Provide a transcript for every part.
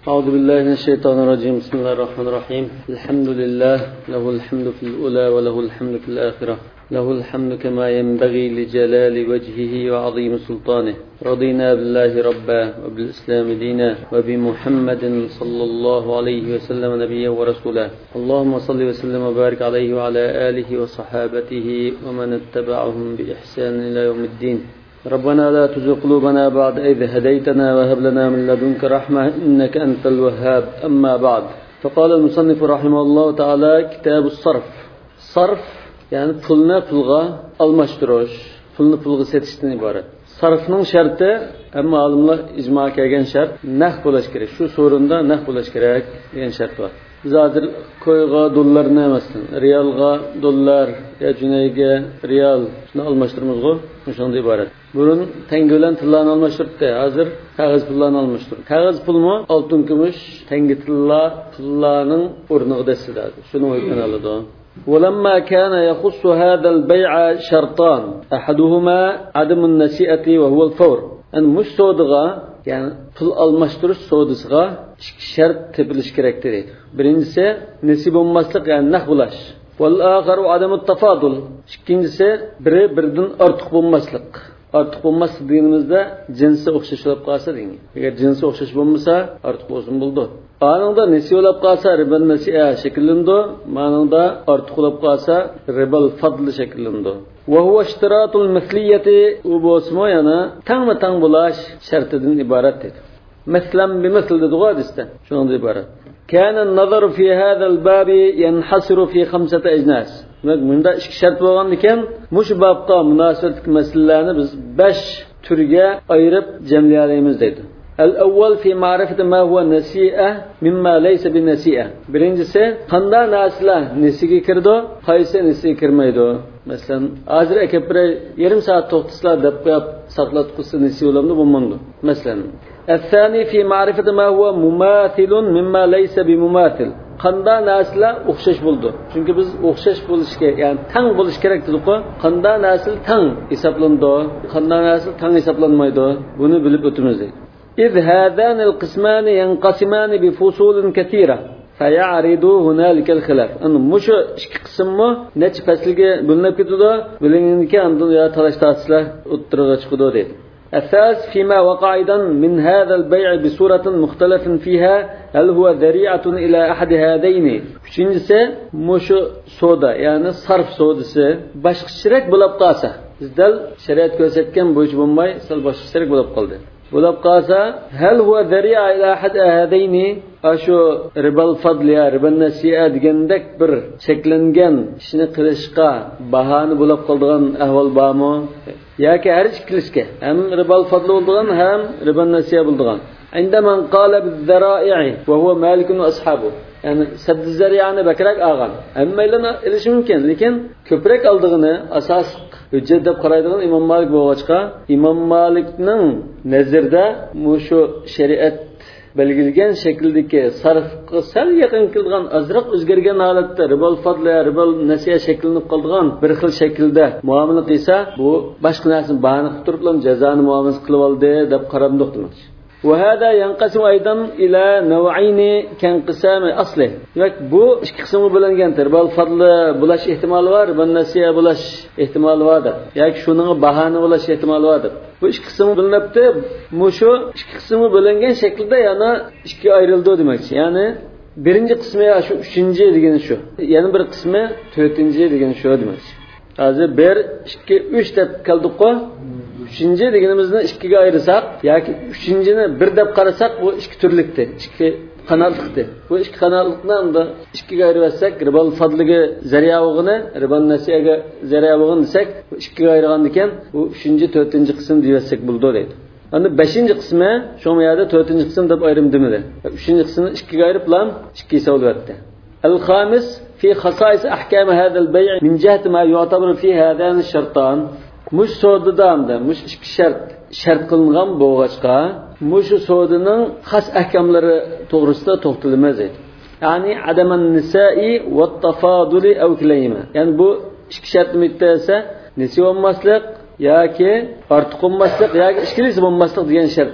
أعوذ بالله من الشيطان الرجيم. بسم الله الرحمن الرحيم. الحمد لله له الحمد في الأولى وله الحمد في الآخرة، له الحمد كما ينبغي لجلال وجهه وعظيم سلطانه. رضينا بالله ربا وبالإسلام دينا وبمحمد صلى الله عليه وسلم نبيا ورسولا. اللهم صل وسلم وبارك عليه وعلى آله وصحابته ومن اتبعهم بإحسان إلى يوم الدين. ربنا لا تزغ قلوبنا بعد إذ هديتنا وهب لنا من لدنك رحمة إنك أنت الوهاب. أما بعد، فقال المصنف رحمه الله تعالى: كتاب الصرف. صرف يعني pulni pulga almashtirish, pulni pulga setishdan iborat. Sarfning sharti, ammo olimlar ijmo kelgan shart naqd bo'lish kerak. Shu so'rinda naqd bo'lish kerak degan shart bor. Biz hozir ko'yga dollarni emasdan, riyalga dollar yo junayga riyal shuni almashtiramiz-ku, shundan iborat. Burun tenge bilan tillarni almashtiribdi, hozir qog'oz pullarni almashtirib. Qog'oz pulmi, oltin kumush, tenge tillar, pullarning o'rniga dastiladi. Shuni o'ygan oladi. ولما كان يخص هذا البيع شرطان، أحدهما عدم النسيئة وهو الفور. أن مش صودغا يعني pul almashtirish savdosiga ikki shart tepilish kerak deydi. Birinchisi nasib bo'lmaslik, ya'ni naq bo'lash. Wal akharu adamut tafadul. Ikkinchisi biri-biridan ortiq bo'lmaslik. Ortiq bo'lmaslik deganimizda jinsi o'xshash bo'lib qolsa deydi. Agar jinsi o'xshash bo'lmasa, ortiq bo'lsin bo'ldi. Anında nesi olab qalsa ribal nasi'a şekillindi, manında ortiq olab qalsa ribal fadl şekillindi. Wa huwa ishtiratul mithliyati, u bo'lsa yana tang bo'lash shartidan iborat dedi. Maslan bimisl dedi hadisda. Shundan iborat. Kana an-nazar fi hadha al-bab yanhasiru fi khamsati ajnas. Bunda ikki shart bo'lgan ekan, mush babda munosabatli masalalarni biz 5 turga ayirib jamlayamiz dedi. الأول في معرفة ما هو نسيئة مما ليس بنسيئة. birincisi qanday narsalar nesiga kirdi, qaysi nesiga kirmaydi. Masalan, hozir akapir yarim soat to'xtaslar deb qo'yib saqlatqusi nesi bo'lamdi bo'lmandi. Masalan, الثاني في معرفة ما هو مماثل مما ليس بمماثل. qanday narsalar o'xshash bo'ldi. Chunki biz o'xshash bo'lishga, ya'ni tang bo'lish kerak dedik-ku. Qanday narsa tang hisoblandi, qanday narsa tang hisoblanmaydi, buni bilib o'timiz deydi. إذ هذان القسمان ينقسمان بفصول كثيرة فيعرض هنالك الخلاف. أنه مش قسمه نتش فصلಗೆ بلنب كتده بلنگنكي عندن يا تلاش تاسلا اترغا چقدو ديد. الثالث فيما وقع أيضا من هذا البيع بصورة مختلف فيها هل هو ذريعة إلى أحد هذين. Üçüncüsü مش soda, yani sarf sodası başqacharak bo'lib qolsa, bizdan shariat ko'rsatgan bo'yicha bo'lmay, sal boshqacharak bo'lib qoldi. Bo'lib qolsa, hal huwa zari'a ila ahad hadayni, ashu ribal fadl ya ribal nasi'a degandek bir cheklangan ishni qilishga bahona bo'lib qolgan ahvol bormi? Yoki har ikkilisiga ham ribal fadl bo'lgan, ham ribal nasi'a bo'lgan. عندما قال بالذرائع وهو مالك واصحابه. Yani sadd zariyani bakrak olgan. Hammaylarni ilishi mumkin, lekin ko'proq oldig'ini asos hujjat deb qaraydigan Imom Malik bo'lg'achqa, Imom Malikning nazarida shu shariat belgilagan shakldagi sarfga sal yaqin kelgan, azroq o'zgargan holatda ribal fadl, ribal nasiya shaklinib qolgan bir xil shaklda muomala qilsa, bu boshqa narsani bahona qilib turib jazoni muomalasi qilib oldi deb qaramdiq demoqchi. وهذا ينقسم أيضا إلى نوعين كانقسام أصله. يعني bu ikki qismga bo'lingan ribal fadl bo'lash ehtimoli bor, ribal nasiya bo'lash ehtimoli bor. Yoki shuning bahona bo'lash ehtimoli bor. Bu ikki qismga bo'linibdi. Shu ikki qismga bo'lingan shaklda yana ikkiga ayrildi demakchi. Ya'ni birinchi qismi shu 3-chi degani shu. Yana bir qismi 4-chi degani shu demakchi. Hozir 1 2 3 deb keldik-ku. 3-chi deganimizni 2 ga ayırsak, yoki 3-chini 1 deb qarasak, bu 2 turlikdir, 2 qanotlikdir. Bu 2 qanotlikni 2 ga ayırsak, ribal fadliga zariya o'g'ini, ribal nasiyaga zariya o'g'ini desak, bu 2 ga ayirgan ekan, bu 3-chi, 4-chi qism deyasak bo'ldi deydi. Endi 5-chi qismi shu yerda 4-chi qism deb ayrim demadi. 3-chi qismni 2 ga ayirib bilan 2 hisoblayapti. Al-khamis fi khasa'is ahkam hadha al-bay' min jihat ma yu'tabar fi hadan ash-shartan. Mush sodada mush ikki shart qilingan bo'lg'achqa, mush sodining xas ahkamlari to'g'risida to'xtalamiz edi. Ya'ni adaman nisa'i va tafaduli aw kilayma. Ya'ni bu ikki shart mittasa nisi bo'lmaslik yoki ortiq bo'lmaslik yoki ikkilisi bo'lmaslik degan shartdir.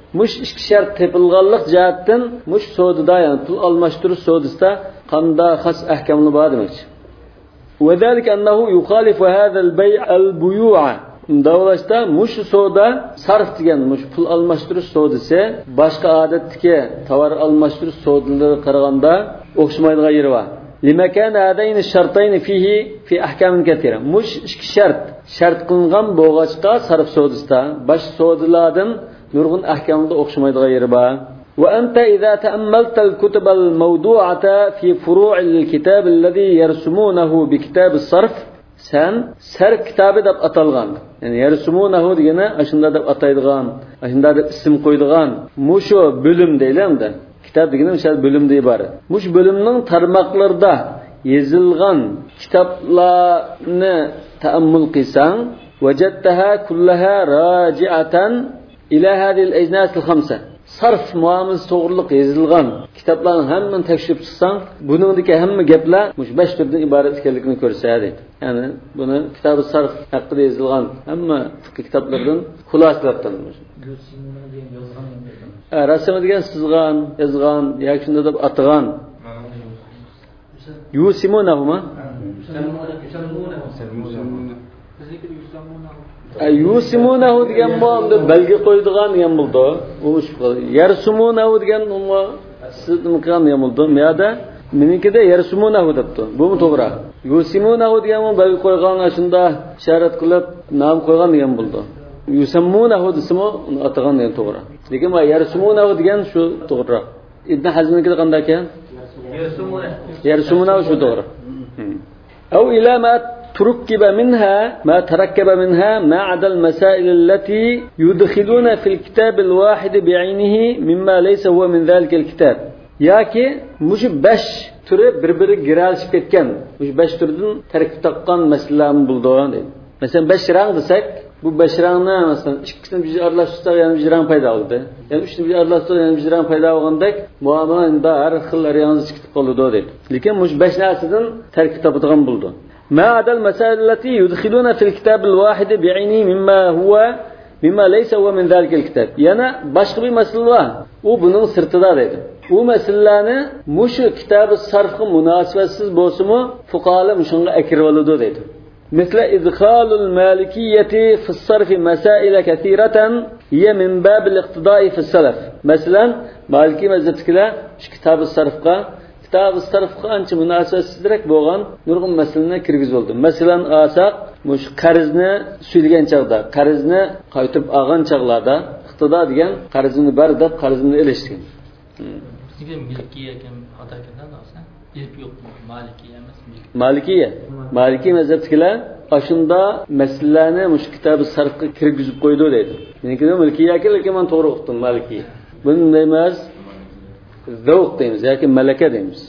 mush ikki shart tepilganlik jihatdan mush sodida yani pul almashtirish sodisida qanday xas ahkamli bor demoqchi. وذلك أنه يخالف هذا البيع البيوع. Davlashda mush soda sarf degan mush pul almashtirish sodisi boshqa odatdagi tovar almashtirish sodalariga qaraganda o'xshamaydigan yeri bor. لمكان هذين الشرطين فيه في أحكام كثيرة. مش شرط qilingan bo'g'achqa sarf sodisida bosh sodalardan nurg'un ahkamda o'xshamaydigan yeri bor. وأنت إذا تأملت الكتب الموضوعة في فروع الكتاب الذي يرسمونه بكتاب الصرف sen sar kitobi deb atalgan. Yani yarsumunahu degani ashunda deb ataydigan, ashunda deb ism qo'ydigan mushu bo'lim deyiladi. Kitob degani o'sha bo'limda iborat. Mush bo'limning tarmoqlarida yozilgan kitoblarni ta'ammul qilsang, wajadtaha kullaha raji'atan ila hadhihi al-ajnas al-khamsa. Sarf muomalasi to'g'riliq yozilgan kitoblarning hammani tekshirib chiqsang, buningdagi hamma gaplar mush 5 turdan iborat ekanligini ko'rsatadi. Ya'ni buni kitobi sarf haqida yozilgan hamma fiqh kitoblardan xulosalab tanlash. Rasm degan sizgan, yozgan yoki shunday deb atagan. Yusimunahuma Yusimunahu degan bo'ldi, belgi qo'ydigan degan bo'ldi. U yarsumunahu degan umma sizning qilgan degan bo'ldi. Meyada menikida yarsumunahu debdi. Bu mu to'g'ri? Yusimunahu degan belgi qo'ygan shunda ishorat qilib nom qo'ygan degan bo'ldi. Yusammunahu desimi uni atagan degan to'g'ri. Lekin bu yarsumunahu degan shu to'g'ri. Ibn Hazmnikida qanday ekan? Yarsumunahu shu to'g'ri. Aw ila ma تركب منها ما تركب منها ما عدا المسائل التي يدخلون في الكتاب الواحد بعينه مما ليس هو من ذلك الكتاب. Yaki mush 5 turi bir-biri giralishib ketgan. Mush 5 turdan tarkib topgan masalalar bo'ldi deydi. Masalan 5 rang desak, bu 5 rangni masalan ikkisini bir aralashtirsak, yana bir rang paydo bo'ldi. Yani uchni bir aralashtirsak, yana bir rang paydo bo'lgandek, muomala har xil ranglar chiqib qoldi deydi. Lekin mush 5 narsadan tarkib topadigan bo'ldi. ما عدا المسائل التي يدخلون في الكتاب الواحد بعينه مما ليس هو من ذلك الكتاب. يعني başka bir mesele var. O bunun sırtıda dedi. Bu meselelerini muşu kitabı sarfı münasibetsiz bolsumu fuqahalar muşunga ekirvalıdı dedi. Mesela idhalul malikiyeti fi sarfi mesail kathiratan hiye min babil iqtidai fi salaf. Mesela Maliki mezhebindekiler şu kitabı sarfqa Kitab-ı sarfqa ancha munosabetsizroq bo'lgan nurg'un masalalarni kirgizib oldi. Masalan, olsak, mush qarzni suyilgan chaqda, qarzni qaytib olgan chaqlarda iqtido degan qarzini bar deb qarzini elishgan. Sizga Malikiya ham xato ekan olsa, ilk yo'q, Malikiya emas. Maliki mazhabdagilar ashunda masalalarni mush kitob-ı sarfqa kirgizib qo'ydi deydi. Menikida Malikiya lekin men to'g'ri o'qitdim Malikiya. Bunday emas. Zavq deymiz yoki malaka deymiz.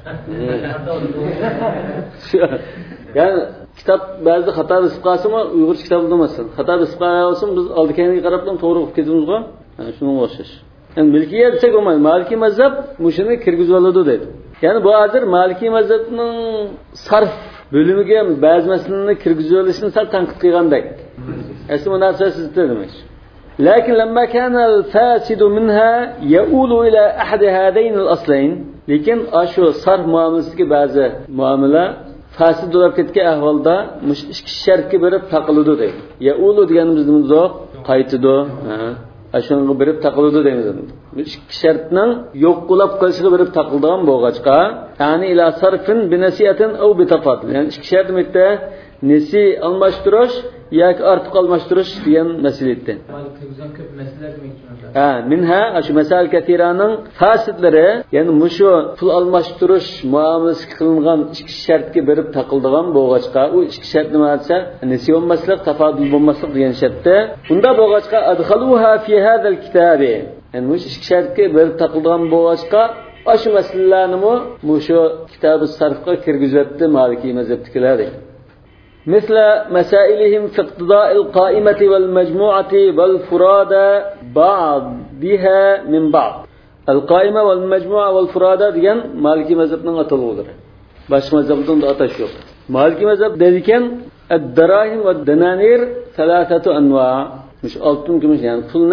Yani kitap ba'zi xato isqasimi Uyg'ur kitobi bo'lmasin. Xato isqa olsin biz oldikaniga qarab to'g'ri o'qib ketdimizmi? Yani shunga o'xshash. Yani Malikiya desak bo'lmaydi. Maliki mazhab mushuni kirgizib oladi deydi. Yani bu hozir Maliki mazhabning sarf bo'limiga ba'zi masalalarni kirgizib olishini sal tanqid qilgandek. Asli munosabatsiz demak. لكن لما كان الفاسد منها يؤول إلى أحد هذين الأصلين لكن أشو صار معاملتك بعض معاملة فاسد olup ketken ahvalda iki şartga berib taqılıdı deydi. يؤول deganimiz nimada qaytidi. Aşonga berib taqılıdı deymiz. İki şartning yo'q qilib qolishiga berib taqildigan bo'lg'achqa, ya'ni ila sarfin binasiyatin aw bitafadil. Yani iki şart bitta nesi almashtirish yoki ortiq almashtirish degan masaladir. Ko'p masalalar demek. Minha shu masal katiraning fasidlari, ya'ni mushu pul almashtirish muomalasi qilingan ikki shartga berib taqildigan bo'lg'achqa, u ikki shart nima desa, nesi bo'lmaslik, tafadul bo'lmaslik degan shartda. Unda bo'lg'achqa adkhaluha fi hadha al-kitab. Yani mush ikki shartga berib taqildigan bo'lg'achqa, shu masalalarni mushu kitob-ı sarfqa kirgizibdi Maliki mazhabdagilar. مثل مسائلهم في اقتضاء القائمة والمجموعة والفرادى بعضها من بعض. القائمة والمجموعة والفرادى diyen Maliki mezhebinin atılığıdır. Başka mezhebden de ataş yok. Maliki mezheb dedikken الدراهم والدنانير ثلاثة أنواع. Mş altın gümüş yani pulni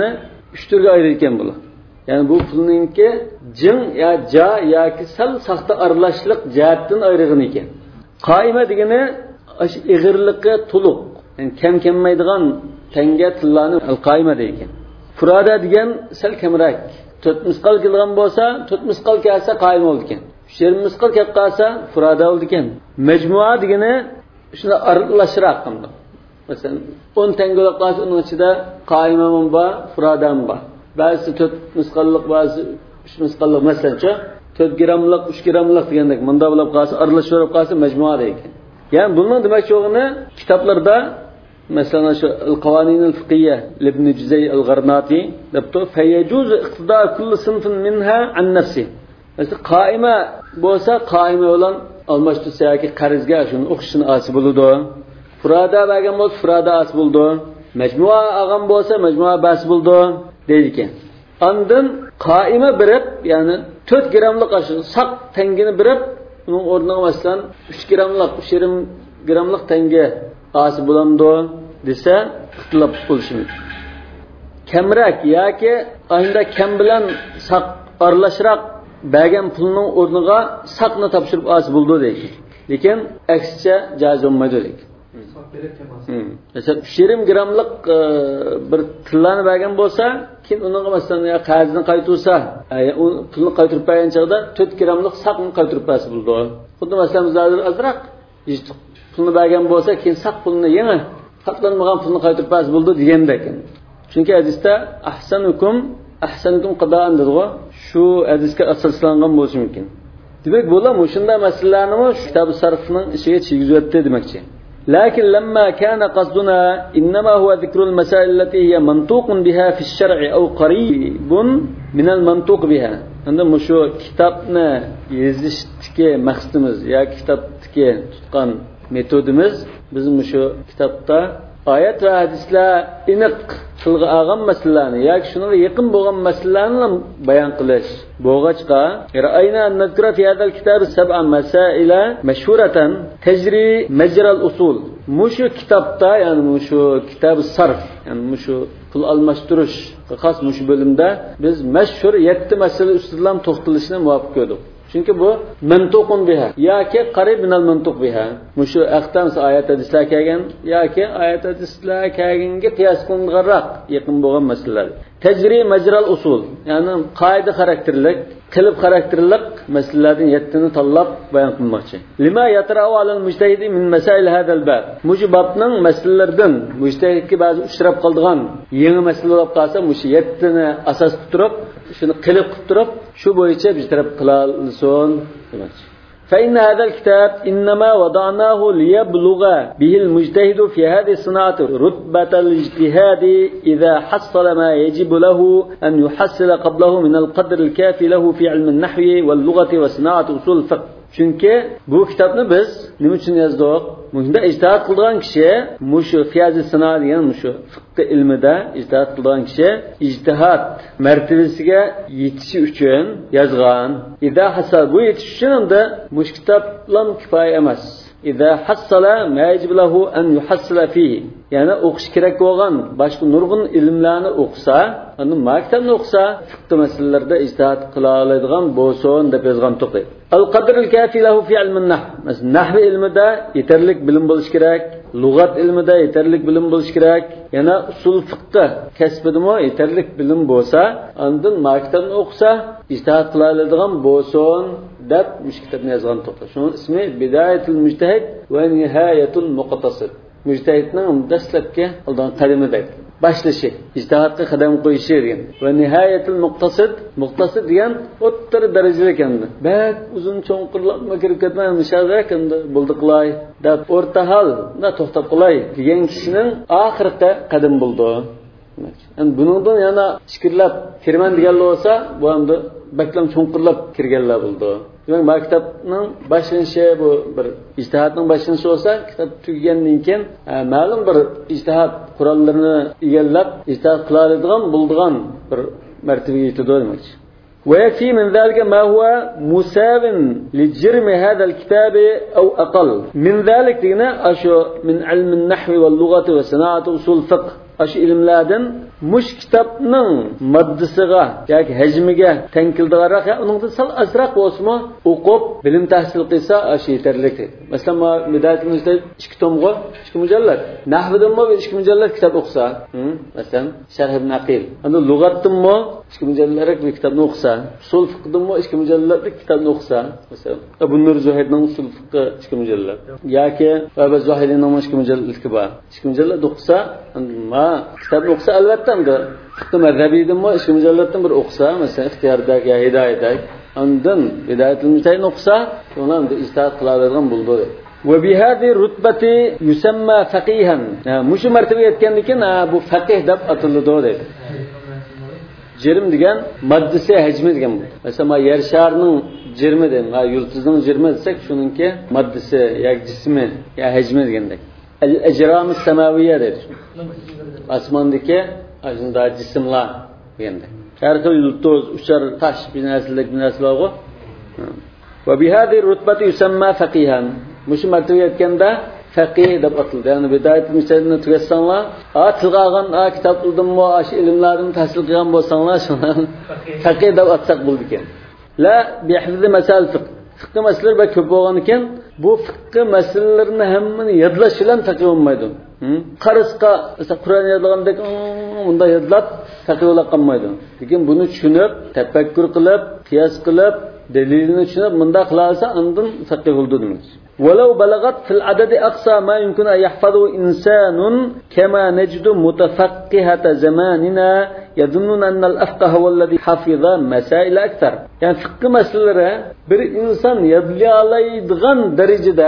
3 turga ayrilgan bular. Ya'ni bu pulninki jin ya ja yoki sal saxta aralashliq jihatdan ayrilgan ekan. Qoima degani ig'irliqqa to'liq, ya'ni kam-kammaydigan tanga tillarni al-qoima deydi. Furada degan sal kamroq. 4 misqal kelgan bo'lsa, 4 misqal kelsa qoima bo'ldi ekan. 3 misqal kelib qolsa furada bo'ldi ekan. Majmua degani shuni aralashroq qildi. Masalan, 10 tangalik qolsa uning ichida qoima bor, furada bor. Ba'zi 4 misqallik, ba'zi 3 misqallik masalancha 4 gramlik, 3 gramlik degandek bunda bo'lib qolsa, aralashib qolsa majmua deydi. Yani bunun demek çoğunu kitaplarda mesela şu El-Kavanin el-Fiqiyye Ibn Cüzey el-Garnati depto feyecuz iqtida kulli sınıfın minha an nefsi. Mesela kaime bolsa kaime olan almıştırsa ki qarzga şunu o'qishini asi buludu. Furada bergan bo'lsa furada asi buldu. Mecmua olgan bo'lsa mecmua bas buldu deydi. Ondan kaime birib, yani 4 gramlik aşı saq tengini birib bunun o'rniga masalan 3 gramlik, 3,5 gramlik tenge asi bulamdi desa ixtilof bo'lishi mumkin. Kamroq yoki ayında kam bilan saq aralashroq bergan pulning o'rniga saqni topshirib asi bo'ldi deydi. Lekin aksicha joiz bo'lmaydi deydi. Mesela 3,5 gramlik bir tillani bergan bo'lsa, keyin uni masalan ya qarzni qaytarsa, u pulni qaytarib bergan chog'da 4 gramlik saqni qaytarib bersa bo'ldi. Xuddi masalan bizlar azroq pulni bergan bo'lsa, keyin saq pulni yana qatlanmagan pulni qaytarib bersa bo'ldi degandek. Chunki hadisda ahsanukum qada'an dedi. Shu hadisga asoslangan bo'lishi mumkin. Demak, bular shunday masalalarni shu kitob sarfning ichiga chigizayotdi demakchi. لكن لما كان قصدنا إنما هو ذكر المسائل التي هي منطوق بها في الشرع أو قريب من المنطوق بها. عندما شو كتابنا يزشتكي مقصدمز يا كتابتكي تتقن ميثودمز bizim şu kitapta ayet ve hadisler iniq qilg'i olgan masalalarni yoki shunga yaqin bo'lgan masalalarni bayon qilish bo'g'achqa ra'ayna an-nakra fi hadha al-kitab sab'a masaila mashhuratan tajri majra al-usul. Mushu kitapta, yani mushu kitab sarf, yani mushu pul almashtirish xos mushu bo'limda biz mashhur 7 masala ustidan to'xtalishni muvaffaq ko'rdik. Çünkü bu mantuqun biha yoki qarib minal mantuq biha. Mushu aqtams oyat hadislar kelgan yoki oyat hadislar kelganga qiyos qilinganroq yaqin bo'lgan masalalar. Tajri majral usul, ya'ni qoida xarakterlik, qilib xarakterlik masalalardan 7 ni tanlab bayon qilmoqchi. Lima yatra'u alal mujtahidi min masail hadal bab. Mushu babning masalalardan mujtahidga ba'zi uchrab qolgan yangi masalalar bo'lib qolsa, mushu 7 ni asos tuturib, shuni qilib turib, shu bo'yicha bir taraf qilalsin demoqchi. فإن هذا الكتاب إنما وضعناه ليبلغ به المجتهد في هذه الصناعة رتبة الاجتهاد إذا حصل ما يجب له أن يحصل قبله من القدر الكافي له في علم النحو واللغة وصناعة أصول الفقه. Çünkü bu kitabni biz nima uchun yozdik? Bunda ijtihad qilgan kishi, mushu fiyozi sino degan mushu fiqh ilmida ijtihad qilgan kishi ijtihad martabasiga yetishi uchun yozgan. Ida hasal bu yetish uchun unda mush kitoblar kifoya emas. Ida hasala ma yajib lahu an yuhassila fihi. Yani o'qish kerak bo'lgan boshqa nurg'un ilmlarni o'qisa, uni maktabni o'qisa, fiqh masalalarida ijtihad qila oladigan bo'lsin deb yozgan to'qay. Al-qadr al-kafi lahu fi ilm an-nahw. Masalan, nahv ilmida yetarlik bilim bo'lish kerak, lug'at ilmida yetarlik bilim bo'lish kerak, yana usul fiqh kasbidimi yetarlik bilim bo'lsa, undan maktabni o'qisa, ijtihad qila oladigan bo'lsin deb mush kitobni yozgan to'qay. Shuning ismi Bidayatul Mujtahid va Nihayatul Muqtasid. Mujtahidning dastlabki oldan qadamidagi boshlashi, ijtihodga qadam qo'yishi degan. Va nihayatul muqtasid degan o'rta darajada ekan. Bak uzun cho'nqirlabma kirib ketmay mushaza ekan bo'ldi qilay deb o'rta holda to'xtab qolay degan kishining oxirgi qadam bo'ldi. Endi buningdan yana fikrlab kirman degan bo'lsa, bu endi baklam cho'nqirlab kirganlar bo'ldi. Demak, maktabning boshlanishi bu bir ijtihadning boshlanishi bo'lsa, kitob tugagandan keyin ma'lum bir ijtihad qurollarini egallab, ijtihad qila oladigan bo'lgan bir martabaga yetadi demakchi. ويكفي من ذلك ما هو مساو لجرم هذا الكتاب أو أقل. من ذلك هنا أشو من علم النحو واللغة وصناعة أصول الفقه aşı ilimlerden muş kitapның maddisiga yoki hajmiga tenkildigaroq uningda sal azroq bo'lsa o'qib bilim tahsil qilsa ashi yetarli. Masalan, Bidayatul-Mujtahid 2 tomga 2 mujallad, nahvdanmi 2 mujallad kitob o'qisa, masalan, Sharh ibn Aqil. Unda lug'atdanmi 2 mujalladlik bir kitobni o'qisa, usul fiqhdanmi 2 mujalladlik kitobni o'qisa, masalan, Abu Nur Zuhaydning usul fiqhi 2 mujallad yoki Abu Zuhaylining 2 mujalladligi bor. 2 mujallad o'qisa, ma kitobni o'qisa albatta fiqh mazhabiydanmi 2 mujalladdan bir o'qisa, masalan, ixtiyordagi ya hidoyatdagi ondan Bidayatul-Mujtahid o'qisa, uni endi ijtihod qila oladigan bo'ldi. Va bi hadi rutbati yusamma faqihan. Mushu martabaga yetgandan keyin bu faqih deb atiladi deydi. Jirim degan maddasi hajmi degan bu. Masalan, yer sharining jirmi dedim, yulduzning jirmi desak, shuningki maddasi yoki jismi ya hajmi degandek. Al-ajramus samawiyya deydi. Osmondagi ajinda jismlar degandek. Har xil yulduz, uchar, tash binasilik binalar bor. Va bi hadi rutbati yusamma faqihan. Mush martabaga yetganda faqih deb atildi. Ya'ni Bidayatul-Mujtahidni tugatsanlar, tilga olgan kitob qildimmi, ash ilmlarni tahsil qilgan bo'lsanglar, shuni faqih deb atsak bo'ldi ekan. La bi hifzi masal fiqh. Fiqh masalalar va ko'p bo'lgan ekan, bu fiqh masalalarini hammani yodlash bilan faqih bo'lmaydi. Qarasqa, mesela Qur'on yodlagandek unda yodlab faqih bo'la qolmaydi. Lekin buni tushunib, tafakkur qilib, qiyos qilib, dalilini tushunib, bunda qilsa, undan faqih bo'ldi deymiz. ولو بلغت في العدد أقصى ما يمكن أن يحفظه إنسان كما نجد متفقهة زماننا يظنون أن الأفقه هو الذي حفظ مسائل أكثر. Yani fıkıh meseleleri bir insan yadlayalaydigan derecede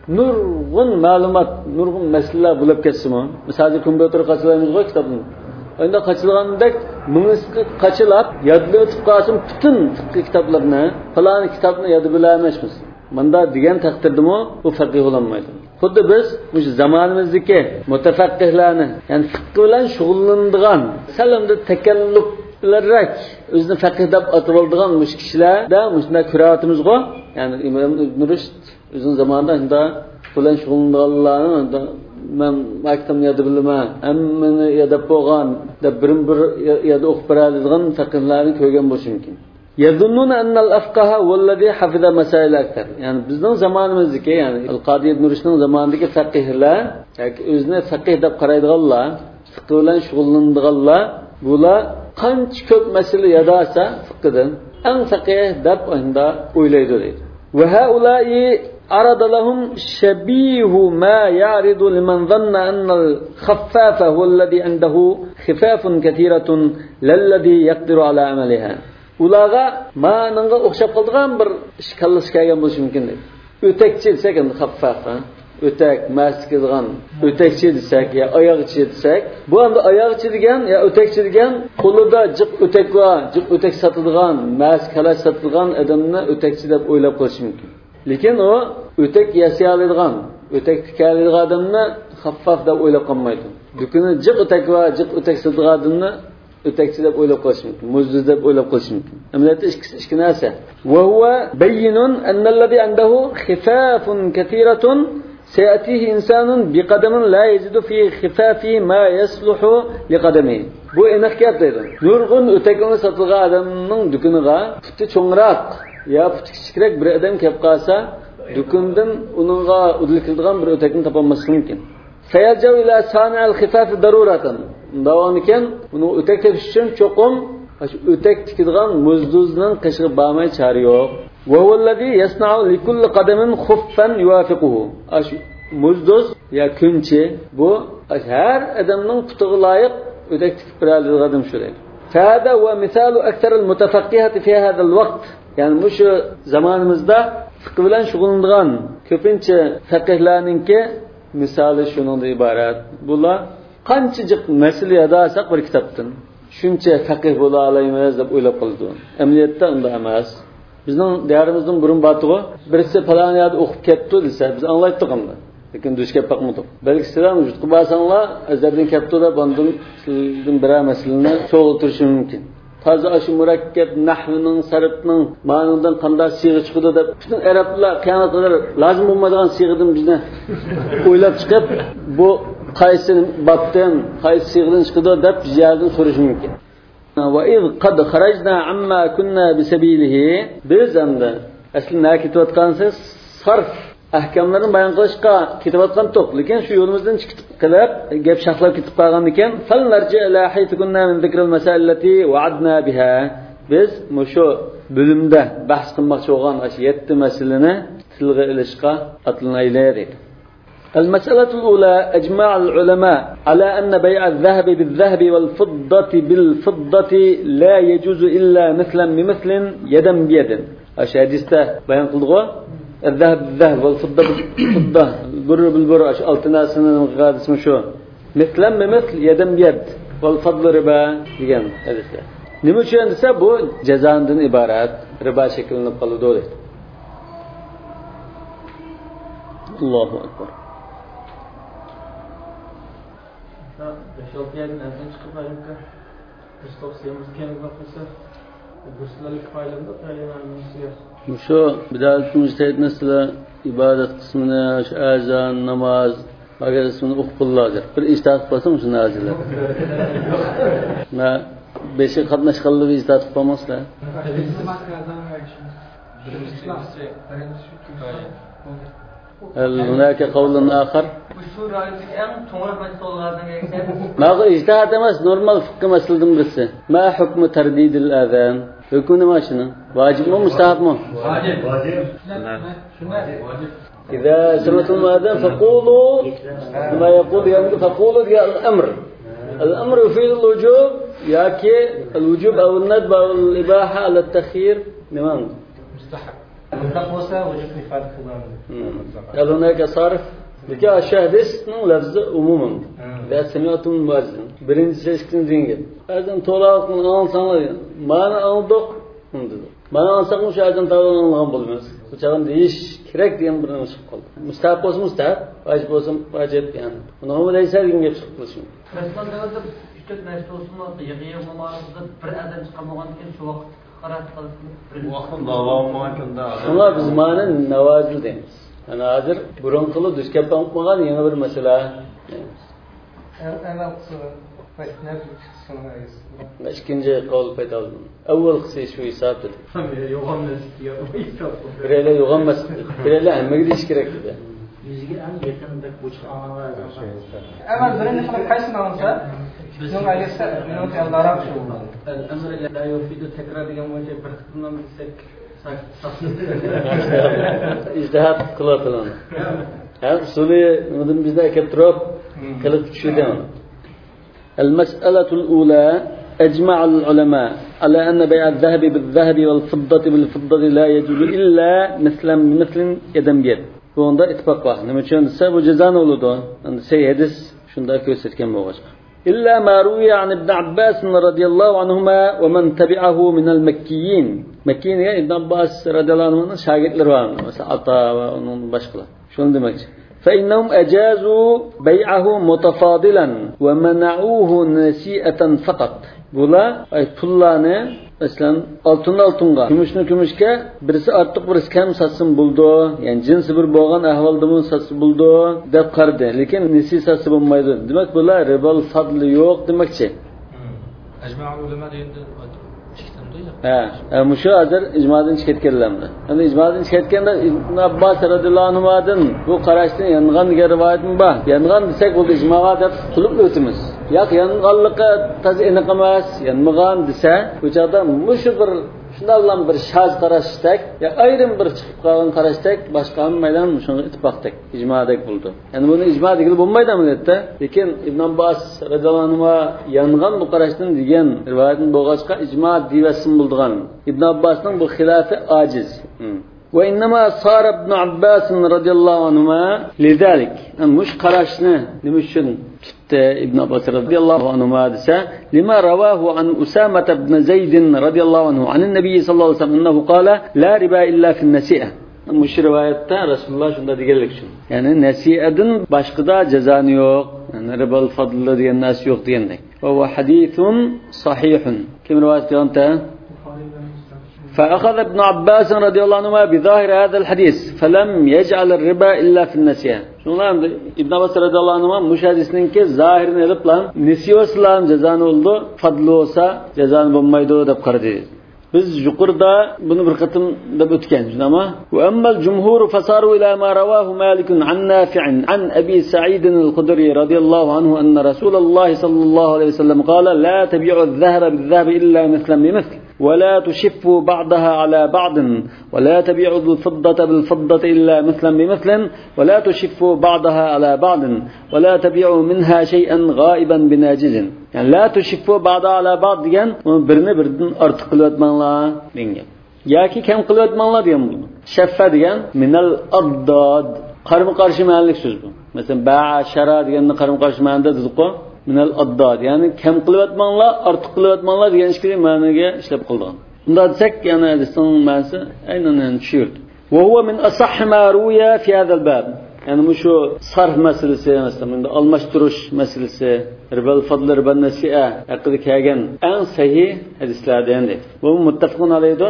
nurgun malumat, nurgun meseleler bulup ketsin mi? Mesela kompüter kaçılayımız var kitabını. Onda kaçılgandek mınısqı kaçılap yadlayıp kalsın bütün fıkıh kitaplarını, falan kitabını yadı bilemezsiniz. Bunda degan taqdirdimi bu faqih bo'lmaydi. Xuddi biz bu zamonimizdagi mutafaqqihlarni, ya'ni fiqh bilan shug'ullanadigan, salamda takalluflarrak o'zini faqih deb ataladigan mush kishilarda shunday ko'rayapmiz-ku. Ya'ni Imom Ibn Rushd o'zining zamonida shunda bilan shug'ullanganlarni men maktabni yada bilaman, hammani yada bo'lgan deb bir yada o'qib beradigan faqihlarni ko'rgan bo'lish mumkin. يظنون أن الأفقه هو الذي حفظ مسائل أكثر. Yani bizning zamonimizdagi, yani Al-Qadi ibn Rushdning zamonidagi faqihlar, yoki o'zini faqih deb qaraydiganlar, fiqh bilan shug'ullanadiganlar, bular qancha ko'p masala yadasa fiqhdan eng faqih deb unda o'ylaydi deydi. Va haula'i arada lahum shabihu ma ya'ridu liman dhanna anna al-khaffafa huwa alladhi indahu khifafun kathiratun lalladhi yaqdiru ala amaliha. Ularga ma'nanga o'xshab qolgan bir ishkallish kelgan bo'lishi mumkin deydi. O'takchi desak, endi xaffaf, o'tak, masqilgan, o'takchi desak, ya oyoqchi desak, bu endi oyoqchi degan, ya o'takchi degan, qo'lida jiq o'tak va jiq o'tak sotadigan, masqalash sotadigan odamni o'takchi deb o'ylab qolish mumkin. Lekin u o'tak yasay oladigan, o'tak tikaladigan odamni xaffaf deb o'ylab qolmaydi. Dukuni jiq o'tak va jiq o'tak sotadigan odamni ötekçi deb o'ylab qolish mumkin, muzduz deb o'ylab qolish mumkin. Amaliyotda ikki narsa. Va huwa bayyinun anna alladhi indahu khifafun kathiratun sayatihi insanun biqadamin la yajidu fi khifafi ma yasluhu liqadamihi. Bu aniq gap deydi. Nurg'un o'takini sotilgan odamning dukuniga puti cho'ngroq yo puti kichikroq bir odam kelib qolsa, dukundan uningga udilkildigan bir o'takni topolmasligi mumkin. Sayajau ila sani'al khifaf daruratan. Davom ekan, uni o'tak tepish uchun cho'qim o'tak tikadigan muzduzning qishig'i bo'lmay chari yo'q. Va huvallazi yasna'u li kulli qadamin khuffan yuwafiquhu. Ash muzduz ya kunchi bu har odamning putiga loyiq o'tak tikib beradigan odam shu deydi. Fada va misalu akthar al mutafaqqihati fi hada al vaqt. Ya'ni bu shu zamonimizda fiqh bilan shug'ullanadigan ko'pincha faqihlarningki misoli shuningdan iborat. Bular qanchalik masala yadasak bir kitobdan shuncha faqih bo'la olamiz deb o'ylab qoldi. Amaliyotda unda emas. Bizning diyorimizning burun botug'i birisi falon yerda o'qib ketdi desa, biz anglaydik unda. Lekin dush kelib boqmadik. Balki sizlar yutqib olsanglar, azardan ketdi deb ondan sizdan bir masalani so'g'itirish mumkin. hozir aşı murakkab nahvning sarfning ma'nodan qanday siyg'a chiqadi deb butun arablar qiyomat qadar lozim bo'lmaydigan siyg'adan bizni o'ylab chiqib bu qaysi babdan qaysi siyg'adan chiqadi deb yerdan so'rash mumkin. Va iz qad kharajna amma kunna bisabilihi biz hamda asli nima ketayotgansiz sarf ahkamlarni bayon qilishga ketayotgan to'q, lekin shu yo'limizdan chiqib qilib gap shaqlab ketib qolgan ekan. Fal narji ila haythu kunna min dhikril masalati wa'adna biha. Biz mushu bo'limda bahs qilmoqchi bo'lgan o'sha 7 masalani tilga ilishga atlanaylar edi. المسألة الأولى أجمع العلماء على أن بيع الذهب بالذهب والفضة بالفضة لا يجوز إلا مثلا بمثل يدا بيد. أشياء حديثة بيان قلقوا الذهب بالذهب والفضة بالفضة البر بالبر أشياء التناسنا غاد اسمه شو مثلا بمثل يدا بيد والفضل ربا ديان حديثة. نمشي عند سبب جزاء دين عبارات ربا شكل نقل دولة. الله أكبر. Beş-altı yerden evden çıkıp ayımda Kristos yemez kendi bakırsa Gürsülelik faylında tayinanlısı yok. Şu bidat müctehid nesle ibadet kısmını, azan, namaz, baga kısmını okulladır. Bir iştahat basın mı şu naziler? Beşi katnaşkallı bir iştahat yapamazlar. هل هناك قول آخر؟ ما هو اجتهاد ماس نورمال فقه مسألة برسه. ما حكم ترديد الأذان؟ يكون ما شنو؟ واجب مو مستحب مو؟ واجب. إذا سمعتم الأذان فقولوا ما يقول يعني فقولوا الأمر. الأمر يفيد الوجوب ياكي الوجوب أو الندب أو الإباحة على التخيير نعم. مستحب. مطلق olsa vücut ifade kullanılır. هل هناك صارف؟ لكن الشهادس نو لفظ عموما. لا سمعتم المؤذن. birinci seçkin dinge. Azan tolağın ansanlar. Mana aldık. Mana alsak mı şu azan tolağın anlayan bulmaz. Bu çağın değiş gerek diyen bir şey kaldı. Mustahap olsun mustahap, vacip olsun vacip yani. Bunu mu değilse dinge çıktı şimdi. Resmen de işte neyse olsun da yağıyor mamazda bir azan çıkamagan iken şu vakit karat kalıp Vakın davammakında. Onlar biz manen nevazil deymiz. Yani hazır burun kılı düz kepen okumagan yeni bir mesele. Evvel kısmı ne bir İkinci kavl payda oldu. Evvel kısı şu hesap dedi. Yoğun nesli ya. Bireyle yoğunmaz. Bireyle emme gidiş gerek dedi. Bizge en yakındık bu çağına Evvel birini falan kaysın alınsa Bizim ailesi minut yıllara şu oldu. Emre ile la yufidu tekrar diyen önce bir tıkından bilsek İctihat kılatılan. Her usulü nudum bizde ekeptirop kılıp düşürdü. المسألة الأولى أجمع العلماء على أن بيع الذهب بالذهب والفضة بالفضة لا يجوز إلا مثلا بمثل يدا بيد. Bu onda ittifak var. Ne için ise bu ceza ne oldu? Yani hadis şunda gösterken bu olacak. إلا ما روي عن ابن عباس رضي الله عنهما ومن تبعه من المكيين. Mekkiyin ya İbn Abbas radıyallahu anh'ın şagirdleri var. Mesela Ata ve onun başkaları. Şunu demek için. فإنهم أجازوا بيعه متفاضلا ومنعوه نسيئة فقط. Bula pullarını mesela altınga, gümüşke birisi artıq birisi kam satsın buldu. Yani cinsi bir boğan ahvalda mı satsı buldu deb qardı. Lekin nesi satsı bulmaydı. Demek bular ribal fadlı yok demekçi. Ecma'ul ulema deyildi. Muşu hazır icmadan ketkenlerdi. Yani icmadan ketkende İbn Abbas radıyallahu anhu'dan bu qarashdan yanğan degan rivoyat mı var? Yanğan desek bu icmaga deb qilib o'timiz. Yo'q, yanğanlıqqa taz aniq emas, yanmagan desa, bu chaqda mushu bir shundan bir shaz qarashdak, ya ayrim bir chiqib qolgan qarashdak, boshqa hammaydan shunga ittifoqdak, ijmodak bo'ldi. Ya'ni buni ijmo degil bo'lmaydi amaliyotda. Lekin Ibn Abbas radıyallahu anhu yanğan bu qarashdan degan rivoyatni bo'lg'achqa ijmo divasin bo'ldigan. Ibn Abbasning bu xilofi ojiz. وإنما صار ابن عباس رضي الله عنهما لذلك مش قراشنا نمشن ابن عباس رضي الله عنهما لما رواه عن أسامة بن زيد رضي الله عنه عن النبي صلى الله عليه وسلم أنه قال لا ربا إلا في النسيئة. Muş rivayette Resulullah şunda diyelik şun. Yani nasi'adın başkada cezanı yok. Yani ribal fadlı diyen nas yok diyenlik. وهو حديث صحيح كم رواية أنت فأخذ ابن عباس رضي الله عنهما بظاهر هذا الحديث فلم يجعل الربا إلا في النسيان ابن عباس رضي الله عنهما مشاهدسinin ki zahirini edip lan nisiyoslan cezanı oldu fadlı olsa cezanı bulmaydı dep qaradi. Biz yuqurda bunu bir qatım deb o'tgan ama va ammal jumhur fasaru ila ma rawahu Malik an Nafi' an Abi Sa'id al-Khudri radiyallahu anhu anna Rasulullah sallallahu alayhi wasallam qala la tabi'u adh-dhahaba bil-dhahab illa mithlan bimithl ولا تشفوا بعضها على بعض ولا تبيعوا الفضة بالفضة إلا مثلا بمثل ولا تشفوا بعضها على بعض ولا تبيعوا منها شيئا غائبا بناجز يعني لا تشفوا بعضها على بعض degan birini biridan ortiq qilib etmanglar degan yoki kam qilib etmanglar degan bu shaffa degan minal addad qarama qarshi ma'nolik so'z bu masalan ba'a shara deganni qarama qarshi ma'noda dedik-ku minal addad yani kam qilib etmanglar ortiq qilib etmanglar degan ishki ma'noga ishlab qilgan unda desak yana hadisning ma'nosi aynan shu va huwa min asah ma ruya fi hadha al-bab yani şu sarf meselesi mesela almashtirish meselesi ribal fadl ribal nasi'a haqida kelgan eng sahih hadislardan dedi bu muttafaqun alayhi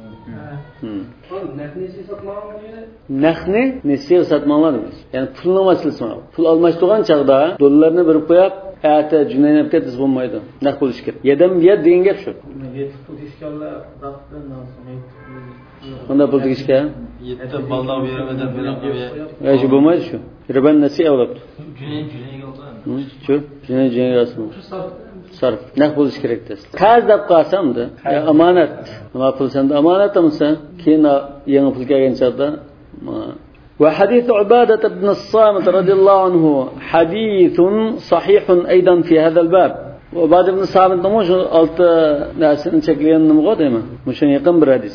Nahni nesiya satmanlar demiş. Yani pulun meselesi var. Pul almashtırgan çağda dollarını verip koyup ata junaynab ketib bo'lmaydi. Naq bo'lish kerak. Yedam yer degan gap shu. Qanday pul tegishga? 7 baldan bermadan bilan qo'yay. Ya shu bo'lmaydi shu. Riban nasiya olibdi. Shu junayga asma. Sarf. Naq bo'lish kerak desiz. Qarz deb qolsamda, amonat. Nima pul senda amonat amsa, keyin yangi pul kelgan chaqda وحديث عبادة بن الصامت رضي الله عنه حديث صحيح أيضا في هذا الباب وعبادة بن الصامت مش قلت ناس نشكلين نمغودهم مش يقم بالحديث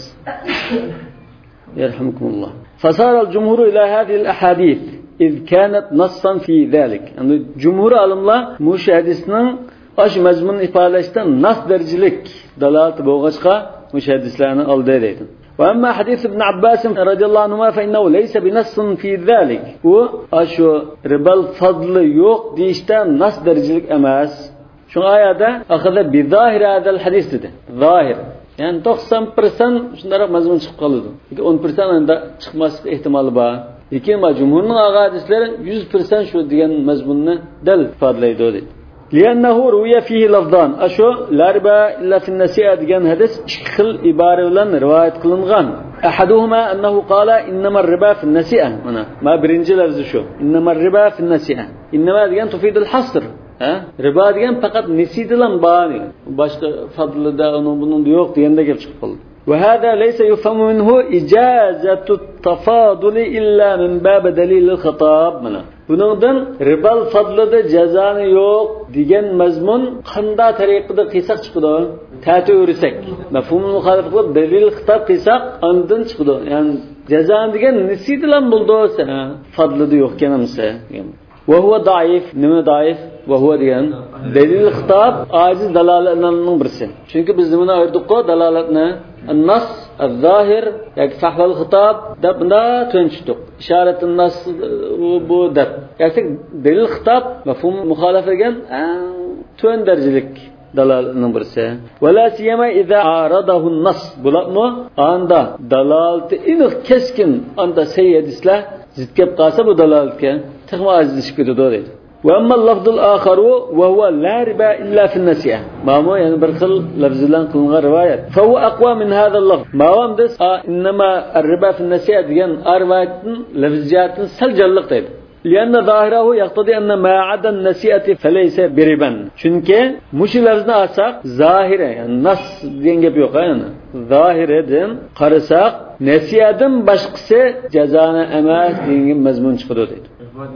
يرحمكم الله فصار الجمهور إلى هذه الأحاديث إذ كانت نصا في ذلك يعني جمهور علماء مش حديثنا أش مضمون ifadeleşten nas dercilik dalalet boğaçka مش حديثlerini aldı dedi. وأما حديث ابن عباس رضي الله عنهما فإنه ليس بنص في ذلك وأشو ربا الفضل يوق ديشتا نص درجلك أماس شو آيادا أخذ بظاهر هذا الحديث ده ظاهر يعني 90% şunlara mazmun çıkıp kalıyordu. 10% anda çıkması ihtimali var. Lekin cumhurun ağadisleri 100% şu diyen mazmununu del ifadlaydı dedi. لأنه روي فيه لفظان أشو لا ربا إلا في النسيئة ديان هدس شخل إبارة ولن رواية قلنغان أحدهما أنه قال إنما الربا في النسيئة ما برنجي لفظ شو إنما الربا في النسيئة إنما ديان تفيد الحصر ربا ديان فقط نسيد لن باني باشق فضل دا bunun yok diyen de gelip çıkıp وهذا ليس يفهم منه إجازة التفاضل إلا من باب دليل الخطاب bunundan ribal fadlıda cezanı yok diyen mazmun qanda tariqada qiysak chiqdi ta'ti o'risak mafhumul muxolif qilib dalil xitob qilsak ondan chiqdi ya'ni jazoni degan nisidilan bo'ldi sana fadlida yo'q ekanimsa va huwa daif nima daif va huwa degan dalil xitob ojiz dalolatlarning birisi chunki biz nimani ayirdik-ku dalolatni النص الظاهر يعني فحوى الخطاب ده بنا تنشتق إشارة النص وبو ده يعني دليل الخطاب مفهوم مخالفة جن تون درجلك دلال نمبرسه ولا سيما إذا عارضه النص بلقمه عنده دلالة إنه كسكن عنده سيد إسلام زدكب قاسة بدلالك تخمى عزيز كده دوري وأما اللفظ الآخر وهو لا ربا إلا في النسيئة ما هو يعني برخل لفظ لان كلها روايات فهو أقوى من هذا اللفظ ما هو مدس إنما الربا في النسيئة ديان روايات لفظيات سلجلق طيب لأن ظاهره يقتضي أن ما عدا النسيئة فليس بربا çünkü مش لفظنا أساق ظاهرة يعني نص ديان جبيوك يعني ظاهرة دين قرساق نسيئة başkası cezana emas ديان مزمون çıkıdı dedi.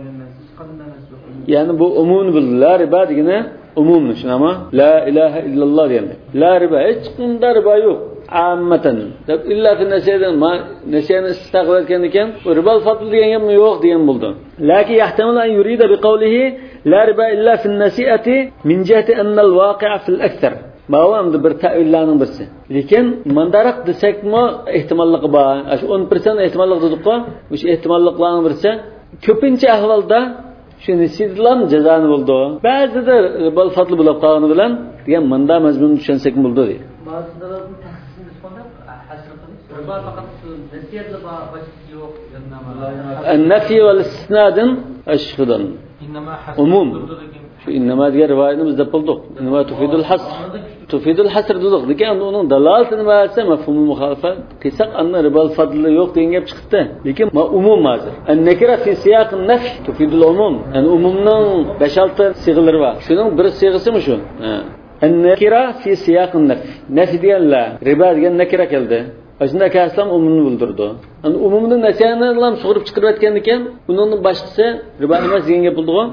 Yani bu umum bildiler riba degine umummuş ama la ilahe illallah diyelim. La riba hiç bunda riba yok. Ammatan. İlla fi neseden ma neseni istisna ederken iken riba fadl diyen mi yok diyen buldu. Lakin yahtemel en yurida bi kavlihi la riba illa fi nasi'ati min cihati enel vaqi'a fil ekser. Ma'amda bir ta'villarning birisi. Lekin mandaraq desekmi ehtimollik bor. 10% ehtimollik dedik-ku. O'sha ehtimolliklarning birisi ko'pincha ahvolda Şu nesidlan cezanı buldu. Bazıda ribal fadlı bulup kalğanı bilen degan mında mazmunni tushensek buldu deydi. Bazılarının tahsisini düşünüp hasr qilib, riba faqat nasiyatla başqasi yo'q, ya'ni En-nafi vel istisnadın aşhıdan. Umum. Şu innama diye rivayetimiz de bulduk. İnnama tufidul hasr. Tufidul hasr dedik. Lekin onun dalalatini verse mefhumul muhalefet. Kısak anla ribal fadlı yok diyen gap çıktı. Lekin umum hazır. En-nekira fi siyaqın naf tufidul umum. Yani umumның 5-6 siğaları var. Şunun bir siğası mı şu? En-nekira fi siyaqın naf. Naf diyenler riba diyen nekira keldi. Aslında kaslam umumunu bildirdi. Yani umumning nasiyani sug'urib chiqarib aytgandan bunun boshqasi riba emas degan gap bo'ldi-ku.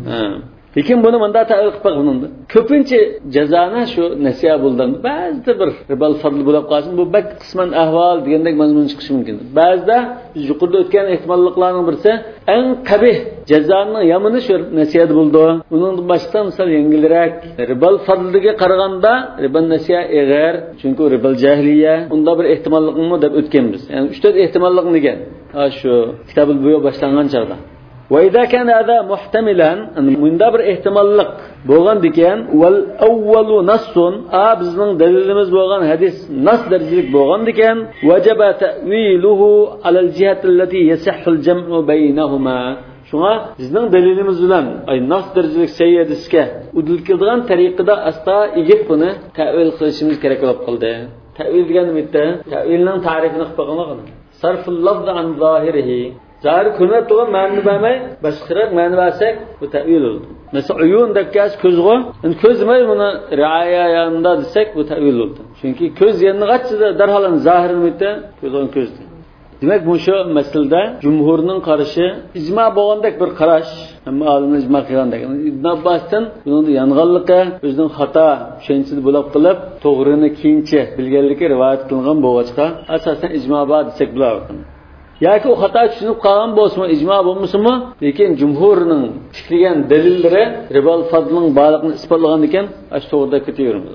Lekin buni menda ta'rif qilib qo'yindi. Ko'pincha jazoni shu nasiya bo'ldi. Ba'zida bir ribal fadl bo'lib qolsin, bu bak qisman ahvol degandek mazmun chiqishi mumkin. Ba'zida yuqorida o'tgan ehtimolliklarning birisi eng qabih jazoning yomoni shu nasiyat bo'ldi. Uning boshqa misol yengilroq ribal fadliga qaraganda ribal nasiya eg'ar, chunki ribal jahiliya unda bir ehtimollikmi deb o'tganmiz. Ya'ni 3-4 ehtimollik degan. Shu kitobul buyo boshlangan chaqda. وإذا كان هذا محتملا من دبر احتمال لك بوغان ديكان والأول نص bizning dalilimiz bo'lgan hadis nas darajalik bo'lgan ekan وجب تأويله على الجهة التي يصح الجمع بينهما shunga bizning dalilimiz bilan ay nas darajalik sayyidisga udilkidigan tariqada asta igib buni ta'vil qilishimiz kerak bo'lib qoldi. Ta'vil degan nima? Ta'vilning ta'rifini qilib qo'ygan. Sarful lafz an zahirihi zahir ko'rinib turgan ma'noni bermay boshqaroq ma'no bersak bu ta'vil bo'ldi. Masalan uyun dakkas ko'zg'o, ko'z nima buni riaya yanında desak bu ta'vil bo'ldi. Chunki ko'z yanni qachida darhol zahirini ko'zg'on ko'zdi. Demak bu shu masalada jumhurning qarashi ijmo bo'lgandek bir qarash, hamma olimlar ijmo qilgandek. Ibn Abbosdan buni yang'anligi, o'zining xato tushunchasi bo'lib qilib, to'g'rini keyincha bilganligi rivoyat qilingan bo'lg'achqa asosan ijmo bor desak bo'lar. Yoki u xato tushunib qolgan bo'lsa, ijmo bo'lmasa-mu, lekin jumhurning tikilgan dalillari ribal fadlning borligini isbotlagan ekan, ash to'g'rida ketaveramiz.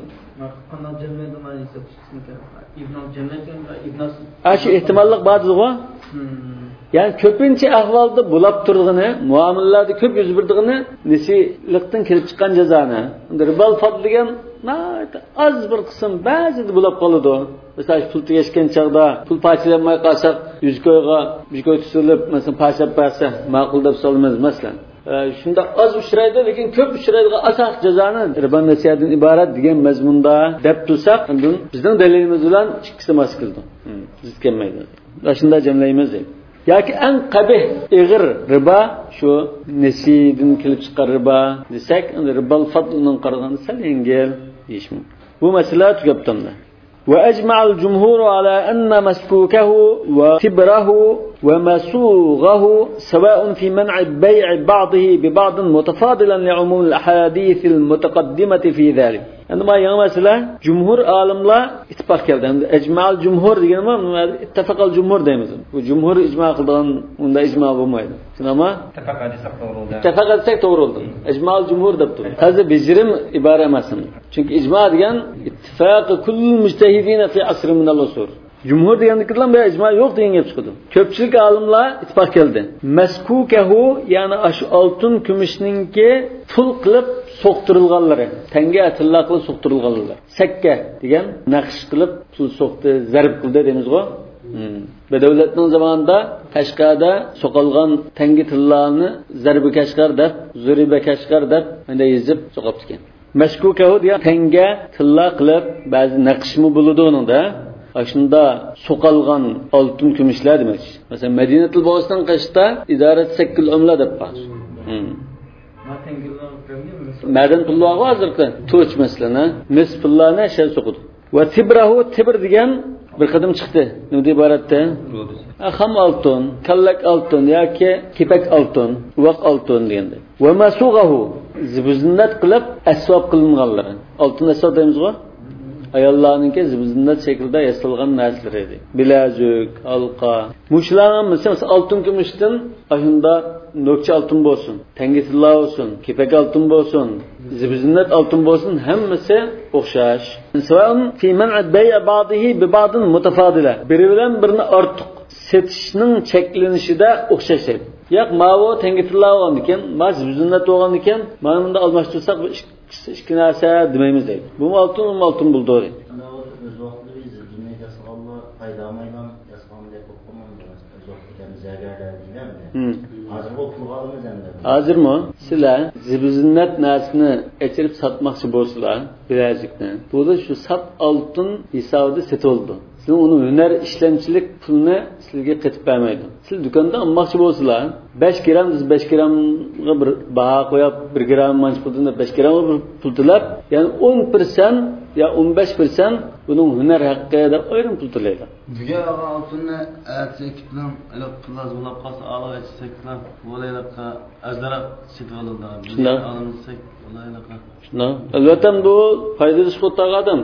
Ash ehtimollik bor-ku. Ya'ni ko'pincha ahvolda bo'lib turg'ini, muomalalarda ko'p yuz berdig'ini nasilikdan kelib chiqqan jazoni. Ribal fadl degan az bir qism ba'zida bo'lib qoladi. Mesela pul tegishgan chaqda pul parchalanmay qolsak, 100 ko'yga 1 ko'y tusilib, masalan, parchalab bersa, ma'qul deb solamiz masalan. Shunda az uchraydi, lekin ko'p uchraydigan asoq jazoni riba nasiyatdan iborat degan mazmunda deb tursak, bizning dalilimiz bilan ikkisi mas keldi. Biz kelmaydi. Shunda jamlaymiz. Yoki eng qabih ig'ir riba shu nasiyadan kelib chiqqan riba desak, ribal fadlning qaraganda sal yengil deyishmi. Bu masala tugabdi. وأجمع الجمهور على أن مسكوكه وتبره ومسوغه سواء في منع بيع بعضه ببعض متفاضلا لعموم الأحاديث المتقدمة في ذلك. عندما يوم مثلا جمهور عالمlar ittifaq keldi. Ecma'al jumhur degan nima? Ittafaqal jumhur deymiz. Bu jumhur ijmo qilgan, unda ijmo bo'lmaydi. Shunama? Ittafaq desak to'g'ri bo'ldi. Ecma'al jumhur deb turdi. Hozir bijrim ibora emas. Chunki ijmo degan ittifaq kull mujtahidin fi asr min al-usul. Jumhur deganlikdan bu ijmo yo'q degan gap chiqdi. Ko'pchilik olimlar ittifoq keldi. Maskukahu, ya'ni ash oltin kumushninki pul qilib so'qtirilganlari, tanga tilla qilib so'qtirilganlar. Sakka degan naqsh qilib pul so'qdi, zarb qildi deymiz-ku. Badavlatning zamonida Qashqarda so'qilgan tanga tillarni zarbi Qashqar deb, zuriba Qashqar deb bunday yozib so'qibdi. Maskukahu degan tanga tilla qilib ba'zi naqshmi bo'ladi uningda. Aslında soqalgan altın kümüşler demek. Mesela Medine'tul Bağıstan kaçta idaret sekkil ömle dep var. Maden pulluğa hazırkı. Tuğç mesela. Mis pulluğuna şey sokudu. Ve tibrahu, tibr degen bir kadın çıktı. Ne ibarette? Ham altın, kallak altın, yaki kipek altın, uvak altın degendi. Ve masugahu, zibuzindat qilib asvab qilinganlari. Altın asvab deymiz o? Ayollarninki zibuzindat şekilde yasalgan narsalar edi. Bilazuk, halqa. Muşlarning mesela altın kumushdan ashunda nokcha altın bo'lsin, tangi tilla bo'lsin, kipek altın bo'lsin, zibuzindat altın bo'lsin, hammasi o'xshash. Sawa'un fi man'at bay'a ba'dihi bi ba'din mutafadila. Biri bilan birini ortiq setishning cheklanishida o'xshash. yo'q mavo tengi tilla olgan ekan mas zibiznat olgan ekan mana bunda almashtirsak bu ikki narsa demaymiz deydi bu oltin bo'ldi deydi o'z vaqtida biz dunyoga sallallohu paydamayman yasallamga qo'ymoqman o'z vaqtida zagarlar deyman hozir bu pulg'alimiz endi hozirmi sizlar zibiznat narsani echirib sotmoqchi bo'lsalar bilajikni bu shu sat oltin hisobida setildi siz uni hunar ishlamchilik pulni sizga qetib bermaydi siz do'konda olmoqchi bo'lsalar 5 gram 5 gramga bir baho qo'yib 1 gram manch pulni 5 gramga bir pul to'lab ya'ni 10% ya 15% buning hunar haqqida ayrim pul to'laydi buga oltinni aytsak bilan pullar bo'lib qolsa olib aytsak bilan bo'layliqqa azdaroq setib oladi shunday olsak bo'layliqqa shunday albatta bu foydali ishqotgan odam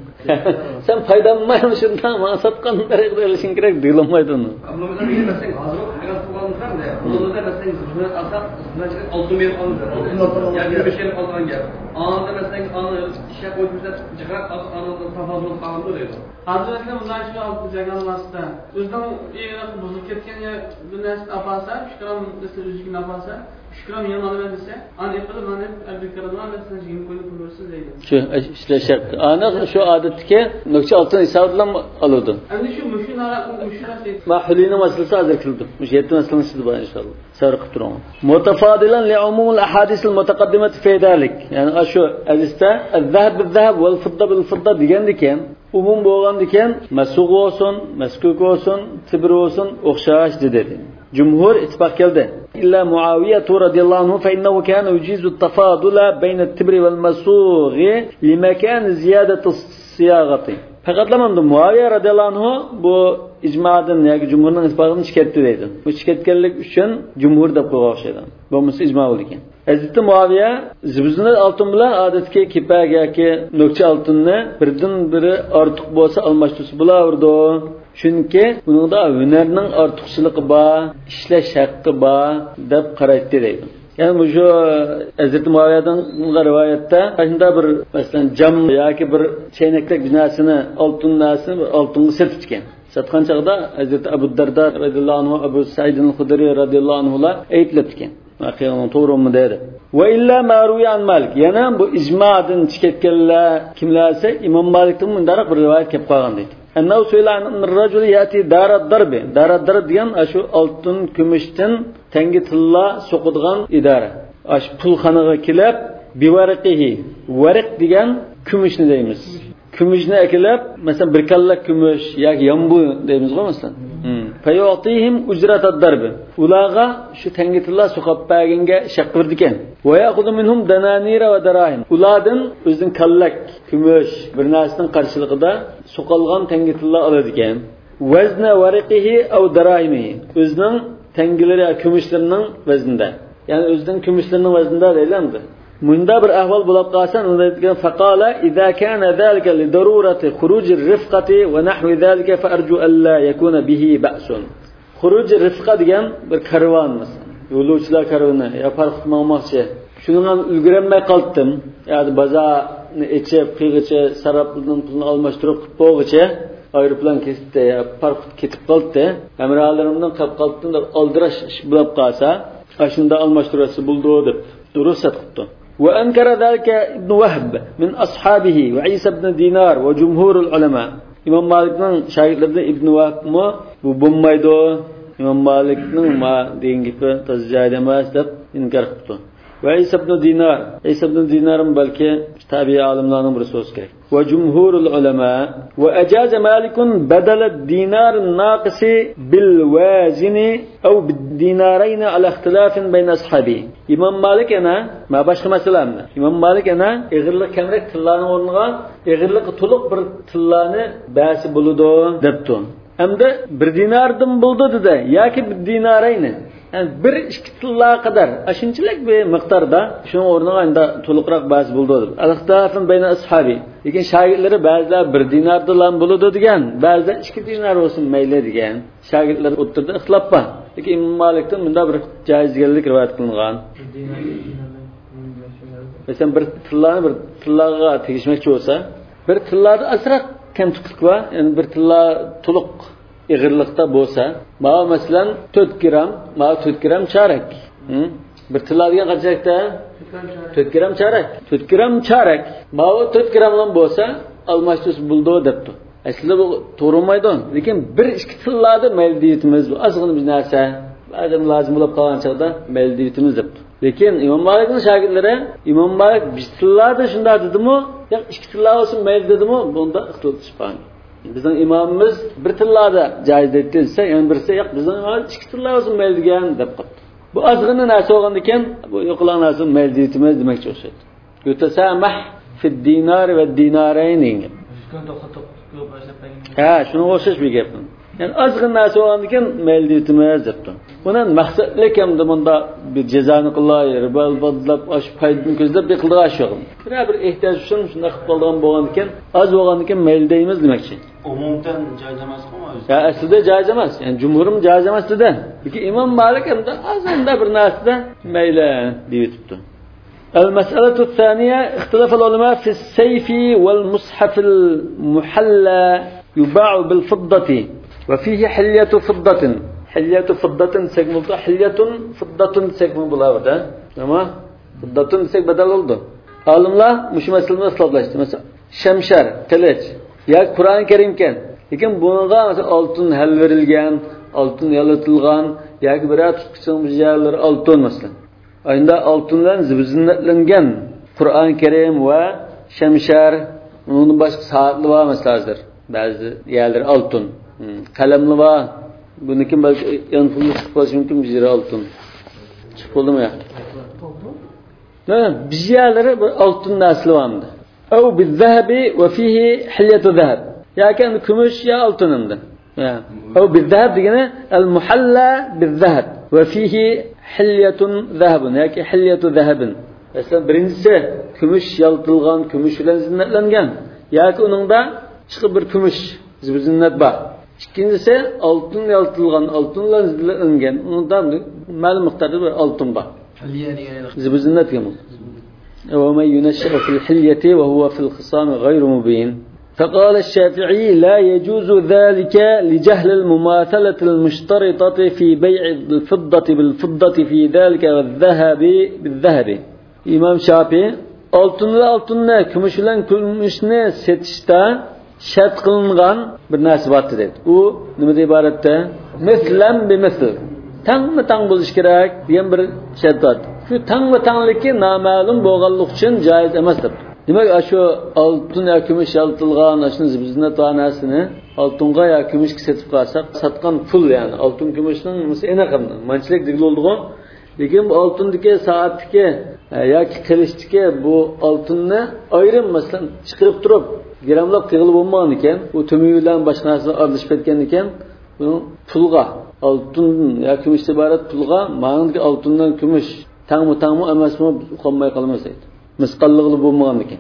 sen foydalanmaysan shundan men sotgan tariqada olishing kerak deyilmaydi uni Ablamdan bir mesela hazır biraz kullanırsan da bunu da mesela hizmet alsak mesela altın bir alır. Ya bir şey aldan gel. Anında mesela anı işe koyduğunda çıkar anında tafazul kaldı diyor. Hazretler bundan şu altı jaganlasda. Özden yine bozuk ketken ya dünyası apasa, şükran mesela üzgün apasa, şükran yanına verirse, an yapalım an hep elbikaradan mesela jigin koyup bulursun deydi. Şu işleşek. Ana şu adetki nokta altın hesabından alırdı. Yani şu müşün arakın müşün şey. Mahulina meselesi hazır kıldım. Müşeyetin meselesi siz bana inşallah. Sarık durun. Mutafadilan li umumul ahadis al mutaqaddimat fi dalik. Yani şu hadiste el-zahab bil-zahab vel-fidda bil-fidda degandiken umum bo'lgandiken masuk olsun, maskuk olsun, tibr olsun, o'xshash dedi. Cumhur ittifaq keldi. İlla Muaviye radhiyallahu anhu fe innehu kana yujizu at-tafadula bayna at-tibr vel-masugh li makan ziyadati as-siyagati. Faqatlamanda Muaviye radhiyallahu anhu bu icmadan yoki cumhurning isbog'ini chiqardi deydi. Bu chiqarganlik uchun cumhur deb qo'ygan o'xshaydi. Bu musi ijmo bo'lgan. Hazrat Muaviye zibiznat oltin bilan odatga kipak yoki nokcha oltinni birdan biri ortiq bo'lsa almashtirsa bo'lardi. Chunki buningda hunarning ortiqchiligi bor, ishlash haqqi bor deb qaraydi deydi. Yani bu şu Hazreti Muaviye'den rivayette aslında bir mesela cam yoki bir çeyneklik binasını altın nasını altınlı sertken. Satqan çağda Hazreti Abu Darda radhiyallahu anhu, Abu Sa'id al-Khudri radhiyallahu anhular aytlatgan. Haqiqatan to'g'rimi dedi. Va illa ma'ruwi an Malik. Yana bu ijmo'dan chiqayotganlar kimlarsa Imom Malikdan bundaroq bir rivoyat kelib qolgan deydi. Annahu su'ilana ar-rajul yati darad darbi. Darad darb degan shu oltin kumushdan tangi tilla so'qadigan idora. Ash pulxonaga kelib bivarqihi. Varq degan kumushni deymiz. Kumushni akilib, masalan bir kalla kumush yoki yombu deymiz-ku masalan. Fayotihim ujrat ad-darb. Ularga shu tangi tilla so'qib berganga shaqir ekan. Va ya'khudhu minhum dananira va darahim. Ulardan o'zining kallak kumush bir narsaning qarshiligida so'qilgan tangi tilla oladi ekan. Vazna variqihi aw darahimihi. O'zining tangilari kumushlarining vaznida. Ya'ni o'zining kumushlarining vaznida deyiladi. Munda bir ahvol bo'lib qolsa, unda aytgan faqala idza kana zalika li darurati khuruj ar-rifqati wa nahwi zalika fa arju alla yakuna bihi ba'sun. Khuruj ar-rifqa degan bir karvon masalan, yo'lovchilar karvoni ya farq qilmoqchi. Shundan ulgurmay qoldim. Yani bozorni ichib, qiyg'icha sarapdan pulni almashtirib qo'yg'icha aeroplan kesdi ya farq ketib qoldi. Hamrohlarimdan qolib qoldim deb aldirash ish bo'lib qolsa, shunda almashtirasi bo'ldi deb ruxsat qildi. وأنكر ذلك ابن وهب من أصحابه وعيسى بن دينار وجمهور العلماء. إمام مالك'ның şagirdlaridan İbn Vahb mı bu bulmaydı. İmam Malik'ның ma degan gapi tazjid emas deb inkor qildi. Va İsa ibn Dinar'ın balki tabi'i olimlarning bir so'zi kerak. Va jumhurul ulama va ajaza Malikun badal ad-dinar an-naqisi bil wazini aw bid-dinarayn ala ikhtilafin bayna ashabi. İmam Malik ana ma boshqa masalamni. İmam Malik ana ig'irlik kamrak tillarning o'rniga ig'irlik to'liq bir tillarni ba'si bo'ladi debdi. Hamda bir dinardan bo'ldi dedi yoki bir dinarayni. Yani bir ikki tilla kadar aşınçılık bir miktarda şunun o'rniga to'liqroq ba'zi bo'ldi. Al-ikhtilafun bayna ashabi. Lekin shogirdlari ba'zilar 1 dinardan bo'ladi degan, ba'zilar 2 dinar bo'lsin mayli degan. Shogirdlar o'tirdi ixtilof bor. Lekin Imom Malikdan bunda bir joizlik rivoyat qilingan. Mesela bir tillaga tegishmoqchi bo'lsa, bir tillada asraq kamchilik bor, yani bir tilla to'liq ig'irlikda bo'lsa, mana masalan 4 gram, mana 4 gram chorak. Bir tilladigan qanchakda? 4 gram chorak. 4 gram chorak. Mana 4 gramdan bo'lsa, almashtirib buldo debdi. Aslida bu to'g'ri bo'lmaydi, lekin 1-2 tillada mayli deyitimiz bu ozgina bir narsa. Ba'zan lozim bo'lib qolgan chaqda mayli deyitimiz debdi. Lekin İmam Malikning shogirdlari İmam Malik bir tillada shunday dedimi? Yo 2 tilla olsin mayli dedimi? Bunda ixtilof chiqqan. Bizning imomimiz bir tillada joiz desa, yana birisi yo'q, bizning imomimiz 2 tilla olsin mayli degan deb qopdi. Bu ozgina narsa bo'lgan ekan, bu yo'qlan narsa mayli deyitimiz demakchi o'xshaydi. Yutasamah fi dinar va dinarayn. Ha, shuni o'xshash bir gap. Yani ozgina narsa bo'lgan ekan mayli deyitimiz debdi. Bundan maqsadlik hamda bunda bir jazoni qilay, ribal badlab, osh foydani ko'zlab qildigan ish yo'q. Bir ehtiyoj uchun shunday qilib qolgan bo'lgan ekan, oz bo'lgan ekan mayli deymiz demakchi. Umumdan joiz emasmi o'zi? Ya aslida joiz emas. Yani jumhurim joiz emas dedi. Lekin İmam Malik hamda ozgina bir narsada mayli deyibdi. المسألة الثانية اختلف العلماء في السيف والمصحف المحلى يباع بالفضة وفيه حلية فضة. حلية فضة سيكون حلية فضة سيكون بلاوده. تمام؟ فضة سيك بدل oldu. Alimlar mush masalani hisoblashdi. Masalan, shamshar, qilich, yoki Qur'on Karimkan. Lekin bunga masalan oltin hal berilgan, oltin yalatilgan, yoki biror tutqichning joylari oltin masalan. Ayında oltindan ziynatlangan Qur'on Karim va shamshar, uning boshqa soatli va masalandir. Ba'zi yerlar oltin, qalamli va buniki balki yanfulli chiqib qolishi mumkin bizga oltin. Chiqib qoldimi ya? Ne? Bizyaları altın naslı vardı. Ev bil zahabi ve fihi hilyatu zahab. Ya kendi gümüş ya altınındı. Ya. Ev bil zahab degene el muhalla bil zahab ve fihi hilyatun zahabun. Ya ki hilyatu zahabun. Mesela birincisi gümüş yaltılgan, gümüş bilen ziynetlengen. Ya ki onun da çıkıp bir gümüş zinnet var. İkincisi altın yaltılgan, altınla ziynetlengen. Onun da malum miktarda bir altın var. زبزنات يمون ومن ينشأ في الحلية وهو في الخصام غير مبين فقال الشافعي لا يجوز ذلك لجهل المماثلة المشترطة في بيع الفضة بالفضة في ذلك والذهب بالذهب İmam Şafii altınla kümüşlen kümüşne setişte şart kılıngan bir narsa vardır dedi. Bu nimede ibarette? Meslen bi mesl. Tangma tang bo'lish kerak degan bir shart bor. Shu tangma tangligi noma'lum bo'lganlik uchun joiz emas deb. Demak, shu oltin yoki kumush yaltilgan shuni ziynat tanasini oltinga yoki kumushga setib qolsak, sotgan pul ya'ni oltin kumushning aniqamdan manchilik digil bo'ldi-ku. Lekin bu oltindagi soatdagi yoki qilishdagi bu oltinni ayrim masalan chiqarib turib, gramlab qilib bo'lmagan ekan, u tumi bilan boshqa narsa aralashib ketgan ekan, buni pulga altın ya gümüş ibaret pulga ma'nodagi oltindan gümüş tangmi emasmi qolmay qolmasaydi. Misqalliqli bo'lmagan ekan.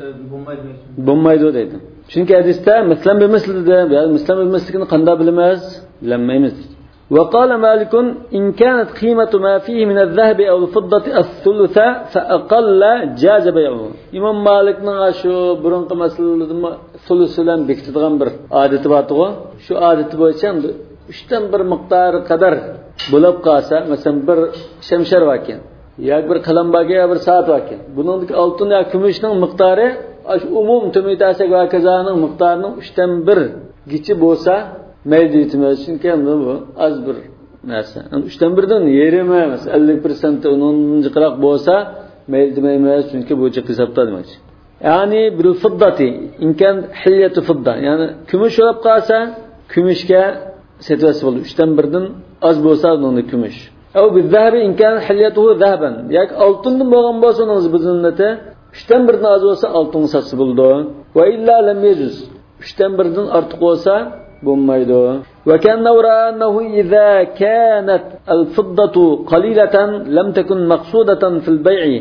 Bo'lmaydi deydi. Chunki hadisda mislan bilmaslida, mislan bilmasligini qanday bilamiz? Bilmaymiz. وقال مالك إن كانت قيمة ما فيه من الذهب أو الفضة الثلث فأقل جاز بيعه. İmam Malikning shu burunqi masalada thuluth bilan bekitadigan bir odati bor-ku. Shu odati bo'yicha 3dan bir miqdori qadar bo'lib qolsa, masalan bir shamshar vakin yoki bir qalambaga bir soat vakin. Buningdagi oltin yoki kumushning miqdori shu umum to'mitasak va kazaning miqdorining 3dan 1 gichi bo'lsa, mayli deymiz. Chunki bu az bir narsa. 3dan 1dan yerimi, masalan 50% undan jiqroq bo'lsa, mayli demaymiz, chunki bu jiq hisobda demakchi. Ya'ni bil fiddati inkan hilyatu fidda, ya'ni kumush bo'lib qolsa, kumushga setvasi bo'ldi. 3dan 1dan az bo'lsa uni kumush. Aw bil-zahabi in kan hilyatuhu zahaban. Yoki oltindan bo'lgan bo'lsa uni zinnati 3dan 1dan az bo'lsa oltin sotsa bo'ldi. Va illa lam yajuz. 3dan 1dan ortiq bo'lsa bo'lmaydi. Va kana annahu idza kanat al-fiddatu qalilatan lam takun maqsudatan fil bay'i.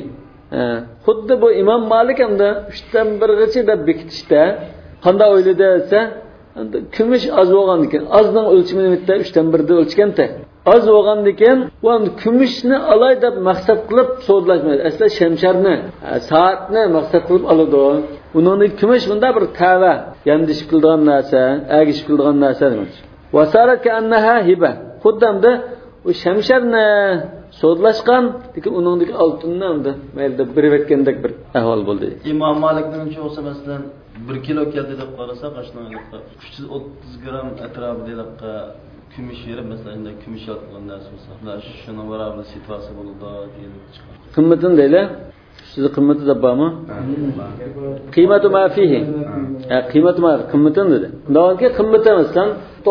Xuddi bu İmam Malik hamda 3dan 1gacha deb bekitishda qanday o'yladi desa, kumush az bo'lgan ekan, azning o'lchimini bitta 3dan 1da o'lchganda az bo'lgan ekan, bu kumushni olay deb maqsad qilib so'zlashmaydi. Asli shamsharni, soatni maqsad qilib oladi. Uning kumush bunda bir tava, yandishib qilgan narsa, agishib qilgan narsa demak. Vasarat ka'annaha hiba. Xuddamda o shamsharni sodlashgan, lekin uningdagi oltinni hamda mayda birib etgandek bir ahvol bo'ldi. İmam Malikning uchun olsa masalan 1 kilo keldi deb qarasak, ashunaqalikqa 330 gram atrofida kumush verib, masalan, kumush yotgan narsa bo'lsa, shuni barobar situasiya bo'ladi deb chiqadi. Qimmatini deylar. Siz qimmati dabami? Qiymatu ma fihi. Qiymatu ma qimmatini dedi. Davomki qimmati masalan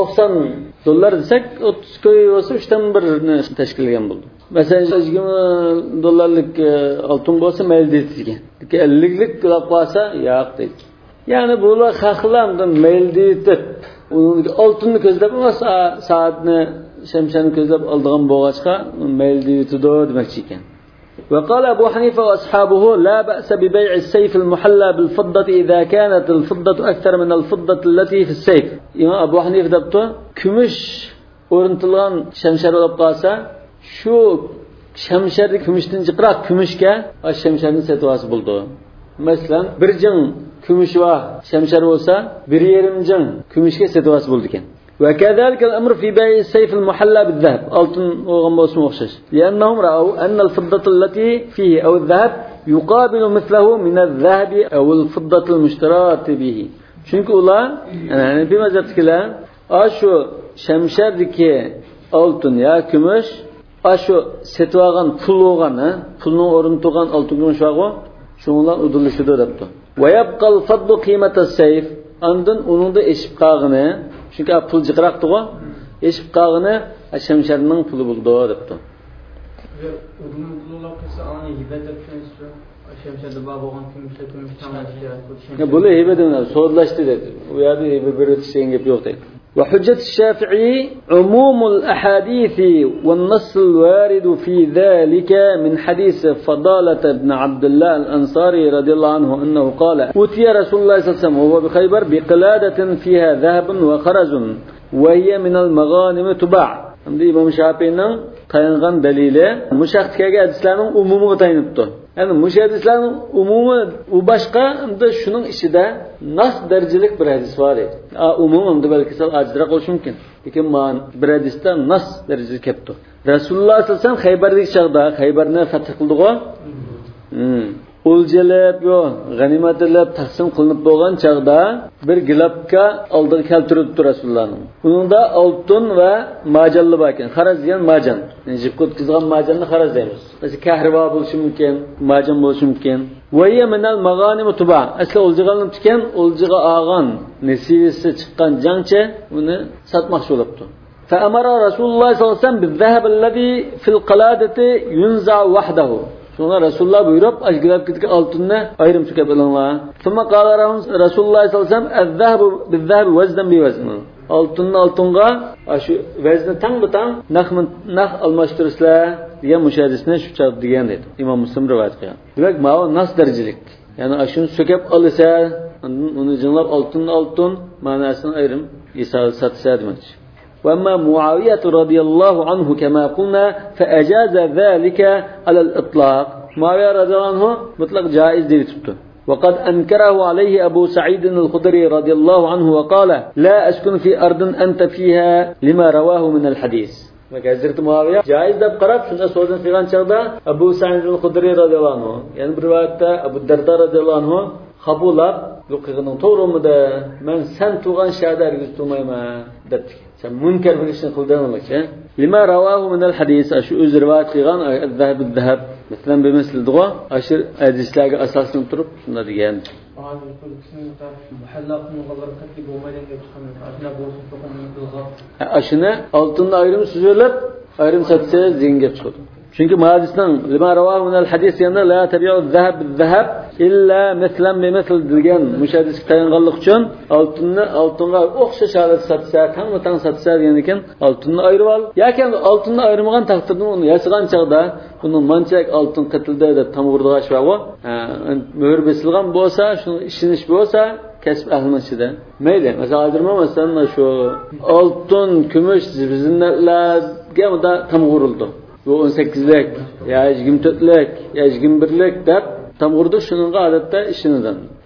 $90 desak, 30 ko'y bo'lsa 3dan 1ni tashkil qilgan bo'ldi. Masalan, $20lik oltin bo'lsa mayli deydi. 50lik qilib qo'ysa, yo'q deydi. Ya'ni bular xalqlarni mayli deyib, uning oltinni ko'zlab emas, soatni, shamsharni ko'zlab oldigan bo'g'achqa mayli deydi demoqchi ekan. وقال أبو حنيفة وأصحابه لا بأس ببيع السيف المحلى بالفضة إذا كانت الفضة أكثر من الفضة التي في السيف. إمام أبو حنيفة دبته كمش ورنتلان شمشر ولبقاسا شو شمشر كمشتن جقراق كمشكا الشمشر ستواس بلدو. مثلا برجن كمش وا شمشر وسا بريرم جن كمشكا ستواس بلدكن. وكذلك الأمر في بيع السيف المحلى بالذهب ألتن وغموس مخشش لأنهم رأوا أن الفضة التي فيه أو الذهب يقابل مثله من الذهب أو الفضة المشترات به. Çünkü ular yani bir mazatkiler aşu şemşerdeki altın ya gümüş aşu setvagan pul olganı pulun oruntugan altın gümüş var o şunlar uduluşudur depti. Ve yabqal fadlu qimata sayf andın onun da eşip qağını çünkü pul jiqraqdı o eşip qağını şemşerning puli buldu depti. Udulun pullar qilsa ani hibat deb tushunishdi. Şemşerde bab olgan gümüşle gümüş tamamlayacak. Ya bunu hibe demler, soğudlaştı dedi. O yerde hibe bir şeyin gibi yok dedi. وحجة الشافعي عموم الأحاديث والنص الوارد في ذلك من حديث فضالة بن عبد الله الأنصاري رضي الله عنه أنه قال أتي رسول الله صلى الله عليه وسلم وهو بخيبر بقلادة فيها ذهب وخرز وهي من المغانم تباع. Şimdi İmam Şafii'nin tayanğan delili müşahhidkege hadislerinin umumu tayinipti. Yani müşahhidlerin umumu u başka da şunun içinde nas derecelik bir hadis var. Umumum da belki sal acırak olsun mümkün. Lekin man bir hadiste nas derecelik yaptı. Resulullah sallallahu aleyhi ve sellem Xaybar'daki çağda Xaybar'ni fath qildi-go. O'ljalab yo g'animatlab taqsim qilinib bo'lgan chaqda bir gilabga oldiga keltiribdi Rasulullohning. Buningda oltin va majanli bor ekan. Xaraz degan majan. Jib qo'tkizgan majanni xaraz deymiz. Masalan, kahribo bo'lishi mumkin, majan bo'lishi mumkin. Va hiya minal maghanim tuba. Asli o'ljiganib ekan, o'ljiga olgan nasibasi chiqqan jangchi uni sotmoqchi bo'libdi. فأمر رسول الله صلى الله عليه وسلم بالذهب الذي في القلادة ينزع وحده. Sonra Resulullah buyurup aşgılap gittik altınına ayrım çıkıp alınlar. Sonra qala Resulullah sallallahu aleyhi ve sellem "Ez-zahabu biz-zahabi veznen bi-vezni." Altınla altınga şu vezni tam nah almashtırışlar degan müşahidesine şu çağ degan dedi. İmam Müslim rivayet qilgan. Demek ma'o nas derecelik. Yani aşını söküp alırsa onu jınlap altın manasını ayrım satsa demekçi. وأما معاوية رضي الله عنه كما قلنا فأجاز ذلك على الإطلاق. معاوية رضي الله عنه مطلق جائز ديرتبته. وقد أنكره عليه أبو سعيد الخدري رضي الله عنه وقال لا أسكن في أرض أنت فيها لما رواه من الحديث. Hazreti Muaviye caiz deb qarab shunda so'zini qilgan chaqda Abu Sa'id al-Khudri radhiyallohu anhu, ya'ni bir vaqtda Abu Darda radhiyallohu anhu qabulab yo'qligini to'g'rimidi? Men sen turgan shaharda ergiz turmayman dedi. Sen munkar bir ishni qildingmi? Lima rawahu min al-hadis shu o'z rivoyat qilgan az-zahab masalan bemisl duo ashir hadislarga asoslanib turib shunda degan. Ashuna oltinni ayrim suzilib, ayrim satsa zengib chiqdi. Çünkü hadisdan lima rawahu min al-hadis yana la tabi'u az-zahab biz-zahab illa mislan bimisl degan mushahhis tayanganlik uchun oltinga o'xshash holat satsa, tang satsa degan ekan, oltinni ayirib ol. Yoki oltinni ayirmagan taqdirda uni yasigan chaqda buni manchak oltin qitildi deb tamg'urdigash va mo'hr besilgan bo'lsa, shuni ishinish bo'lsa kasb ahlichida. Mayli, masalan, ayirmamasdan shu oltin, kumush, zinnatlarga unda tamg'urildi. Bu 18'lik, ya 24'lik, ya 21'lik deb tamg'urdi shuningga odatda ishinidan.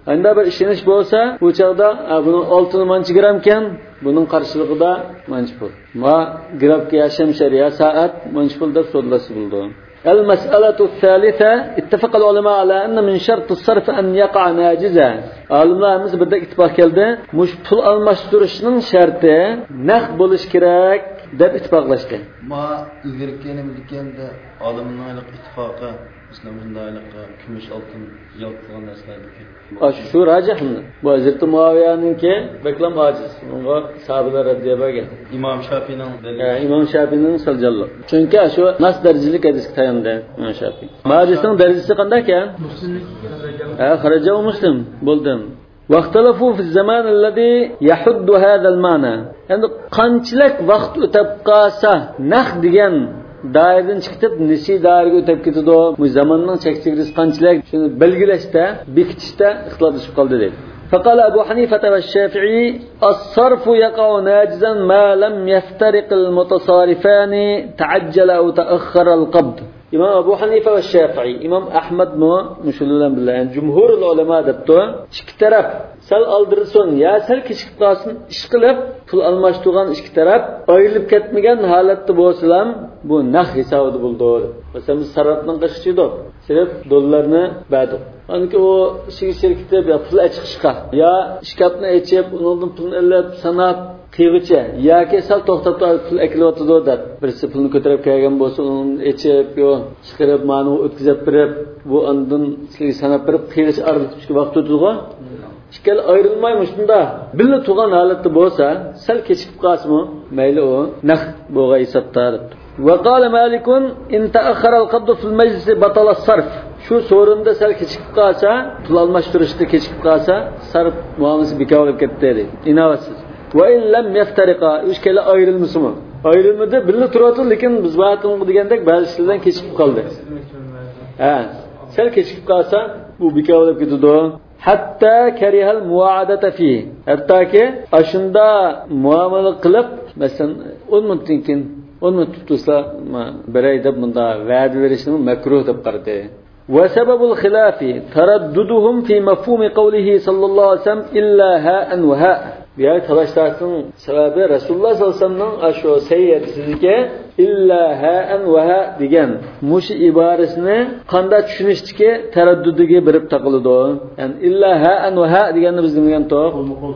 Anda bir ishonish bo'lsa, bu chaqda buni oltini mancha gram ekan, buning qarshiligida mancha pul. Va gramga yasham shariat soat mancha pul deb so'zlasi bo'ldi. المسألة الثالثة اتفق العلماء على أن من شرط الصرف أن يقع ناجزا. Alimlarimiz birde ittifaq keldi. Mush pul almashtirishning sharti naqd bo'lish kerak deb ittifoqlashdi. Ma ilgirkenimlikende olimlarning ittifoqi İslam'ındaylıqqa kumush oltin yaltılgan narsalarniki. Şu racihmi? Bu Hazreti Muaviyaninki beklam aciz. Onga sahabeler raddiye bergen. İmam Şafii'nin İmam Şafii'nin saljallo. Çünkü şu nas dereceli hadis tayanda İmam Şafii. Hadisning derecesi qanday ekan? Muslimlik. Xaraja Muslim bo'ldim. واختلفوا في الزمان الذي يحد هذا المعنى. Yani qanchalik vaqt o'tib qolsa naqd degan dairədən çıxıb nisi dairəyə ötəb ketdi o. Bu zamanның çək-çəkirisi qanchalik shuni belgilashda, bekitishda ixtiloflashib qoldi dedi. فقال أبو حنيفة والشافعي الصرف يقع ناجزا ما لم يفترق المتصارفان تعجل أو تأخر القبض. İmam Abu Hanife ve Şafii, İmam Ahmed mu müşulülen billah. Yani cumhurul ulema depto. İki taraf sal aldırırsın ya sal keçip kalsın iş kılıp pul almaştırgan iki taraf ayrılıp ketmegen halatda bolsalam bu nah hesabı buldu. Mesela biz sarrafdan kaçışıydı. Sebep dolarını verdik. Anki o şirkette bir pul açıkışka ya şikapını açıp onun pulunu ellep sanap qiyğıcha yoki sal to'xtab pul akilyotdi deb birisi pulni ko'tarib kelgan bo'lsa uni echib yo chiqarib ma'ni o'tkazib berib bu ondan sizga sanab berib qiyğıcha artishga vaqt o'tdi-ku. Ikkala ayrilmaymish bunda billa turgan holatda bo'lsa sal kechib qolsa mayli u naq bo'lg'ay hisobda deb. Wa qala Malikun in ta'akhkhara al-qabd fi al-majlis batala as-sarf. Shu so'rinda sal kechib qolsa pul almashtirishda kechib qolsa sarf muomalasi bekor bo'lib ketdi dedi. Inovatsiz. Ve illem yeftarika üçkele ayrılması mı? Ayrılmadı birlikte turatu lekin biz vaatımı degandek bazılardan keçip kaldı. Sel keçip kalsa bu bekar olup gidiyordu. Hatta kerihal muadata fi. Hatta ki aşında muamele kılıp mesela 10 minutkin 10 minut tutsa birayda bunda vaat verişini mekruh deb qaradi. Ve sebebul hilafi teradduduhum fi mefhumi kavlihi sallallahu aleyhi ve sellem illa ha'en ve ha'. Diğer talaşların sebebi Resulullah sallallahu aleyhi ve sellem'nin aşo seyyedisizlikə illa ha'en ve ha degan muş ibaresini qanda tushunishga taraddudiga birib taqildi. Yani illa ha'en ve ha deganni biz degan to.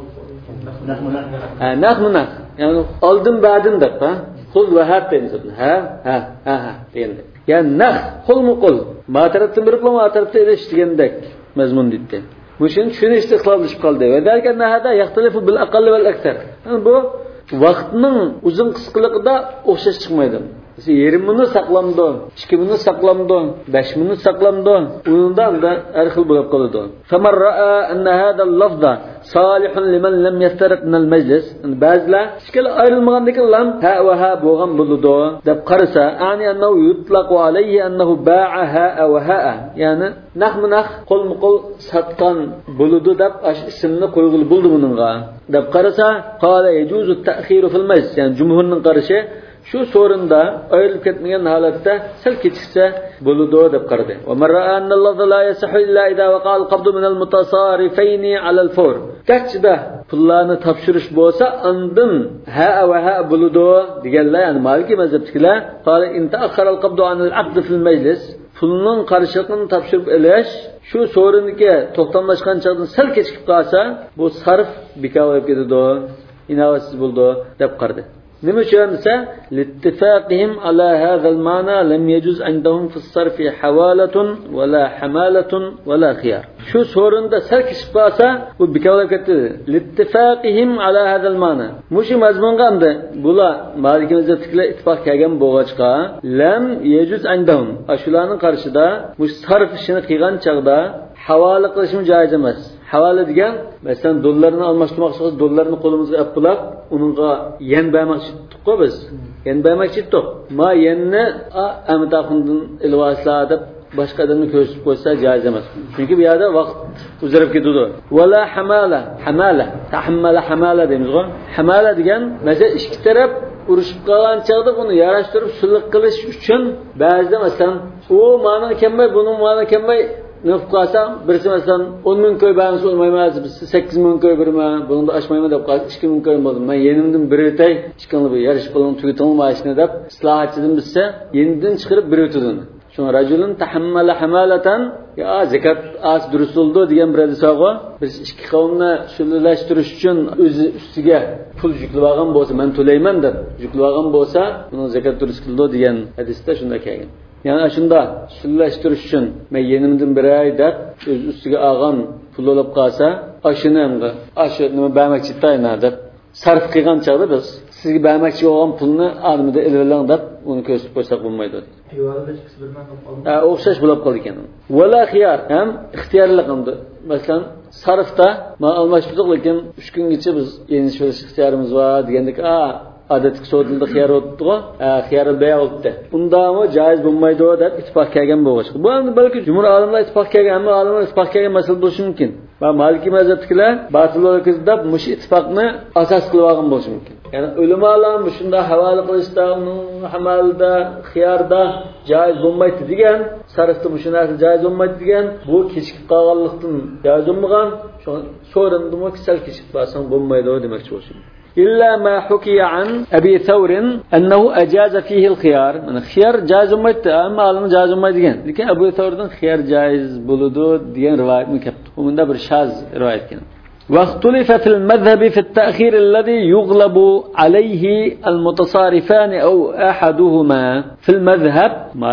Nahmuna. Yani oldin ba'din deb ha. Qul ve ha deymiz. Ha deganda. Yani nah qul muqul. Ma tarafdan birib ma tarafdan erishgandek mazmun deydi. Müşün şunu istiqlallaşıp kaldı. Ve derken nahada yaxtalifu bil aqalli vel ekser. Yani bu vaqtning uzun qisqaligida o'xshash chiqmaydi. Mesela 20 minut saqlamdi, 2 minut saqlamdi, 5 minut saqlamdi. Undan da har xil bo'lib qoladi. Famar ra'a anna hada al-lafza salihun liman lam yaftariq min al-majlis. Ba'zilar ishkala ayrilmagandaki lam ha va ha bo'lgan bo'ladi deb qarasa, ani annahu yutlaqu alayhi annahu ba'a ha va ha. Yani naq qo'l-qo'l satgan bo'ladi deb ismni qo'yg'il bo'ldi buningga. Deb qarasa, qala yajuzu at-ta'khir fil majlis. Yani jumhurning qarashi şu sorunda ayrılıp ketmeyen halatta sel keçikse buludu deb qaradi. Ve marra annallahu la yasihu illa idha waqa al-qabdu min al-mutasarifayn ala al-fawr. Kaçda pullarni topshirish bo'lsa, andin ha va ha buludu deganlar, yani Maliki mazhabdagilar qala in ta'akhkhara al-qabdu an al-aqd fi al-majlis. Pulning qarshiliqini topshirib elish shu so'ringa to'xtamlashgan chaqda sel kechikib qolsa, bu sarf bekor bo'lib ketadi, inovatsiz bo'ldi deb qaradi. Nima uchun desa, littifaqihim ala hadha al-ma'na lam yajuz indahum fi as-sarf hawalatun wala hamalatun wala khiyar. Shu so'rinda sal kishib qolsa, bu bekor bo'lib ketdi. Littifaqihim ala hadha al-ma'na. Mushi mazmunga endi bular Malikimizda tikla ittifoq kelgan bo'lg'achqa, lam yajuz indahum. Ashularning qarshida mush sarf ishini qilgan chaqda havola qilishim joiz emas. Havola degan, masalan, dollarni almashtirmoqchi bo'lsa, dollarni qo'limizga olib qo'yib, uningga yen bermoqchi edik-ku biz. Yen bermoqchi edik. Ma yenni amtaxundan ilvosla deb boshqa odamni ko'rsatib qo'ysa joiz emas. Chunki bu yerda vaqt uzrib ketadi. Wala hamala deymiz-ku. Hamala degan, masalan, ikki taraf urushib qolgan chaqda buni yarashtirib sulh qilish uchun ba'zida masalan, u ma'no kelmay, buni ma'no kelmay ne qilsam, birisi masalan 10 ming ko'y bersa olmayman, birisi 8 ming ko'y berman, bunda ochmayman deb qolsa 2 ming ko'y bo'ldi. Men yenimdan bir o'tay, ishqilib yarish bilan tugatilmayishni deb islohchidan bilsa, yeniden chiqarib bir o'tadi. Şuna racülün tahammala hamalatan ya zekat az dürüst oldu diyen bir hadis var. Biz iki kavimni şuleştirish uchun o'zi ustiga pul yuklagan bo'lsa, men to'layman deb yuklagan bo'lsa, buni zekat dürüst qildi degan hadisda shunda kelgan. Yani shunda şuleştirish uchun men yenimdan biray deb o'z ustiga olgan pul olib qolsa, ashuni hamga ash nima bermoqchi tayna deb sarf qilgan chog'da biz sizga bermoqchi bo'lgan pulni almida ilib deb uni ko'rsatib qo'ysak bo'lmaydi. O'xshash bo'lib qoldi ekan. Wala xiyar ham ixtiyorli qildi. Masalan, sarfda men almashtirdik, lekin 3 kungacha biz yenish qilish ixtiyorimiz bor degandek, odatda sodilda xiyar o'tdi-ku, xiyar bayotdi. Undami joiz bo'lmaydi deb ittifoq kelgan bo'lgan. Bu ham balki jumhur olimlar ittifoq kelgan, hamma olimlar ittifoq kelgan masala bo'lishi mumkin. Va Maliki mazhabdagilar batil o'lakizda deb mush ittifoqni asos qilib olgan bo'lishi mumkin. Yani ulamalar shunda havola qilishda, hamalda, xiyarda joiz bo'lmaydi degan, sarfda shu narsa joiz bo'lmaydi degan, bu kechikib qolganlikdan joiz bo'lmagan, so'rindimi sal kechikib qolsang bo'lmaydi demoqchi bo'lishim. إلا ما حكي عن أبي ثور أنه أجاز فيه الخيار. من خيار جائز ما أما علم جائز ما ديان. لكن أبو ثور دن خيار جائز بلودو ديان رواية من كبت. ومن ده برشاز رواية كنا. واختلف في المذهب في التأخير الذي يغلب عليه المتصارفان أو أحدهما. في المذهب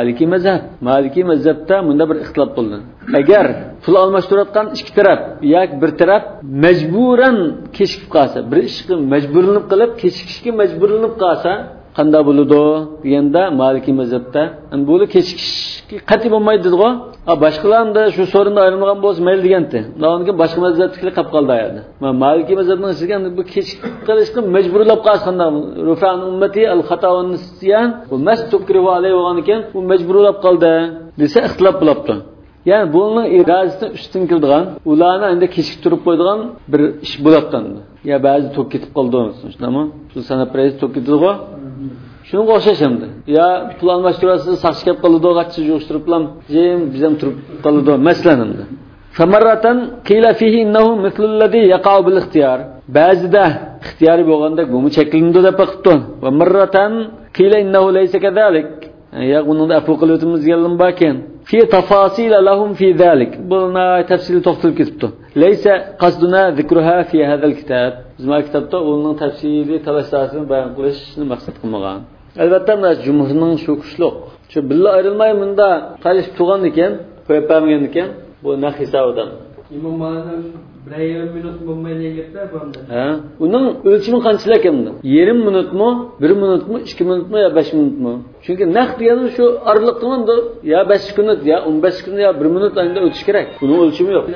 مالكي مذهب تا من ده بالاختلاف قلنا. Agar pul almashtirayotgan ikki taraf yoki bir taraf majburan kechikib qolsa, bir ishga majburlanib qilib, kechikishga majburlanib qolsa, qanday bo'ladi deganda Maliki mazhabda, bu kechikishga qat'iy bo'lmaydi dedi-ku. Boshqalarda shu so'rinda ayrilmagan bo'lsa mayli deganda. Undan boshqa mazhabdagilar qolib qoldi ayolda. Maliki mazhabning sizga bu kechikib qilishga majburlab qolsa qanday? Rufan ummati al-xata va nisyan va mastukrihu alayhi bo'lgan ekan, u majburlab qoldi desa ixtilof bo'libdi. Yani bunun iradesini üstün kıldıgan, ularına inde keşik durup koyduğun bir iş bulaptandı. Ya bazı tok ketip kaldı olmuşsun. Ama şu sana prezi tok ketip o. Şunu koşaşımdı. Ya pul almashtirası sakşı kep kalıdı o kaçı joşturup lan. Bizim turup kalıdı o. Meslenimdi. Femarratan qila fihi innehu mislulladhi yaqa'u bil ikhtiyar. Bazı da ihtiyari bo'lganda bu mu çekilindi deb aqtdi. Ve marratan qila innehu laysa kadhalik. Ya bunun da afu qilib yalın baken. في تفاصيل لهم في ذلك. بلنا تفصيل تفصيل كتبته. ليس قصدنا ذكرها في هذا الكتاب. زمان كتبته ولنا تفصيلي تلاشاسını bayan qilishni maqsad qilmagan. Albatta jumhurning shu kuchliq. Shu billa ayrilmay bunda qalib turgan ekan, qo'yib bermagan ekan, bu naq hisobidan. İmam Malik bir minut bo'lmaydi gapda bunda. Uning o'lchimi qanchalik endi? 20 minutmi, 1 minutmi, 2 minutmi yo 5 minutmi? Chunki naq degani shu oraliqda ya 5 minut ya 15 kun ya 1 minut ayında o'tish kerak. Buning o'lchimi yo'q.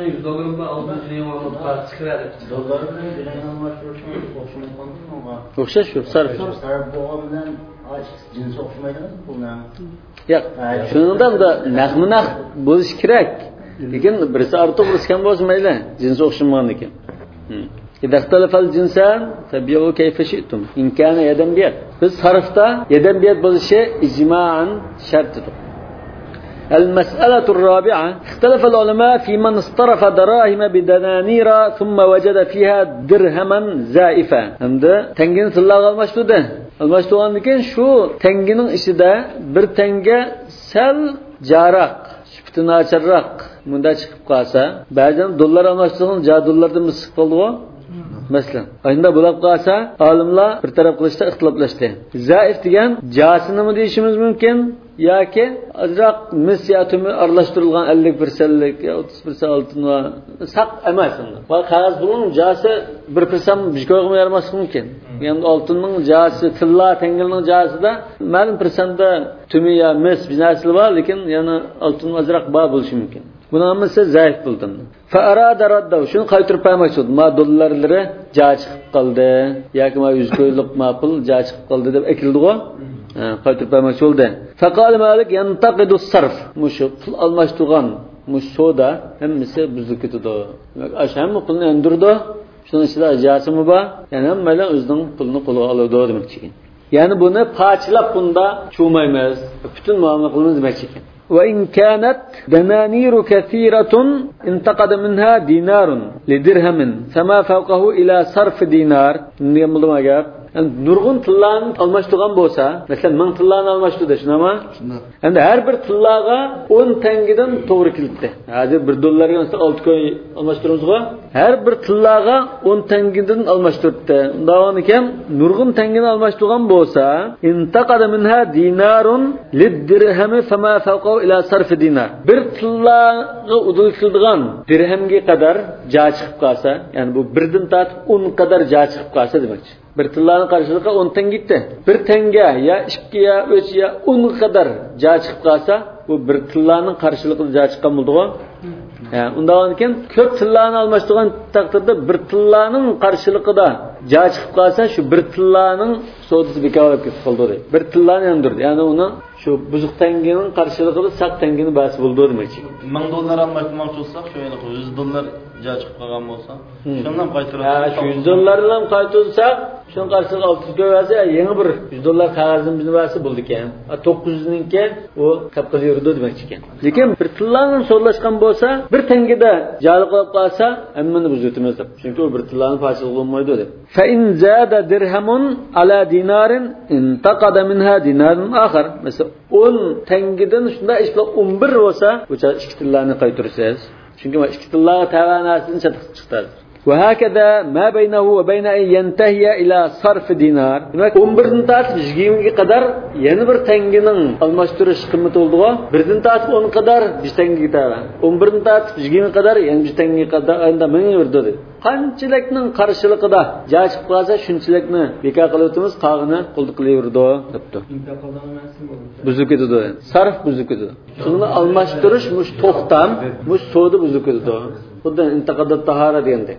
O'xshash shu sarf. Sarf bo'lgan bilan jinsi o'xshamaydi bundan. Yo'q. Shundan da naq bo'lish kerak. Lekin birisi ortiq birisi kam bo'lsa mayli, jinsi o'xshamagan ekan. إذا اختلف الجنسان فبيعوا كيف شئتم إن كان يدا بيد. Biz sarfta yeden biyet bo'lishi ijma'an shartdir. المسألة الرابعة اختلف العلماء في من اصطرف دراهم بدنانير ثم وجد فيها درهما زائفا. Hamda tengini tillaga almashtirgan ekan shu tengining ichida bir tanga sal jaraq, sifati nacharroq bunda chiqib qolsa, ba'zan dollar almashtirgan dollardan misq qoldi-ku. Masalan, ayında bo'lib qolsa, olimlar bir taraf qilishda ixtiloflashdi. Zaif degan jasinimi deyishimiz mumkin yoki azroq mis yotimi aralashtirilgan 50%lik yo 30% oltin va saq emas unda. Va qog'oz buning jasi 1% bijko'g'im yarmasligi mumkin. Ya'ni oltinning jasi, tilla tengilning jasida ma'lum %da tumi ya mis binasili bor, lekin yana oltin azroq bor bo'lishi mumkin. Buni hammasi zaif bo'ldim. Fa arada raddaw shuni qaytirib qo'ymoqchi bo'ldi. Ma dollarlari ja chiqib qoldi yoki ma 100 ko'ylik ma pul ja chiqib qoldi deb ekildi-ku. Qaytirib qo'ymoqchi bo'ldi. Faqal Malik yantaqidu sarf. Mushu pul almashtirgan mush soda hammasi buzilib ketdi. Asham pulni endirdi. Shuning ichida jasimi bor. Yani hammalar o'zining pulni qo'lga oladi demoqchi ekan. Yani buni pachilab bunda cho'maymiz. Butun muomala qilamiz demoqchi ekan. وإن كانت دنانير كثيرة انتقد منها دينار لدرهم فما فوقه إلى صرف دينار. Nurgun tıllarını almıştığın bolsa, mesela 1000 tıllarını almıştı da şunama. Endi her bir tıllaga 10 tengeden doğru kilitdi. Hazır $1 mesela 6 koy almıştırımızga. Her bir tıllaga 10 tengeden almıştırdı. Ondan iken nurgun tengeden almıştığın bolsa, intaqada minha dinarun lid-dirhami fama fawqahu ila sarf dinar. Bir tıllaga udultildigan dirhemge kadar ja chiqib qalsa, yani bu birdan tat 10 kadar ja chiqib qalsa demekçi. Bir tıllarının karşılığı 10 tenge gitti. Bir tenge ya 2 ya 3 ya 10 kadar ja çıkıp kalsa bu bir tıllarının karşılığı ja çıkan buldu. Yani ondan keyin ko'p tıllarını almıştığın takdirde bir tıllarının karşılığı da ja çıkıp kalsa şu bir tıllarının sodası bekar olib ketib qoldi. Bir tıllarını yandırdı. Yani onu şu buzuk tengenin karşılığı sak tengenin bası buldu demekçi. $1000 almak olsak şöyle $100 ja chiqib qolgan bo'lsa, shundan qaytarib. Şu $100 bilan qaytarsak, şunun karşılığı 600 koyarsa yeni bir $100 qog'ozning bizni basi bo'ldi ekan. 900 ninki o qapqaza yurdi demekçi ekan. Lekin bir tillarning so'rlashgan bo'lsa, bir tengeda jali qilib qolsa, hammani buzutimiz deb. Chunki o bir tillarning parchasi bo'lmaydi deb. Fa in zada dirhamun ala dinarin intaqada minha dinarun akhar. Mesela 10 tengedan shunda ishlar 11 bo'lsa, o'sha 2 tillarni qaytarsangiz. Çünkü iki tıllağı tavanasını çıktı. Ve hakeza ma beynehu ve beyne en yentehiye ila sarf dinar. Demek 11'den tartib 20'ye kadar yeni bir tengenin almashtırış kıymeti olduğu, birden tartib 10 kadar bir tenge tavan. 11'den tartib 20'ye kadar yeni bir tenge kadar anda meni verdi. Qanchalikning qarshiliqida ja chiqib qolsa shunchalikni bekor qilib o'tamiz, qog'ini qo'lda qilaverdi debdi. Buzib ketadi. Sarf buzib ketadi. Shuni almashtirish mush to'xtam, mush so'di buzib ketadi. Xuddi intaqada tahara deganda.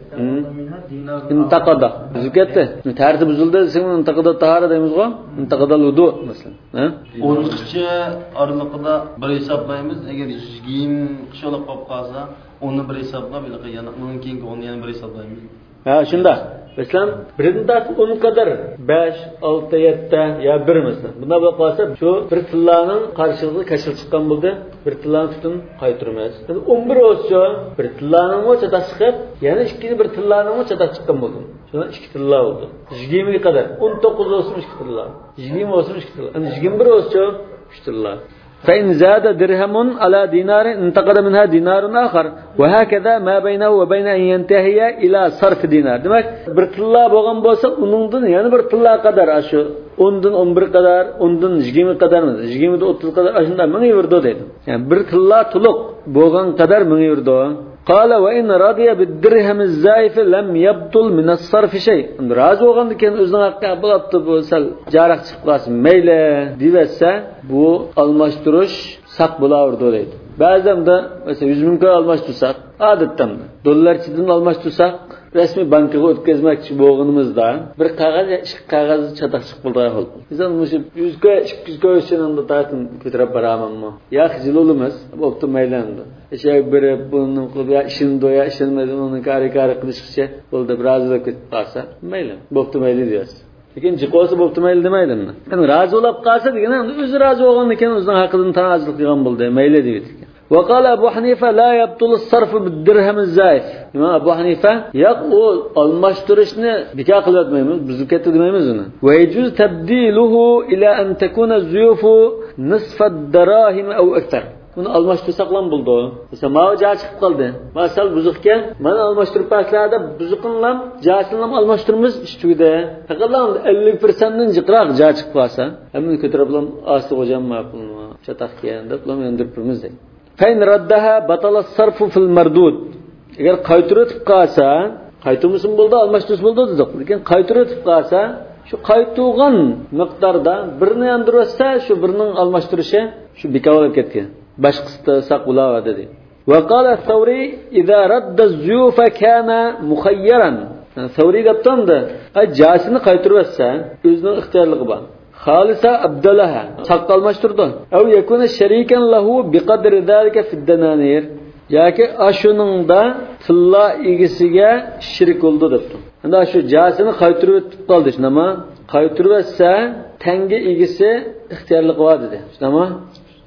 Intaqada buzib ketdi. Tartib buzildi, sen intaqada tahara deymiz-ku. Intaqada wudu masalan. 10 qishcha oralig'ida bir hisoblaymiz. Agar 20 qish olib qolsa onu bir hesapla böyle yana mümkün ki onu yana bir hesaplayayım. Ha şunda. Mesela birden tartib 10 kadar 5, 6, 7 ya 1 mesela. Buna bakarsa şu bir tıllarının karşılığı kaçıl çıkan buldu. Bir tıllarını tutun qaytırmaz. 11 olsa bir tıllarının o çatak çıkıp yani 2 bir tıllarının o çatak çıkan buldu. Şuna 2 tıllar oldu. 20 kadar 19 olsun 2 tıllar. 20 olsun 2 tıllar. Yani 21 olsa 3 tıllar. فإن زاد درهم على دينار انتقد منها دينار آخر وهكذا ما بينه وبين أن ينتهي إلى صرف دينار. Demek bir tilla bo'lgan bo'lsa, uningdan yana bir tilla qadar ashu 10dan 11 kadar, 10dan 20 kadar, 20dan 30 kadar ashunda meni verdi dedi. Yani bir tilla to'liq bo'lgan kadar meni verdi. قال وإن رضي بالدرهم الزائف لم يبطل من الصرف شيء. Razı olgandan keyin o'zining haqqiga bo'libdi bo'lsa, jaraq chiqib qolsa, mayli deyversa, bu almashtirish saq bo'laverdi deydi. Ba'zan da mesela 100 ming koy almashtirsak, odatdan dollarchidan almashtirsak, rasmiy bankaga o'tkazmoqchi bo'lganimizda bir qog'oz ya 2 qog'oz chatoq chiqib qoldi. Bizdan mush 100 koy, 200 koy uchun ta'tin ko'tarib baramanmi? Ya xijilolimiz, bo'pti maylandi. Eşek biri bunun qilib ya ishini doya, ishilmadi, uni kari qilishcha bo'ldi, birazda ketib qolsa, mayli, bo'pti mayli deysiz. Lekin jiqosi bo'pti mayli demaydi-mi? Yani razı bo'lib qolsa degani, o'zi razı bo'lgandan keyin o'zining haqidan tanozul qilgan bo'ldi, mayli deydi. وقال أبو حنيفة لا يبطل الصرف بالدرهم الزائف. İmam Abu Hanife yok o almashtırışını bekar qilmaymiz, biz ketdirmaymiz uni. Ve yecuz tabdiluhu ila an takuna zuyufu nisfa ad-darahim aw akthar. Bunu almashtirsak ham bo'ldi. Mesela mava ja chiqib qoldi. Masal buzuqga mana almashtirib paslarda buzuqinlam, jasinlam almashtiramiz ishtuda. Faqatlam 50% dan jiqroq ja chiqib qolsa, hamma ko'tariblam asli hojam ma'qulmi? Chataqgan deb lam yondiribmiz deydi. Fayn raddaha batala sarfu fil mardud. Agar qaytirib qolsa, qaytumusim bo'ldi, almashtirib bo'ldi dedik. Lekin qaytirib qolsa, shu qaytug'an miqdorda birini yondirsa, shu birining almashtirishi shu bekor bo'lib ketgan. Boshqasida saq bo'ladi dedi. Va qala Thawri idza radda az-zuyufa kana mukhayyaran. Thawri gaptamda, jasini qaytirsa, o'zining ixtiyorligi bor. Khalisa abdalaha saqqalmashtirdi. Aw yakuna sharikan lahu biqadri zalika fi ad-dananir. Yoki ashuningda tilla egisiga shirik bo'ldi debdi. Endi shu jasini qaytirib o'tib qoldi. Nima? Qaytirsa tanga egisi ixtiyorli qiladi dedi. Nima?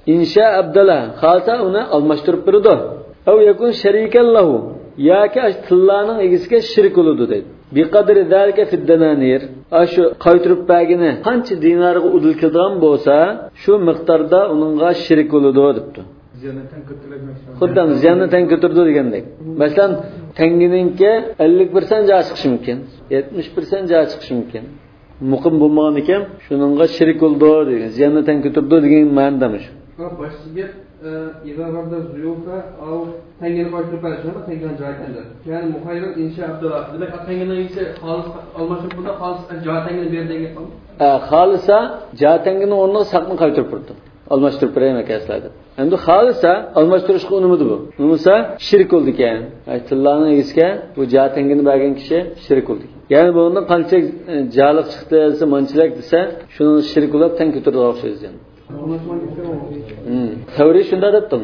insha abdala xalsa uni almashtirib berdi. Aw yakun sharikan lahu yoki tillarning egisiga shirik bo'ladi deydi. Biqadri zalika fi dananir. Ashu qaytirib bergini qancha dinarga udil kelgan bo'lsa, shu miqdorda uningga shirik bo'ladi debdi. Xuddan ziyonatan ko'tirdi degandek. Masalan, tangininki 50% joy chiqishi mumkin, 70% joy chiqishi mumkin. Muqim bo'lmagan ekan, shuningga shirik bo'ldi degan. Ziyonatan ko'tirdi degan ma'nodamiz. Başlıca izalarda zuyufa av tengini başlık paylaşımı tengini cahitlendir. Yani muhayyar inşa abdüllah. Demek tengini ise halis almışıp burada halis cahitengini bir yerde yapalım. Halisa cahitengini onunla sakını kaytırıp durdu. Almıştırıp bireymek esledi. Hem de halisa almıştırışkı unumudu bu. Unumsa şirk oldu ki yani. Aytullah'ın egiske bu cahitengini bergen kişi şirk oldu. Yani bu ondan kança cahalık çıktı ise mançılık dese şunun şirk olup ten kötürde okşayız yani. Teori shunda debdim.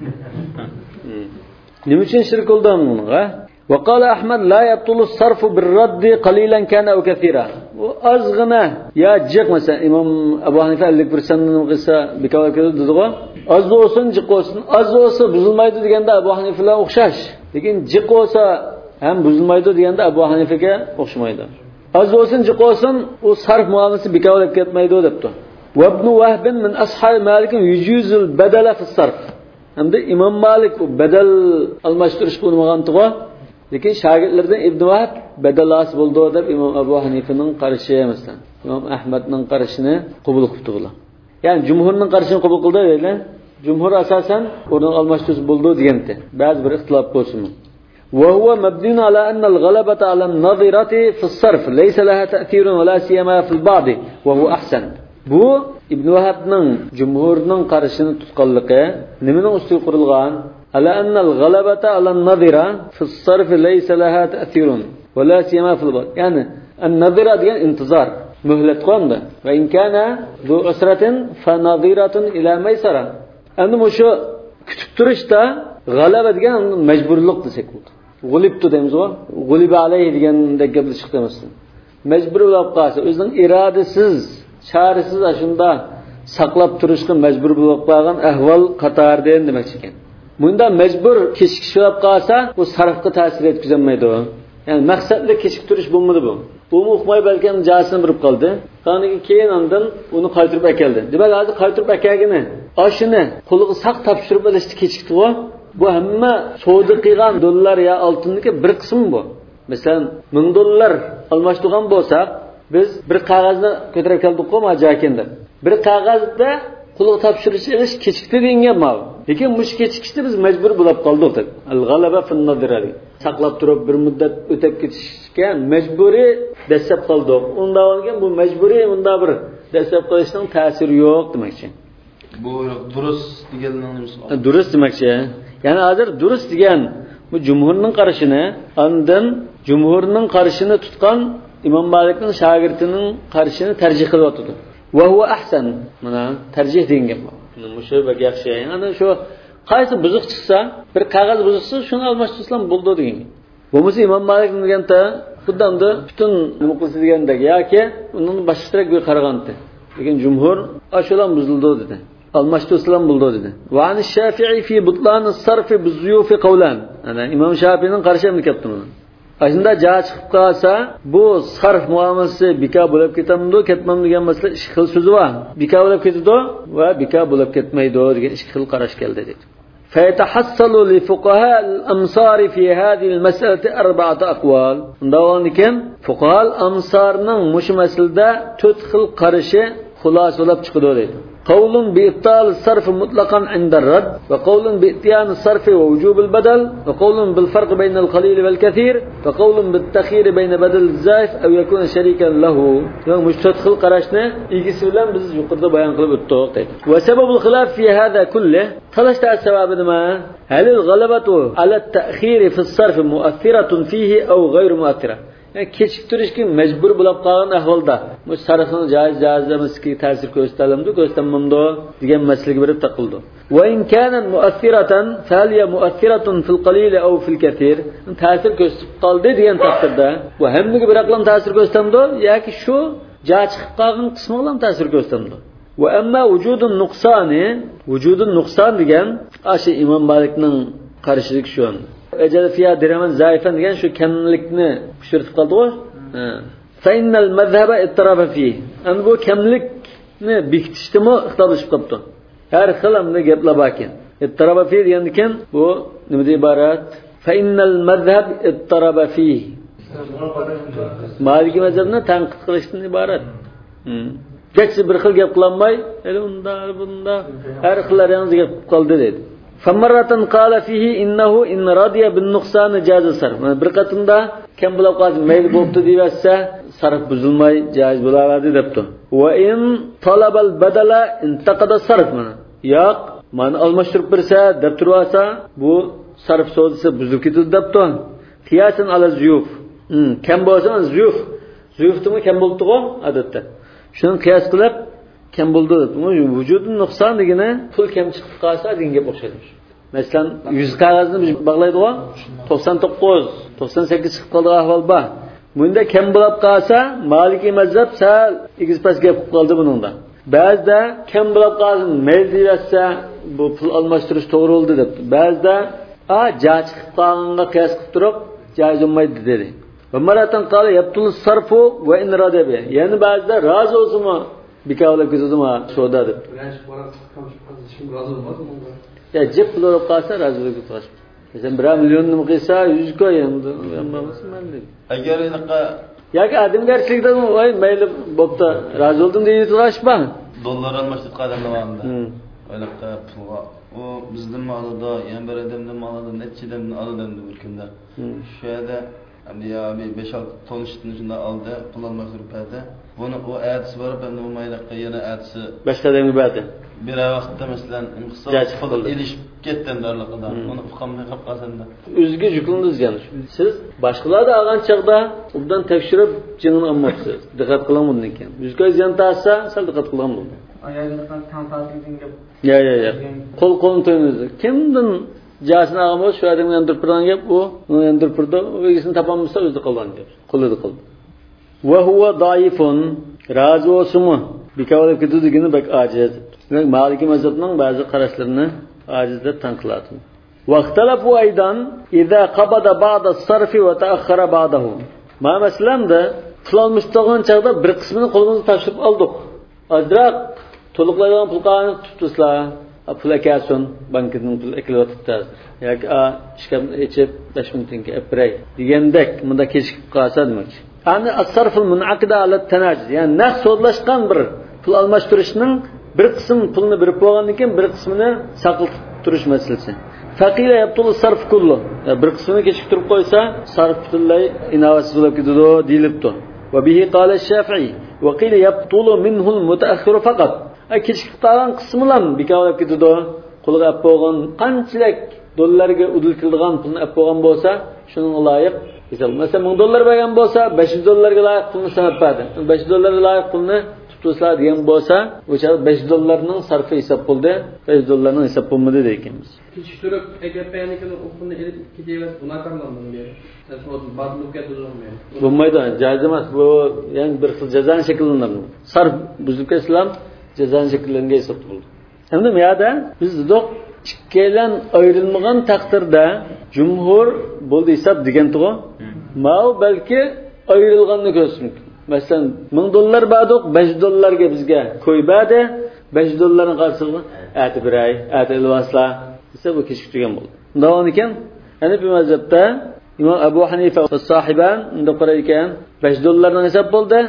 Nima uchun shirk bo'ldi bunga? Va qala Ahmad la yabtulu sarfu bir-radd qalilan kana aw kathira. Bu azg'ina ya jiq mesela Imom Abu Hanifa 50%ni qilsa bekor keldi dedi-ku. Az bo'lsin, jiq bo'lsin. Az bo'lsa buzilmaydi deganda Abu Hanifalar o'xshash. Lekin jiq bo'lsa ham buzilmaydi deganda Abu Hanifaga o'xshamaydi. Az bo'lsin, jiq bo'lsin, u sarf muomalasi bekor bo'lib ketmaydi debdi. وابن وهب من أصحاب مالك يجوز البدل في الصرف. عند إمام مالك بدل المشترش بون مغانتوا. لكن شاگردlerden İbn Vahb bedel as buldu deb İmam Abu Hanifa'nın qarşıya mesela. İmam Ahmed'nin qarşını qabul qildilar. Yani cumhurning qarşını qabul qildi deylar. Cumhur asasen onun almashtirish buldu degandi. Ba'zi bir ixtilof bo'lsin. وهو مبني على أن الغلبة على النظرة في الصرف ليس لها تأثير ولا سيما في البعض وهو أحسن. Bu İbn Vahbning jumhurning qarashini tutqanligi nimaning ustiga qurilgan? Ala annal ghalabata ala an-nadira fi as-sarf laysa laha ta'thirun wa la siyama fi al-bad. Yani an-nadira degan intizor, muhlat qo'ydi. Va in kana zu usratin fa nadiratun ila maysara. Endi shu kutib turishda g'alaba degan majburlik desak bo'ladi. G'ulibtu deymiz o. G'uliba alayhi degandek gaplar chiqdi masalan. Majbur bo'lib qolsa, o'zining irodasiz çaresiz aşında saklap turuşqa mecbur bo'lib qolgan ahvol qatoridan demoqchi ekan. Bunda mecbur kechikishib qolsa, bu sarfga ta'sir etkazmaydi. Yani maqsadli kechikib turish bo'lmadi bu. Bu uqmay balkim jasini birib qoldi. Qaniga keyin ondan uni qaytirib akeldi. Demak, hozir qaytirib akagini, oshini qo'liga saq topshirib olishni kechikdi-ku. Bu hamma savdo qilgan dollar ya oltinniki bir qismi bu. Masalan, $1000 almashtirgan bo'lsak, biz bir qog'ozni ko'tarib keldik-ku majakenda. Bir qog'ozda quliq topshirish ilish kechikdi degan ma'lum. Lekin mush kechikishda biz majbur bo'lib qoldik deb. Al-ghalaba fi an-nadirari. Saqlab turib bir muddat o'tib ketishga majburiy dasab qoldik. Unda olgan bu majburiy unda bir dasab qolishning ta'siri yo'q demoqchi. Bu durust deganning nimasi? Durust demoqchi. Ya'ni hozir durust degan bu jumhurning qarashini, ondan jumhurning qarashini tutgan İmam Malik'nin şagirtinin qarşını tercih qilib va huwa ahsan. Mana tercih degan bu. Mushu bak yaxshi. Yani şu qaysi buzuq chiqsa, bir qog'oz buzuqsa, shuni almashtirsam bo'ldi degan. Bo'lmasa İmam Malik deganda xuddamda butun nima qilsa degandagi yoki uni boshqacha bir qaraganda. Lekin jumhur ashulan buzildi dedi. Almashtirsam bo'ldi dedi. Va an Shafi'i fi butlan as-sarf biz-zuyuf qawlan. Ana İmam Shafi'ning qarashini kapti buni. Aslında cevap çıkıp kalsa bu sarf muamelesi bika bulup ketmemdi, ketmem degan masala ish xil so'zi var. Bika bulup ketdi va bika bulup ketmaydi degan ish xil qarash keldi dedi. فيتحصل لفقهاء الأمصار في هذه المسألة 4 أقوال. Undaqanken fuqaha al-amsarning mush masalada 4 xil qarashi xulosalab chiqdi dedi. قول بإبطال الصرف مطلقا عند الرد، وقول بإتيان الصرف ووجوب البدل، وقول بالفرق بين القليل والكثير، وقول بالتخيير بين بدل الزائف أو يكون شريكا له. يعني مش تدخل قراشنا يجي سلام بس يقدر بيان قلب التوقيت. وسبب الخلاف في هذا كله خلصت السبب ما هل الغلبة على التأخير في الصرف مؤثرة فيه أو غير مؤثرة؟ Yani kechiktirishga majbur bo'lib qolgan ahvolda bu sarfning joiz emaski ta'sir ko'rsatamdi, ko'rsatamamdi degan masalaga berib taqildi. Va in kana mu'athiratan faliya mu'athiratun fil qalil aw fil kathir. Ta'sir ko'rsatib qoldi degan taqdirda bu hammaga bir aqlam ta'sir ko'rsatamdi yoki shu joy chiqib qolgan qismi bilan ta'sir ko'rsatamdi. Ve emma vücudun nuksan degan aşı İmam Malik'nin karşılık şu an. Ecel fiyat diremen zayıfen degan şu kemlikni pişirtip kaldı o. Fa innal mazhaba ittirafa fihi. Endi bu kemlikni bekitişdimi ixtiloflashib qolibdi. Har xil amda gaplar bor ekan. Ittirafa fihi degan ekan bu nimadan iborat? Fa innal mazhab ittirafa fihi. Maliki mazhabni tanqid qilishdan iborat. Geçsi bir xil gap qilanmay, bunda har xillar yangi gap qoldi dedi. Famaratan qala fihi innahu in radiya bin nuqsan jaza sarf. Bir qatimda kim bilib qolsa mayli bo'pti deyversa, sarf buzilmay joiz bo'laveradi debdi. Va in talabal badala intaqada sarf mana. Yo'q, mani almashtirib bersa, deb tursa, bu sarf sodisi buzilib ketadi debdi. Qiyasan ala zuyuf. Kim bo'lsa zuyufdimi kim bo'ldi-ku odatda. Shuni qiyos qilib kim bo'ldi deb. Vujudun nuqson degani pul kam chiqib qolsa degan gap o'xshaydi. Masalan, 100 qog'ozni biz bog'laydi-ku, 99, 98 chiqib qoldi ahvol bor. Bunda kim bo'lib qolsa, Maliki mazhab sal igizpas gap qoldi buningda. Ba'zida kim bo'lib qolsa, mayl deyversa, bu pul almashtirish to'g'ri bo'ldi deb. Ba'zida ja chiqib qolganga qiyos qilib turib, joiz bo'lmaydi dedi. Ve maratan qala yaptul sarfu ve in radabi. Yani ba'zida rozi bo'lsa-mu, bikavla kuzuduma shoda deb. Razı olmaz mı? Ya cep pul olib qolsa rozi bo'lib qolish. Mesela 1 millionni qilsa 100 koy endi, bo'lmasa mayli. Agar enaqa yoki adamgarchilikdan voy mayli bo'pti, rozi bo'ldim deydi turashpa. Dollar almashtirib qadam davomida. Oylaqda pulga o bizning malida, yana bir odamning malida nechidan oladi bir kunda. Shu yerda ya bir 5-6 ton işini şunda aldı, kullanmak berdi. Bunu o ertesi varıp hem de bu maylakta yana ertesi başka adamı berdi. Bir vakitte mesela kısa ilişip gittim darlıqda. Onu uqamay qap qasanda. Özgü jukunduz yani. Siz başqalar da algan çağda bundan tekshirib jingini olmoqsiz. Diqqat qiling bundan keyin. Yuzga ziyon tassa, sal diqqat qiling bundan. Ayollardan tantasizlik gap. Ya. Qo'l-qo'lni to'yinizdi. Kimdan jasini olgan bo'lsa, shu odamga yandirib turgan gap u, uni yandirib turdi, o'gisini topolmasa o'zi qilgan gap. Qo'lida qildi. Va huwa daifun razi bo'lsinmi? Bikavlab ketadiganini bak ajiz. Maliki mazhabning ba'zi qarashlarini ajiz deb tanqiladi. Vaqtalafu aydan idza qabada ba'da as-sarfi wa ta'akhkhara ba'dahu. Ma masalamda pul olmishdigan chaqda bir qismini qo'limizga tashib oldik. Azroq to'liqlaydigan pul qani tutibsizlar. Pul akasin bankdan pul akilyapti. Yoki ishkam ichib 5000 tenge apray degandek bunda kechikib qolsa demak. Ani as-sarful munaqida ala tanaj, ya'ni naqd sodlashgan bir pul almashtirishning bir qism pulni berib qo'ygandan keyin bir qismini saqlatib turish masalasi. Faqila yaptul sarf kullu. Bir qismini kechiktirib qo'ysa, sarf butunlay inovatsiz bo'lib ketadi deyilibdi. Va bihi qala Shafi'i va qila yaptulu minhu al-mutaakhir faqat. Kechikib qolgan qismidan bikavlab ketadi. Qo'lga olib qo'ygan qanchalik dollarga udiltilgan pulni olib qo'ygan bo'lsa, shuning loyiq. Mesela $1000 bergan bo'lsa, $500 loyiq pulni sanab berdi. $500 loyiq pulni tutsalar degan bo'lsa, o'sha $5 sarfi hisob bo'ldi, $5 hisob bo'lmadi deymiz. Kechiktirib, agar paynikini o'qishni elib ketayapti, unaqa qilmaydi. Sen badluk ketadi. Bo'lmaydi, joiz emas. Bu yana bir xil jazoni shakllanadi. Sarf buzib ketsa, jazoni shakllangan hisob bo'ldi. Endi bu yerda biz do'q ikkalan ayrilmagan taqdirda jumhur bo'ldi hisob degan to'g'ri. Ma'u balki ayrilganini ko'rsin. Masalan, $1000 berdik, $5 ga bizga qo'y berdi, $5 qarshiligi ati biray, ati ilvaslar esa bu kechiktirgan bo'ldi. Davom ekan, Hanifi mazhabda Imom Abu Hanifa va sohiban unda qarar ekan, $5 hisob bo'ldi,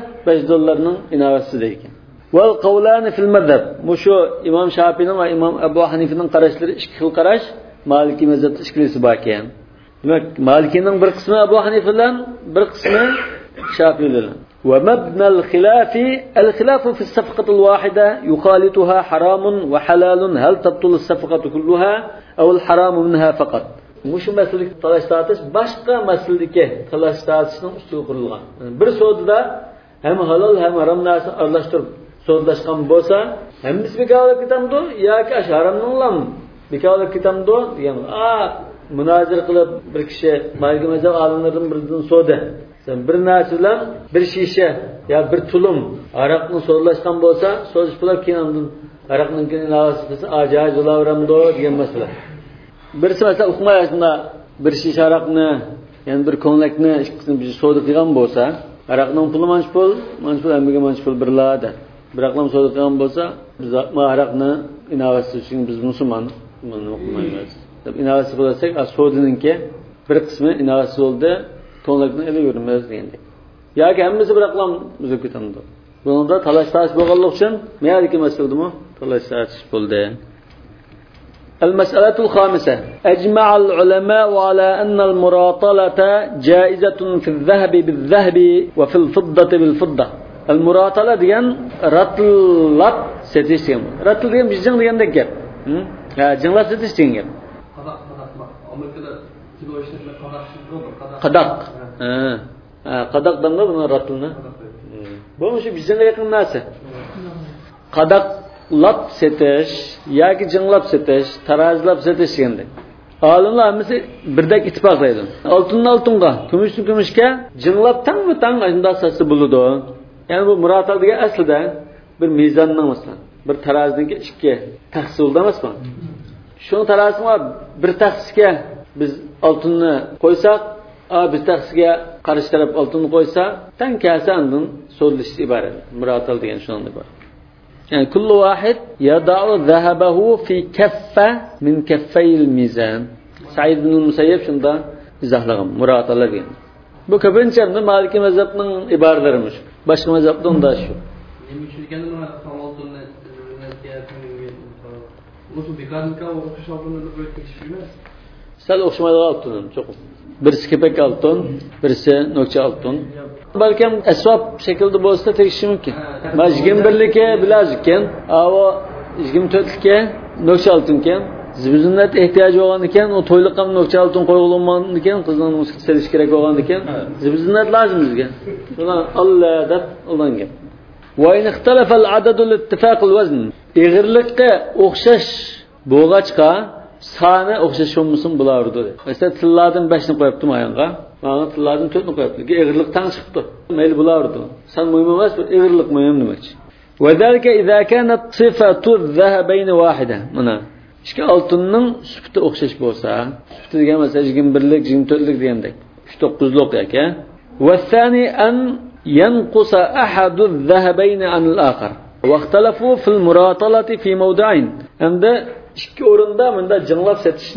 $5 inovatsizda ekan. Wal qawlan fil madhab. Mushu Imom Shafi'ning va Imom Abu Hanifaning qarashlari ikki xil qarash, Maliki mazhabda ikkilisi bor ekan. Demak, Malikining bir qismi Abu Hanifa bilan, bir qismi Shafi'i bilan. ومبنى الخلاف في الصفقة الواحدة يخالطها حرام وحلال هل تبطل الصفقة كلها أو الحرام منها فقط. مش مسألة talash tartish boshqa masalaga talash tartishning ustiga qurilgan. Bir sodada ham halol ham harom narsani aralashtirib sodlashgan bo'lsa, hammasi bekorga ketamdi yoki haramning bekorga ketamdi degan. Munozir qilib bir kishi Maliki mazhab olimlaridan biridan so'di. Sen bir narsa bilan bir shisha Ya bir tulum araqni so'zlashgan bo'lsa, so'zish bo'lib keyin araqning ilovasi ajoyib bo'laveramdi degan masala. Birisi mesela uqmayashda bir shisha araqni, yani bir ko'nglakni ikkisini biz so'da qilgan bo'lsa, araqning puli manch pul, hammaga manch pul birlada. Biroqlam so'da qilgan bo'lsa, biz araqni inovasi uchun biz musulmon buni o'qimaymiz. Deb inovasi bo'lasak, so'dininki bir qismi inovasi bo'ldi, ko'nglakni ele yurmaymiz degandik. Yoki hammasi biroqlam bizga ketamdi. Bunda talash-tarash bo'lganlik uchun meyadagi masaladimi? Talash-tarash bo'ldi. المسألة الخامسة أجمع العلماء على أن المراطلة جائزة في الذهب بالذهب وفي الفضة بالفضة. المراطلة ديان رطلات ستيشتين. رطل ديان بيجان ديان دكر. جنلات ستيشتين. قدق. قدق دمنا بنا رطلنا. بمشي بيجان ديان ناسه. قدق lap setish yoki jinglab setish, tarazlab setish deganday. Olimlar hammasi birdek ittifoqlaydi. Oltinni oltinga, kumushni kumushga, jinglab tang shunday satsa bo'ladi. Ya'ni bu murotal degan aslida bir mezonning masalan, bir tarazniki ikki taxsi bo'ldi emasmi? Shu tarazga bir taxsiga biz oltinni qo'ysak, bir taxsiga qarshi taraf oltinni qo'ysa, tang kelsa undan so'zlish iborat. Murotal degan shunday iborat. Yani kullu vahid yada'u zahabahu fi kaffa min kaffayil mizan. Said ibn Musayyib shunda izohlagan murotalar degan. Bu ko'pincha Maliki mazhabining iboratlarimiş. Boshqa mazhabda unda shu. Sal o'xshamaydigan oltin cho'qim. Birisi kepak oltin, birisi nokcha oltin. Balkim asbab shaklda bo'lsa tegishi mumkin. Mana 21ligi bilazikan, avo 24ligi nokcha oltin ekan. Zibiznat ehtiyoji bo'lgan ekan, u to'yliq ham nokcha oltin qo'yilgan ekan, qizning mushkil selish kerak bo'lgan ekan. Zibiznat lozim bizga. Shundan Allah deb olingan. Va in ixtalafa al-adad al-ittifaq al-wazn. Ig'irlikqa o'xshash bo'lg'achqa sani o'xshash bo'lmasin bo'lardi. Masalan, tillardan 5 ni qo'yibdim ayonga. Mana tillardan 4 ni qo'yibdim. Ig'irlik tang chiqdi. Mayli bo'lardi. San muhim emas, bir ig'irlik muhim demakchi. Va zalika idza kanat sifatu adh-dhahabayn wahida. Mana ikki oltinning sifati o'xshash bo'lsa, sifati degan masalan 21lik, 24lik degandek. 39lik yoki. Va thani an yanqusa ahadu adh-dhahabayn an al-akhar. Va ikhtalafu fil muratalati fi mawdi'ain. Hamda ikki o'rinda bunda jinglab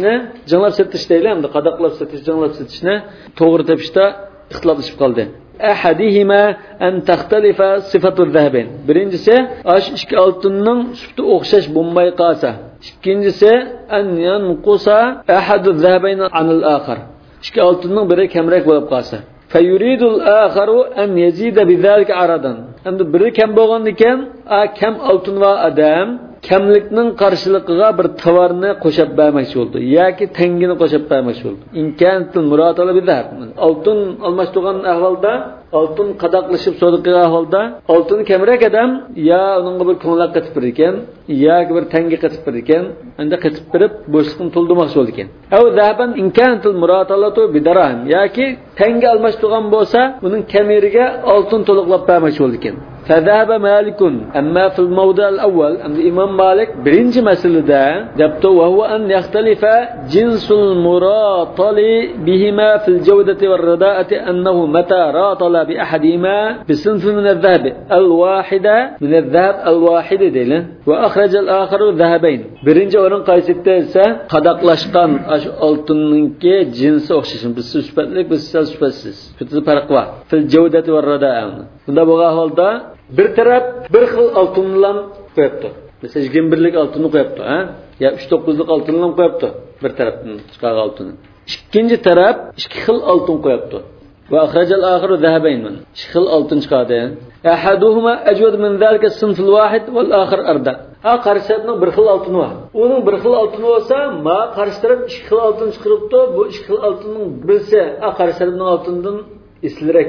setish deyli, hamda qadaqlab setish, jinglab setishni to'g'ri tepishda ixtiloflashib qoldi. Ahadihima an takhtalifa sifatu adh-dhahabayn. Birinchisi, ash ikki oltinning sifati o'xshash bo'lmay qolsa. İkincisi an yanqusa ahadu adh-dhahabayn an al-akhar. İki oltinning biri kamroq bo'lib qolsa. Fayuridu al-akharu an yazida bizalika aradan. Endi biri kam bo'lgan ekan, kam oltin va adam kamlikning qarshiligiga bir tovarni qo'shib bermoqchi bo'ldi yoki tangini qo'shib bermoqchi bo'ldi. Inkantul muratala bizar. Oltin almashtirgan ahvolda, oltin qadaqlashib sodiqi ahvolda, oltin kamroq adam ya uningga bir ko'nglak qatib bir ekan, yoki bir tangi qatib bir ekan, endi qatib berib bo'shliqni to'ldirmoqchi bo'ldi ekan. Aw zahaban inkantul muratalatu bidarahim yoki tangi almashtirgan bo'lsa, uning kameriga oltin to'liqlab bermoqchi bo'ldi ekan. فذهب مالك أما في الموضع الأول أن الإمام مالك برنج مسألة جبته وهو أن يختلف جنس المراطل بهما في الجودة والرداءة أنه متى راطل بأحدهما بصنف من الذهب الواحدة من الذهب الواحد ديله وأخرج الآخر ذهبين برنج ورن قايسته قدقلاشقان altınınki cinsi oxşaşın biz süsbetlik biz süsbetsiz bütün fark var fil jawdati var radaa bunda bu halda bir taraf bir xil oltin bilan qo'yibdi. Mesela 21lik oltinni qo'yibdi, ha? Ya 39lik oltinni ham qo'yibdi bir tarafdan chiqqan oltinni. Ikkinchi taraf ikki xil oltin qo'yibdi. Va akhrajal akhiru dhahabayn. Ikki xil oltin chiqadi. Ahaduhuma ajwad min zalika as-sinf al-wahid wal akhir arda. Qarshidning bir xil oltini bor. Uning bir xil oltini bo'lsa, ma qarshi taraf ikki xil oltin chiqiribdi. Bu ikki xil oltinning birisi qarshi tarafning oltinidan islirak ekan.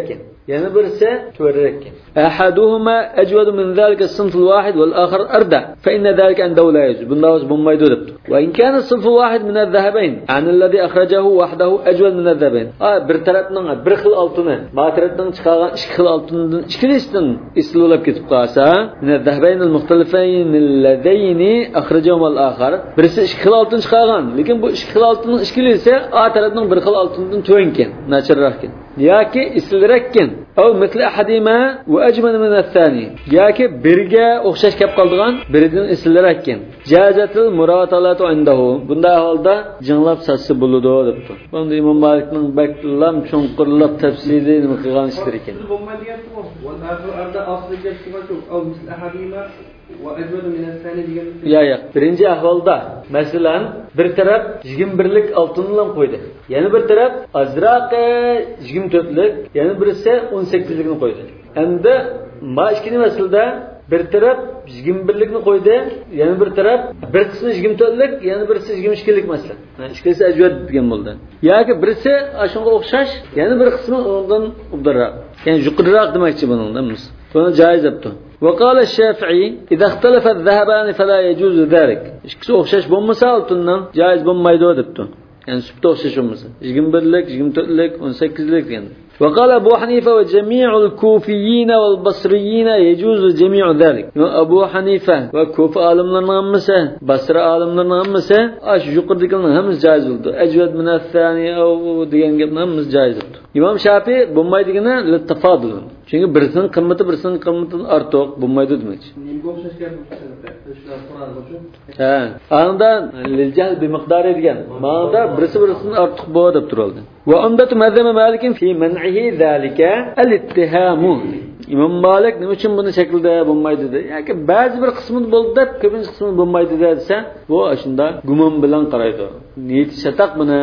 yana birisi to'g'riroq ekan. Ahaduhuma ajwadu min zalika as-sinf al-wahid wal akhar arda fa inna zalika andahu la yajuz. Bunda bo'lmaydi debdi. Va in kana as-sinf al-wahid min az-zahabayn an alladhi akhrajahu wahdahu ajwad min az-zahabayn. Bir tarafning bir xil oltini, ma tarafning chiqargan ikki xil oltindan ikkilisidan islolab ketib qolsa, min az-zahabayn al-mukhtalifayn alladhayni akhrajahu al-akhar. Birisi ikki xil oltin chiqargan, lekin bu ikki xil oltinning ikkilisi a tarafning bir xil oltindan to'yin ekan, nacharroq ekan. yoki isilroq ekan. Aw mitli ahadima va ajmal min ath-thani. Yoki birga o'xshash kelib qoldigan, biridan isilroq ekan. Jazatul muratalatu indahu. Bunday holda jinglab satsi bo'ladi debdi. Bunda Imom Malikning baklam chunqurlab tafsiri nima qilgan ishlar ekan. Bo'lmaydigan-ku. Va arda asliga chiqib aw mitli ahadima va ajmal min ath-thani degan. Yo'q. Birinchi ahvolda, masalan, bir taraf 21lik oltin bilan qo'ydi. Yana bir taraf azroq 24lik, yana birisi 18likni qo'ydi. Endi ma ikkini masalada bir taraf 21likni qo'ydi, yana bir taraf bir qismi 24lik, yana birisi 22lik masalan. Ikkisi ajvat degan bo'ldi. Yoki birisi shunga o'xshash, yana bir qismi undan ubdarroq. Ya'ni yuqoriroq demakchi buningdan biz. Buni joiz debdi. وقال الشافعي إذا اختلف الذهبان فلا يجوز ذلك. İkisi o'xshash bo'lmasa oltindan joiz bo'lmaydi debdi. Yani süpte o'xshash bo'lmasa. 21lik, 24lik, 18lik degan. وقال أبو حنيفة وجميع الكوفيين والبصريين يجوز جميع ذلك. أبو حنيفة وكوفة عالمlarının hammasi, Basra عالمlarının hammasi aş yuqordagilarning hammasi joiz bo'ldi. Ajvad min ath-thani aw degan gapning hammasi joiz bo'ldi. İmam Şafii bo'lmaydigini littafadul. Çünkü birisining qimmati birisining qimmatidan ortiq bo'lmaydi demoqchi. Nega o'xshash gap bo'lsa, shular Qur'on uchun. Ha, anda liljal bi miqdari degan. Ma'noda birisidan ortiq bo'l deb turoldi. Va undatu mazhab Malik'in fi man'ihi zalika al-ittihamu. İmam Malik nima uchun buni shaklda bo'lmaydi dedi. Yoki ba'zi bir qismi bo'ldi deb, ko'pincha qismi bo'lmaydi desa, bu shunda gumon bilan qaraydi. Niyati shataq buni.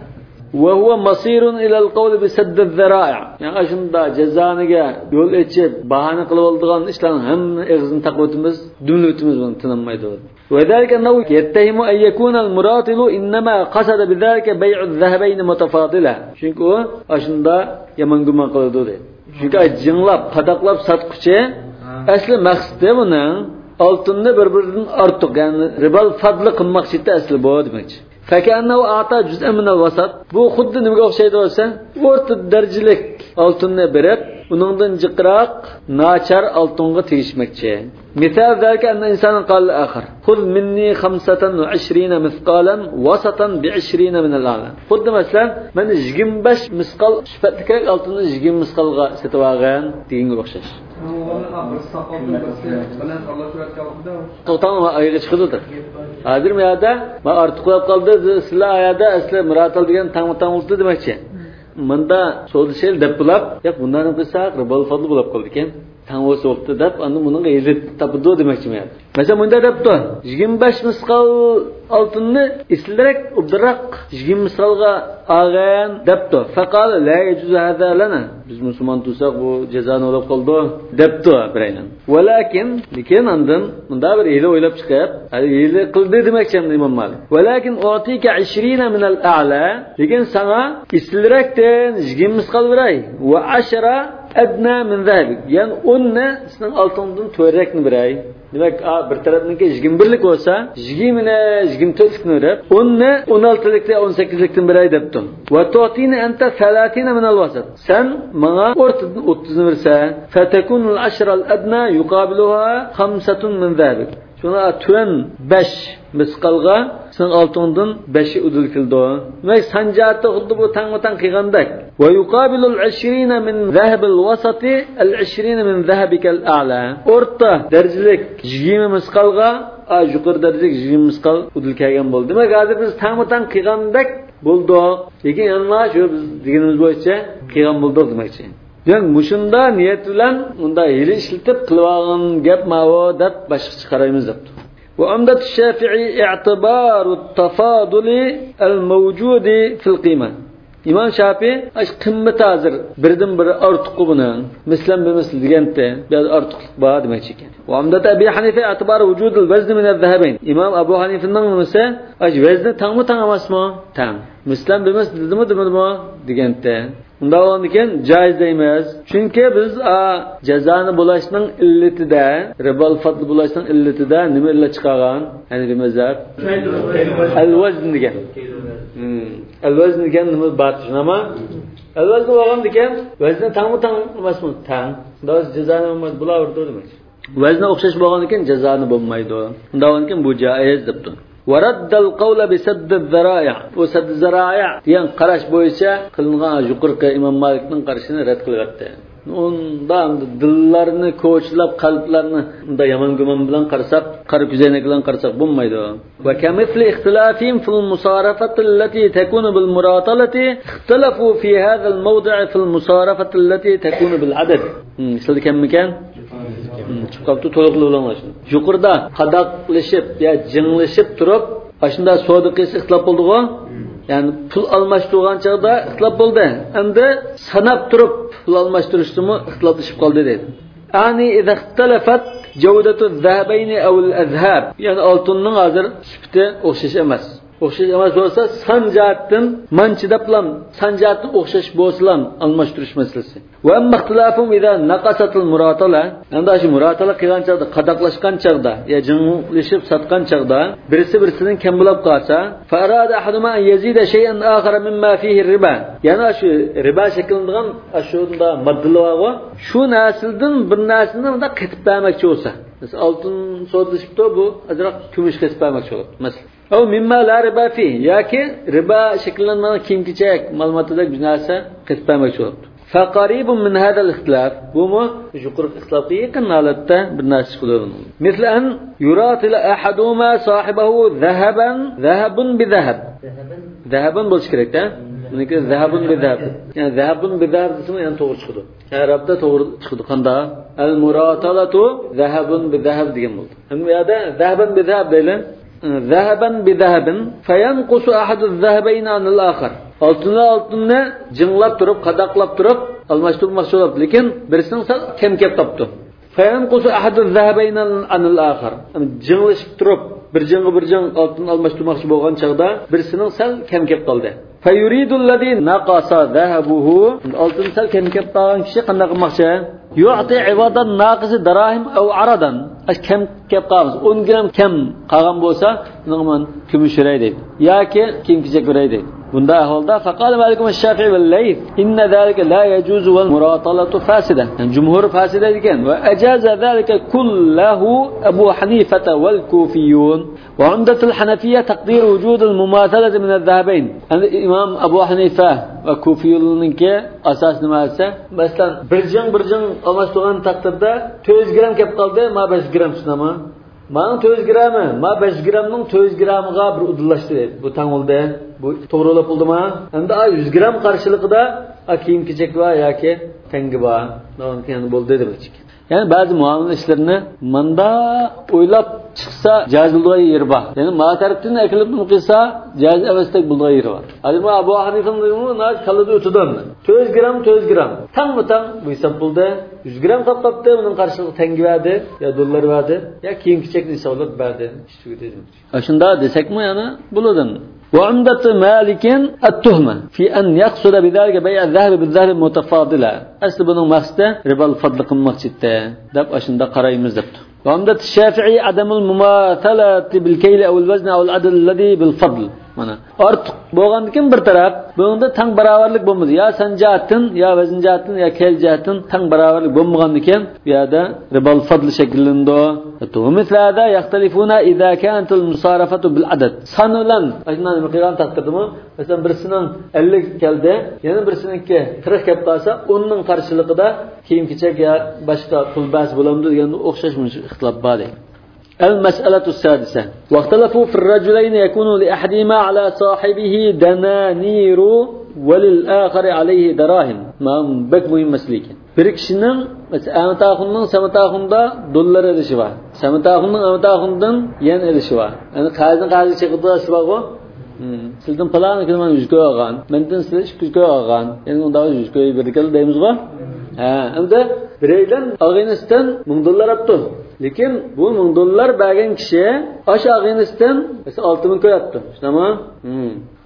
وهو مصير إلى القول بسد الذرائع. Yani aşında cezaniga yol açıp bahane kılıp aldığan işlerin hem ağzını takvitimiz, dümlütümüz bunu tanınmaydı. وذلك أنه يتهم أن يكون المراطل إنما قصد بذلك بيع الذهبين متفاضلة. Çünkü o aşında yaman güman kılıdı. Çünkü cınlap, pataklap satqıcı asli maqsadi bunun altını birbirinden artıq, yani ribal fadlı qılmaq için asli bu demekçi. فكأنه أعطى جزء من الوسط. Bu xuddi nimaga o'xshaydi bo'lsa, o'rta darajalik oltinni berib, uningdan jiqroq nachar oltinga tegishmoqchi. Misal zalika anna insanan qala al-akhar khudh minni 25 misqalan wasatan bi 20 min al-a'la. Xuddi masalan, men 25 misqal sifatli oltinni 20 misqalga sotib olgan deganga o'xshash. To'g'ri ayga chiqdi. Hozir bu yerda men ortiqlab qoldi, sizlar ayada asli muratal degan tang-tang bo'ldi demoqchi. Menda so'zishel deb bulab, yo'q bundan qilsak ribol fadli bo'lib qoldi ekan. Tang bo'lsa bo'pti deb, endi buning yezib topdi demoqchi men. Masalan, bunda debdi, 25 misqal oltinni islirak ubdiroq 20 misqalga olgan debdi. Faqat la yajuz hada lana. Biz musulmon tursak bu jazoni olib qoldi debdi biraylan. Lekin andin bunda bir yili o'ylab chiqib, hali yili qildi demoqchi Imom Malik. Walakin u'tika 20 min al-a'la. Lekin sana islirakdan 20 misqal beray va 10 adna min zalik. Yani 10ni sizning oltindan to'rakni beray. Demak, bir tarafniki 21lik bo'lsa, 20 ni 24likni berib, 10ni 16likda 18likdan beray debdi. Va tu'tini anta 30 min al-wasat. Sen menga o'rtadan 30ni bersa, fatakun al-10 al-adna yuqabiluha 5 min zalik. Şuna tön 5 misqalga sen altından 5'i udul kildi. Demek sancatı xuddi bu tang-tang qilgandak. Ve yuqabilul 20 min zahabil wasati al-20 min zahabikal a'la. Orta darajalik 20 misqalga yuqori darajalik 20 misqal udul kelgan bo'ldi. Demek hozir biz tang-tang qilgandak bo'ldi. Lekin yana shu biz deganimiz bo'yicha qilgan bo'ldik demakchi. Yani mushunda niyat bilan unda hili ishlatib qilib olgan gap ma'vo deb boshqa chiqaraymiz debdi. Va umdat Shafi'i i'tibaru at-tafaduli al-mawjud fil qiyma. İmam Shafi'i qimmat hozir birdan biri ortiq buni mislan bimisl deganda bir ortiqlik bor demoqchi ekan. Va umdat Abi Hanifa i'tibaru wujud al-wazn min al-dhahabayn. Imam Abu Hanifa'ning bunisi vazni tangmi tang emasmi? Tang. Mislan bimisl dedimi deganda Unda o'ndikan joiz deymiz. Chunki biz jazoni bo'lashning illatida, ribal fadl bo'lashning illatida nima illat chiqargan? Hanifi mazhab al-vazn degan. Al-vazn degan nima bor shunama? Al-vazn bo'lgan ekan, vazni tang emasmi? Tang. Unda jazoni bo'lmaydi, bulardir demak. Vazni o'xshash bo'lgan ekan, jazoni bo'lmaydi. Unda o'ndikan bu joiz debdi. ورد القول بسد الذرائع وسد الذرائع degan qarash bo'yicha qilingan yuqorqi Imom Malikning qarashini rad qilyapti. Unda dillarni ko'chlab qalblarni unda yomon gumon bilan qarasak, qara ko'zaynak bilan qarasak bo'lmaydi. Va kamithli ixtilafihim fil musarafati allati takunu bil muratalati ixtalafu fi hadha al mawdi' fil musarafati allati takunu bil adad. Sizlar kimmikan? Chiqibdi to'liqli bo'lmashin. Yuqorida qadaqlashib ya jinglashib turib, ashunda sodiqisi ixtilof bo'ldi-ku. Ya'ni pul almashtirgan chaqda ixtilof bo'ldi. Endi sanab turib pul almashtirishdimi ixtiloflashib qoldi dedi. Ani idza ixtalafat jawdatu az-zahabayn aw al-azhab. Ya'ni oltinning hozir sifati o'xshash emas. O'xshash emas bo'lsa, sanjatdan manchidaplam, sanjatni o'xshash bo'lsa-lam almashtirish masalasi. Va ixtilafum idza naqasatul muratala, endi shu muratala qilgan chaqda, qadaqlashgan chaqda, ya jinglashib satgan chaqda, birisi-birisining kam bo'lib qolsa, farada ahaduma an yazida shay'an akhar mimma fihi riba. Yana shu riba shaklindigan ashunda moddalar shu nasldan bir narsani unda qetib bermoqchi bo'lsa, mesela oltin sodlashibdi, bu azroq kumush qetib bermoqchi bo'ladi. Masalan أو مما لا ربا فيه ياكي ربا شكلا ما كيمكيشك معلوماتك بناسة قسمة مشهور فقريب من هذا الاختلاف بوما يقول اختلافية كنالته بالناس كلهم مثل أن يراتل أحدهما صاحبه ذهب بذهب بالشكرة نيكي ذهب بذهب يعني ذهب بذهب اسمه يعني توغر çıkıdı Arap'ta توغر çıkıdı kanda المراتلة ذهب بذهب diyen oldu hem ya da ذهب بذهب deylen ذهبا بذهب فينقص أحد الذهبين عن الآخر. Altını cınglap durup, qadaqlab durup, almashtırmoqchi bo'lib, lekin birisining sal kam topdi. فينقص أحد الذهبين عن الآخر. Cınglashib turib, bir jing oltin almashtırmoqchi bo'lgan chaqda birisining sal kam qoldi. فيريد الذي نقص ذهبه oltin sal kam qolgan kishi qanday qilmoqchi? يعطي عوضا ناقص دراهم أو عرضا كم قامز 10 gram كم قاغان bo'lsa ningman kumush beraydi yoki kiyim-kechak beraydi bunda ahvolda faqala malikum ash-shafi'i wal layth inna zalika la yajuzu wal muratalatu fasida yani jumhur fasida ekan va ajaza zalika kullahu Abu Hanifa wal Kufiyun wa 'umdat al-Hanafiyya taqdir wujud al-mumathalati min al-dhahabayn imam Abu Hanifa va Kufiyunninki asos nima esa masalan bir jing almashtirgan taqdirda 400 gram kelib qoldi, ma 5 gram sunama. Mana 400 grami, ma 5 gramning 400 gramiga bir udillashdi dedi. Bu tang bo'ldi. Bu to'g'rilab bo'ldimi? Endi 100 gram qarshiligida kiyim-kechak va yoki tangi bor. Nima bo'ldi deb aytdik. Yani bazı muamele işlerini manda o'ylab chiqsa jaiz bo'lgan yeri bor. Ya'ni ma tarafdan akilib qilsa jaiz emasdek bo'lgan yeri bor. Alima Abu Hanifaning naz kalida o'tidan 400 gram tang bu hisob bo'ldi. 100 gram qopqapti, uning qarshiligi tangi berdi, yo dollar berdi, yo kiyim-kechakni hisoblab berdi. Shunda desakmi yana bo'ladi. وعمدة مالك التهمة في أن يقصد بذلك بيع الذهب بالذهب متفاضلا أصل بنو مقصده ربا الفضل قمقصده دب أشندا قرايمز دبته وعمدة الشافعي عدم المماثلة بالكيل أو الوزن أو العدل الذي بالفضل mana ortiq bo'lgandan bir taraf bunda tang barobarlik bo'lmadi ya san jihatdan ya vazn jihatdan ya kel jihatdan tang barobarlik bo'lmagandan keyin bu yerda ribal fadl shakllandi مثل يختلفون إذا كانت المصارفة بالعدد san bilan aynan qilgan taqdirdimi masalan birisining 50 keldi yana birisininki 40 kelib qolsa uning qarshiligida kiyim-kechak ya boshqa pul bas bo'lamdi degan o'xshash ixtilof bor edi. المسألة السادسة واختلفوا في الرجلين يكون لأحدهما على صاحبه دنانير وللآخر عليه دراهم ما بك مهم مسلك bir kişinin mesela amataxunning samataxunda dollar edishi var. Samataxunning amataxundan yen edishi var. Yani qazi chiqdi sibago. Sizdan palan kelman 100 koy olgan. Mendan siz 200 koy olgan. Yani unda 100 koy berdik deymizmi? Endi bireydan Afg'oniston 1000 dollar olibdi. Lekin bu 1000 dollar bergan kishi o'sha Afg'oniston mesela 6000 koy olibdi. Shunami?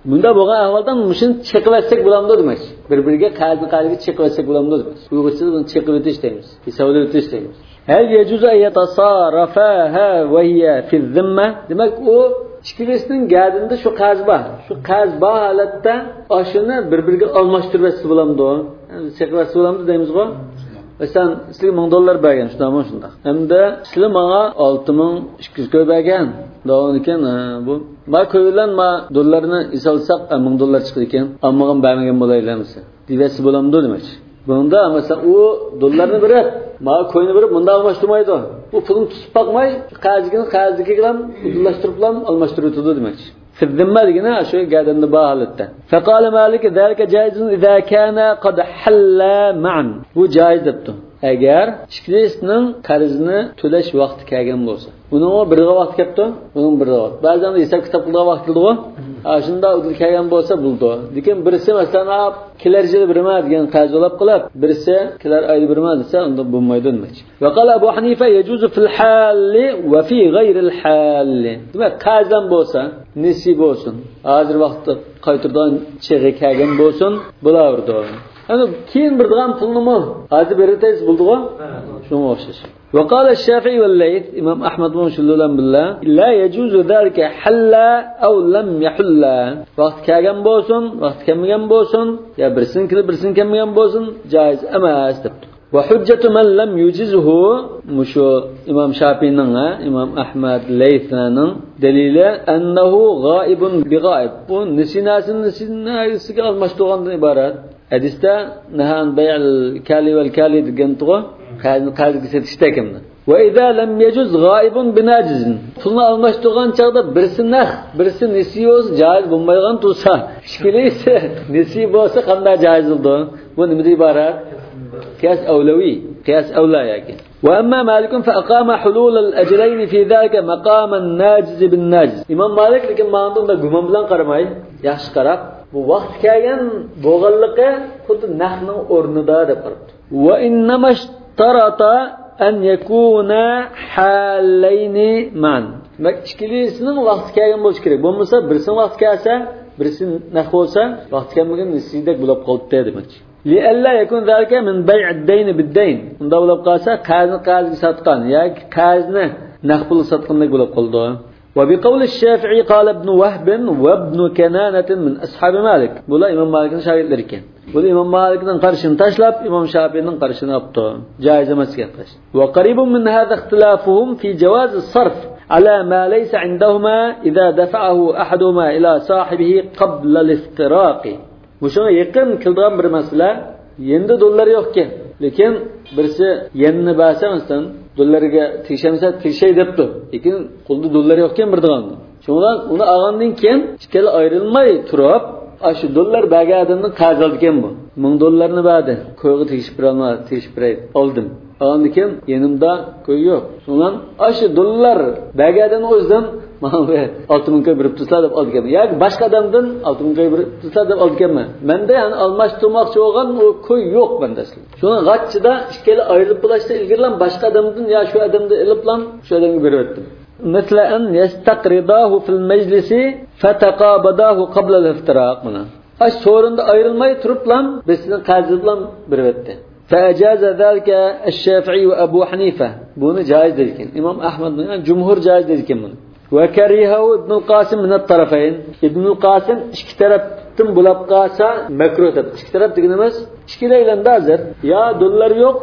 Bunda bo'lgan ahvoldan mushuni chiqib etsak bo'lamdi demak. Bir-biriga qalbi chiqib etsak bo'lamdi demak. Uyg'urchada buni chiqib o'tish deymiz. Hisoblab o'tish deymiz. Hal yajuzu yatasarafaha wa hiya fi dhimma. Demak u ikkalasining gadinda shu qazba holatda oshini bir-biriga almashtirib bo'lamdi. Chiqib etsa bo'lamdi deymiz-ku. Masalan, sizga $1000 bergan, shundami shunda. Hamda sizlar menga 6200 ko'y bergan. Davom ekan, bu ma ko'ylan ma dollarni isolsak $1000 chiqdi ekan. Ammo'm bermagan bo'laylarmisa. Divasi bo'lamdi demak. Bunda masalan u dollarni berib, ma ko'yni berib, bunda almashtirmaydi. Bu pulni tutib boqmay, qaziga bilan udlashtirib bilan almashtirib turdi demak. في الذمة دينا شو قاعد نباهلته فقال مالك ذلك جائز إذا كان قد حل معا وجائز دبته agar ikkilisining qarzni to'lash vaqti kelgan bo'lsa buning bir vaqt kelibdi buning bir vaqt ba'zan hisob kitob qilgan vaqt keldi-ku shunda udil kelgan bo'lsa bo'ldi lekin birisi masalan kelar yil birma degan qarz olib qilib birisi kelar oyda birma desa unda bo'lmaydi demak va qala Abu Hanifa yajuzu fil hal va fi ghayri al hal demak qarzdan bo'lsa nesi bo'lsin hozir vaqtda qaytirdan chig'i kelgan bo'lsin bo'laverdi ana keyin birdan pulnimi hozir beritiz bo'ldi-ku shunga o'xshash وقال الشافعي والليث إمام أحمد بن شلولان بالله لا يجوز ذلك حلا أو لم يحلا وقت كاغن بوسن وقت كمغن بوسن يا برسن كمغن بوسن جائز أما استبت وحجة من لم يجزه مشو إمام شافعي إمام أحمد ليثان دليل أنه غائب بغائب نسينا المشتوغان عبارات hadisda nahan bay'al kali vel kali degan to'g'ri qarzga setishda kimni va idza lam yajuz g'aibun binajizin pulni almashtirgan chaqda birisi naq birisi nesiyoz joiz bo'lmaydigan tursa ishkilisi nesi bo'lsa qanday joiz bo'ldi bu nima iborat qiyas awla yaki واما مالك فاقام حلول الاجلين في ذلك مقام الناجز بالناجز imom malik lekin ma'nunda gumon bilan qaramay yaxshi qarab bu vaqt kelgan bo'g'anligi xuddi nahning o'rnida deb qarabdi va innamashtarata an yakuna halayni man mak ikkilisining vaqti kelgan bo'lishi kerak bo'lmasa birisi vaqt kelsa birisi nah bo'lsa vaqt kelmagan nisidek bo'lib qolibdi demakchi لئلا يكون ذلك من بيع الدين بالدين unda bo'lib qolsa qazni sotgan yoki qazni naq pul sotgandek bo'lib qoldi وبقول الشافعي قال ابن وهب وابن كنانة من أصحاب مالك بولا إمام مالك شاهد لركن بولا إمام مالك قرشن تشلب إمام شافعي قرشن أبطو جائز مسكت وقريب من هذا اختلافهم في جواز الصرف على ما ليس عندهما إذا دفعه أحدهما إلى صاحبه قبل الافتراق وشون يقن كلام برمسلا يند دولار يوكن لكن birisi yenni basa masalan dollarga tekshirsa tekshay debdi lekin qo'lda dollar yo'qkan birdigan shundan uni olgandan keyin ikkala ayrilmay turib shu dollar bergan odamning qarz oldi ekan bu $1000 berdi qo'yga tegishib beray oldim olgandan keyin yenimda qo'y yo'q shundan shu dollar bergan odamning o'zidan mana 6000 ko'y berib tursa deb olgan yoki boshqa odamdan 6000 ko'y berib tursa deb olganman menda yani almashtirmoqchi bo'lgan u ko'y yo'q menda shuni g'achchida ikkala ayrilib bo'lishda ilgirlan boshqa odamdan yo shu odamda iliblan shu odamga berib o'tdim مثل أن يستقرضاه في المجلس فتقابضاه قبل الافتراق منا sorunda ayrılmayı turuplan besinin qazilan birvetdi فأجاز ذلك الشافعي وأبو حنيفة bunu caiz dedikken İmam Ahmed yani cumhur caiz dedikken bunu وكرهه ابن القاسم من الطرفين ابن القاسم ikki tarafdan bulab qalsa makruh dedi ikki taraf deganimiz ikkilaylarda hazır ya dollar yo'q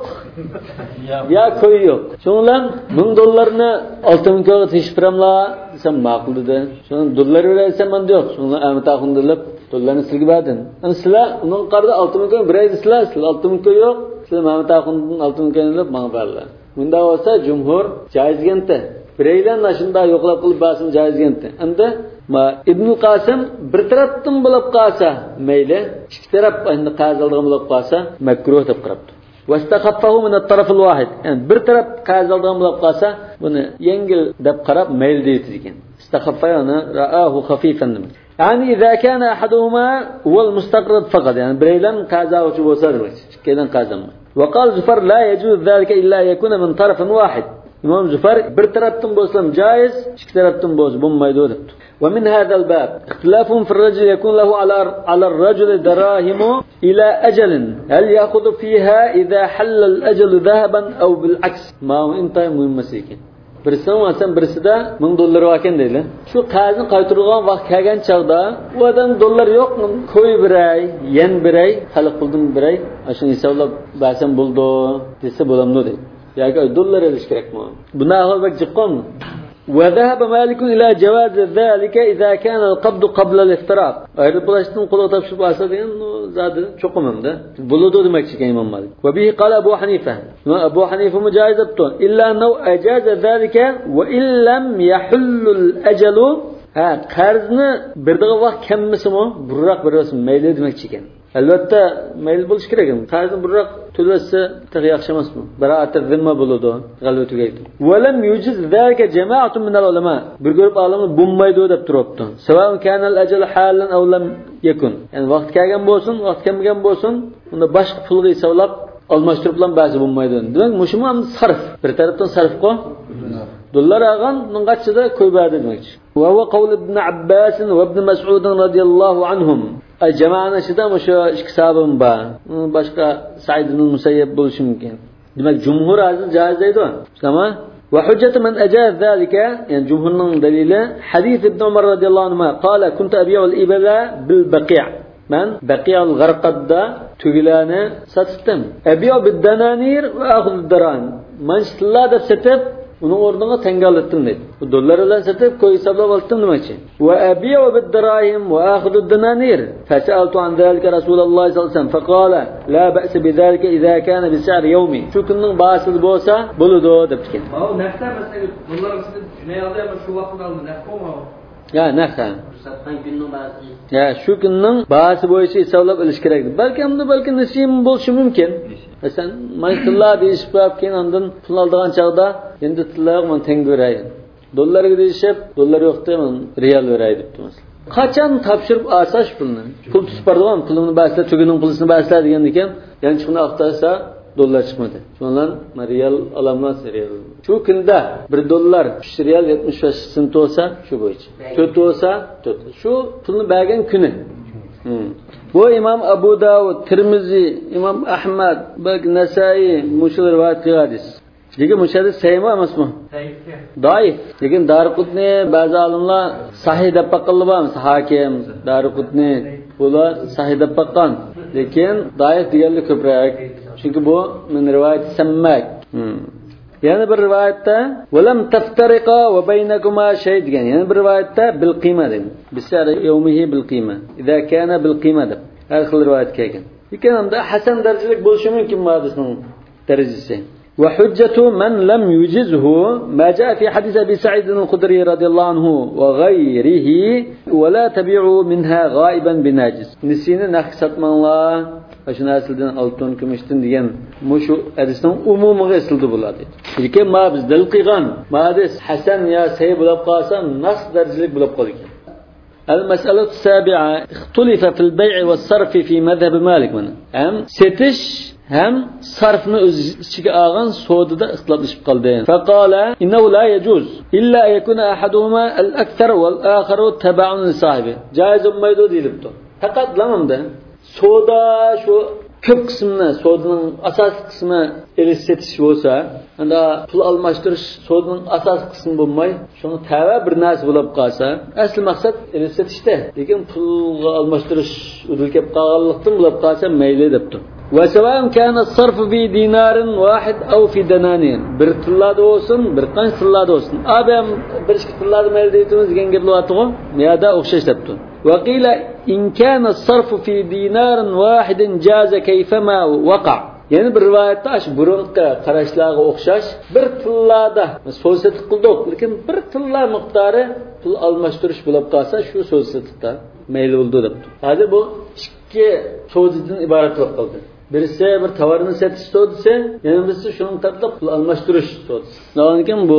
ya ko'y yo'q shundan $1000 6000 ko'yga teshibramlar desam ma'qul dedi shuni dollar berasam menda yo'q shuni amtaqundilib dollarni silgib berdim ana sizlar uning qarda 6000 ko'y beraydi sizlar 6000 ko'y yo'q sizlar ma'quldan 6000 ko'y olib menga berdilar bunda bo'lsa jumhur jaiz ekan bireylarni shunda yo'qlab qilib basim joiz endi endi ibn Qasim bir tarafdan bo'lib qolsa mayli ikki taraf endi qarz olgan bo'lib qolsa makruh deb qarabdi vastaqaffahu min at-taraf al-wahid yani bir taraf qarz olgan bo'lib qolsa buni yengil deb qarab mayli deydi ekan istaqaffayana ra'ahu khafifan yani idza kana ahaduhuma huwa al-mustaqrid faqat yani bireylan qarz oluvchi bo'lsa demak ikkidan qarz olmay وقال زفر لا يجوز ذلك إلا يكون من طرف واحد İmam Züfer bir tarafdan bo'lsam joiz, ikki tarafdan bo'lsa bo'lmaydi debdi. ومن هذا الباب اختلاف في الرجل يكون له على الرجل دراهم إلى أجل هل يأخذ فيها إذا حل الأجل ذهبا أو بالعكس ما هو انت مهم مسيكين birisini olsam birisida $1000 var ekan deydi. Shu qarzni qaytargan vaqt kelgan chaqda u odam dollar yo'qmi? Qo'y biray, yen biray, xalq puldan biray, ashuni hisoblab bersam bo'ldi, desa bo'lamdi deydi. Yoki dollar olish kerakmi? Buni ahvol bak jiqqanmi? وذهب مالك إلى جواز ذلك إذا كان القبض قبل الافتراق. Ayrı bulaştığın kulağı tapşırıp alsa diyen zaten çok önemli. Buludu demek ki İmam Malik. وبه قال أبو حنيفة. أبو حنيفة مجاز بتون إلا أنه أجاز ذلك وإن لم يحل الأجل. Qarzını bir de vaqt kemmisi mi? Burrak birisi meyli demek ki. Elbette meyil bo'lish kerak. Qarzni burroq to'lasa tig' yaxshi emasmi? Baraat zimma bo'ladi, g'alva tugaydi. Walam yujiz zalika jama'atun min al-ulama. Bir guruh olimlar bo'lmaydi deb turibdi. Savan kana al-ajal halan aw lam yakun. Yani vaqt kelgan bo'lsin, vaqt kelmagan bo'lsin, unda boshqa pulga hisoblab almashtirib bilan ba'zi bo'lmaydi. Demak, mushum ham sarf. Bir tarafdan sarf qo. Dollar olgan, bungacha ko'ybaydi demakchi. Va huwa qawl ibn Abbas va ibn Mas'ud radhiyallohu anhum. Jamoani ichida o'sha ikki sabim bor. Boshqa Said ibn Musayyib bo'lishi mumkin. Demak, jumhur aziz joiz deydi. Tamam? Va hujjatu man ajaz zalika, yani jumhurning dalili hadis ibn Umar radhiyallohu anhu qala kuntu abi'ul ibla bil baqi'. Men Baqi'ul Gharqadda tugilani satdim. Abi'u bid dananir va akhudh ad-daran. Men shilada satib uning o'rniga tangal etdim dedi. Bu dollar bilan satib qo'y hisoblab oldim demoqchi. Va abi'u bid-dirahim va akhudhu ad-dananir. Fas'altu an zalika Rasululloh sallallohu alayhi vasallam faqala la ba'sa bi zalika idha kana bi sa'r yawmi. Shu kunning bahsida bo'lsa, bo'ladi debdi. Ha, naqsa masalan dollar sizni tushunayoldi ama shu vaqtda oldi naqsa. Ya naqsa. Satgan kunning bahsi. Ya shu kunning bahsi bo'yicha hisoblab olish kerak. Balki nasim bo'lishi mumkin. Sen maytilla deyishib keyin ondan pul oldigan chaqda endi tillar men teng beray. Dollarga deyishib, dollar yo'q deyman, real beray debdi masalan. Qachon topshirib olsash pulni? Pul tutib bergan, pulini basla, tugining pulini basla degan ekan, ya'ni shuni aqtasa dollar chiqmadi. Shundan real alamlar real. Shu kunda 1 dollar 3 real 75 sent bo'lsa, shu bo'yicha. 4 bo'lsa, 4. Shu pulni bergan kuni. Bu İmam Abu Davud, Tirmizi, İmam Ahmad, Nasai, Mushal rivoyat qiladi. Lekin mushadi sayma emasmi? Daif. Lekin Darqutni ba'zi olimlar sahih deb baqilgan, Hakim, Darqutni bular sahih deb baqan. Lekin daif deganlik ko'proq. Chunki bu min rivoyat Sammak. Yani bir rivayette "Velam taftariqa ve beynekuma şey" degan. Yani bir rivayette bil qiyma degan. Bisar yawmihi bil qiyma. İza kana bil qiyma deb. Har xil rivayat kelgan. Lekin unda hasan darajalik bo'lishi mumkin hadisning darajasi. Ve hujjatu man lam yujizhu ma jaa fi hadis Abi Sa'id al-Khudri radhiyallahu anhu ve gayrihi ve la tabi'u minha ghaiban binajis. Nisini naqsatmanlar. Şuna aslında altın kümüştün diyen şu hadisning umumiga esıldı bo'ladi. Lekin ma biz dil qilgan, hadis hasan ya sahih bo'lib qolsa, nas darajalik bo'lib qolgan. المسألة السابعة اختلف في البيع والصرف في مذهب مالك hem setish hem sarfni o'z ichiga olgan savdoda ixtiloflashib qoldi. Faqala innahu la yajuz illa yakuna ahaduhuma al-akthar wal-akharu tab'an li sahibi. Jaiz bo'lmaydi deyilibdi. Faqat lamamda savdo shu ko'p qismini, savdoning asosiy qismi elish setish bo'lsa, unda pul almashtirish savdoning asosiy qismi bo'lmay, shuni tava bir narsa bo'lib qolsa, asl maqsad elish setishda, lekin pulga almashtirish udil kelib qolganlikdan bo'lib qolsa mayli debdi. Ve sevam kana sarf fi dinarin wahid aw fi dananir. Bir tillada olsun, bir qancha tillada olsun. Adam bir ikki tillada mayli deytimiz degan gap bo'lyapti-ku. Miyada o'xshash debdi. Wa qila in kana sarf fi dinarin wahidin jaza kayfama waqa. Yani bir rivayette aş burunqa qarashlarga o'xshash bir tillada so'zat qildik, lekin bir tilla miqdori pul almashtirish bo'lib qolsa, shu so'zatda mayli bo'ldi debdi. Hozir bu ikki so'zdan iborat bo'lib qoldi. Birisi bir tovarni setish so'disi, yana birisi shuni tartib pul almashtirish so'disi. Lekin bu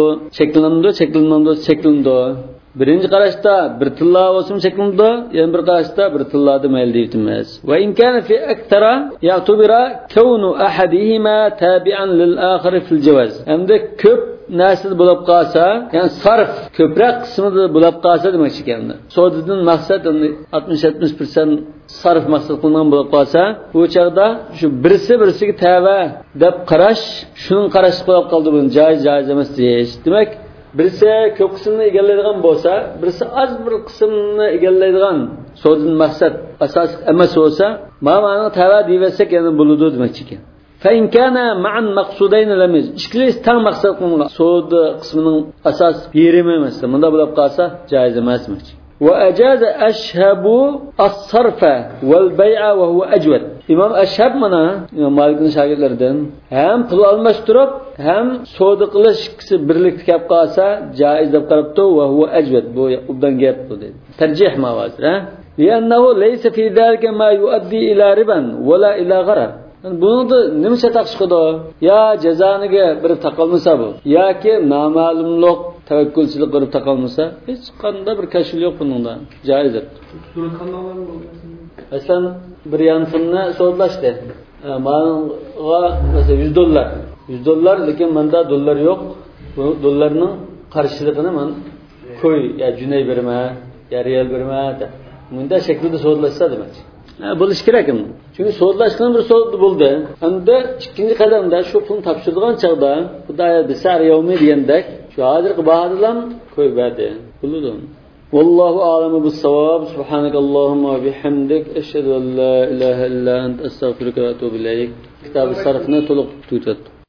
cheklandi. Birinchi qarashda bir tilla bo'lsin cheklandi, yana bir qarashda bir tillada mayli deymiz. Va in kana fi akthara ya'tubira kawnu ahadihima tabi'an lil akhar fil jawaz. Hamda ko'p narsa bo'lib qolsa, ya'ni sarf ko'proq qismida bo'lib qolsa demoqchi ekan. Savdodan maqsad 60-70% sarf maqsad qilingan bo'lib qolsa, bu chaqda shu birisiga tava deb qarash, shuning qarashi bo'lib qoldi, buni joiz emas deyish. Demak, birisi ko'p qismni egallaydigan bo'lsa, birisi az bir qismni egallaydigan savdodan maqsad asos emas bo'lsa, ma'noning tava deyversak yana bo'ladi demoqchi ekan. فإن كان معا مقصودين لم يجد. İkili tam maksat kılınlar. Savdo kısmının asas yerimi mesela. Bunda bulab qalsa caiz emas demek. وأجاز أشهب الصرف والبيع وهو أجود. İmam Eşhab mana İmam Malik'in şagirdlerinden hem pul almashtirib, hem savdo qilish ikisi birlikda kelib qolsa caiz deb qarabdi va huwa ajwad. Bu ubdan gap bu dedi. Tarjih mavazir, ha? لأنه ليس في ذلك ما يؤدي إلى ربا ولا إلى غرر. Bunu nima chataq chiqadi? Ya jazoniga bir taqalmasa bu, yoki noma'lumlik, tavakkulchilik qilib taqalmasa, hech qanday bir kashf yo'q bunda. Joizdir. Masalan, bir yanfini sodlashdi. Manga mesela $100. $100 lekin menda dollar yo'q. Bu dollarning qarshiligini men qo'y, ya junay berma, ya riyal berma deb. Bunda shaklda sodlashsa demak. Bo'lish kerak edi. Chunki sodlashgan bir sodda bo'ldi. Endi ikkinchi qadamda shu pulni topshirgan chaqda, xudoya bisar yawmi degandek, shu hozirgi bahodadan qo'yib berdi. Bo'ldi. Vallohu a'lamu bis-savab. Subhanakallahumma va bihamdik, ashhadu an la ilaha illa anta, astaghfiruka va atubu ilayk. Kitob-i sarfni to'liq tugatdi.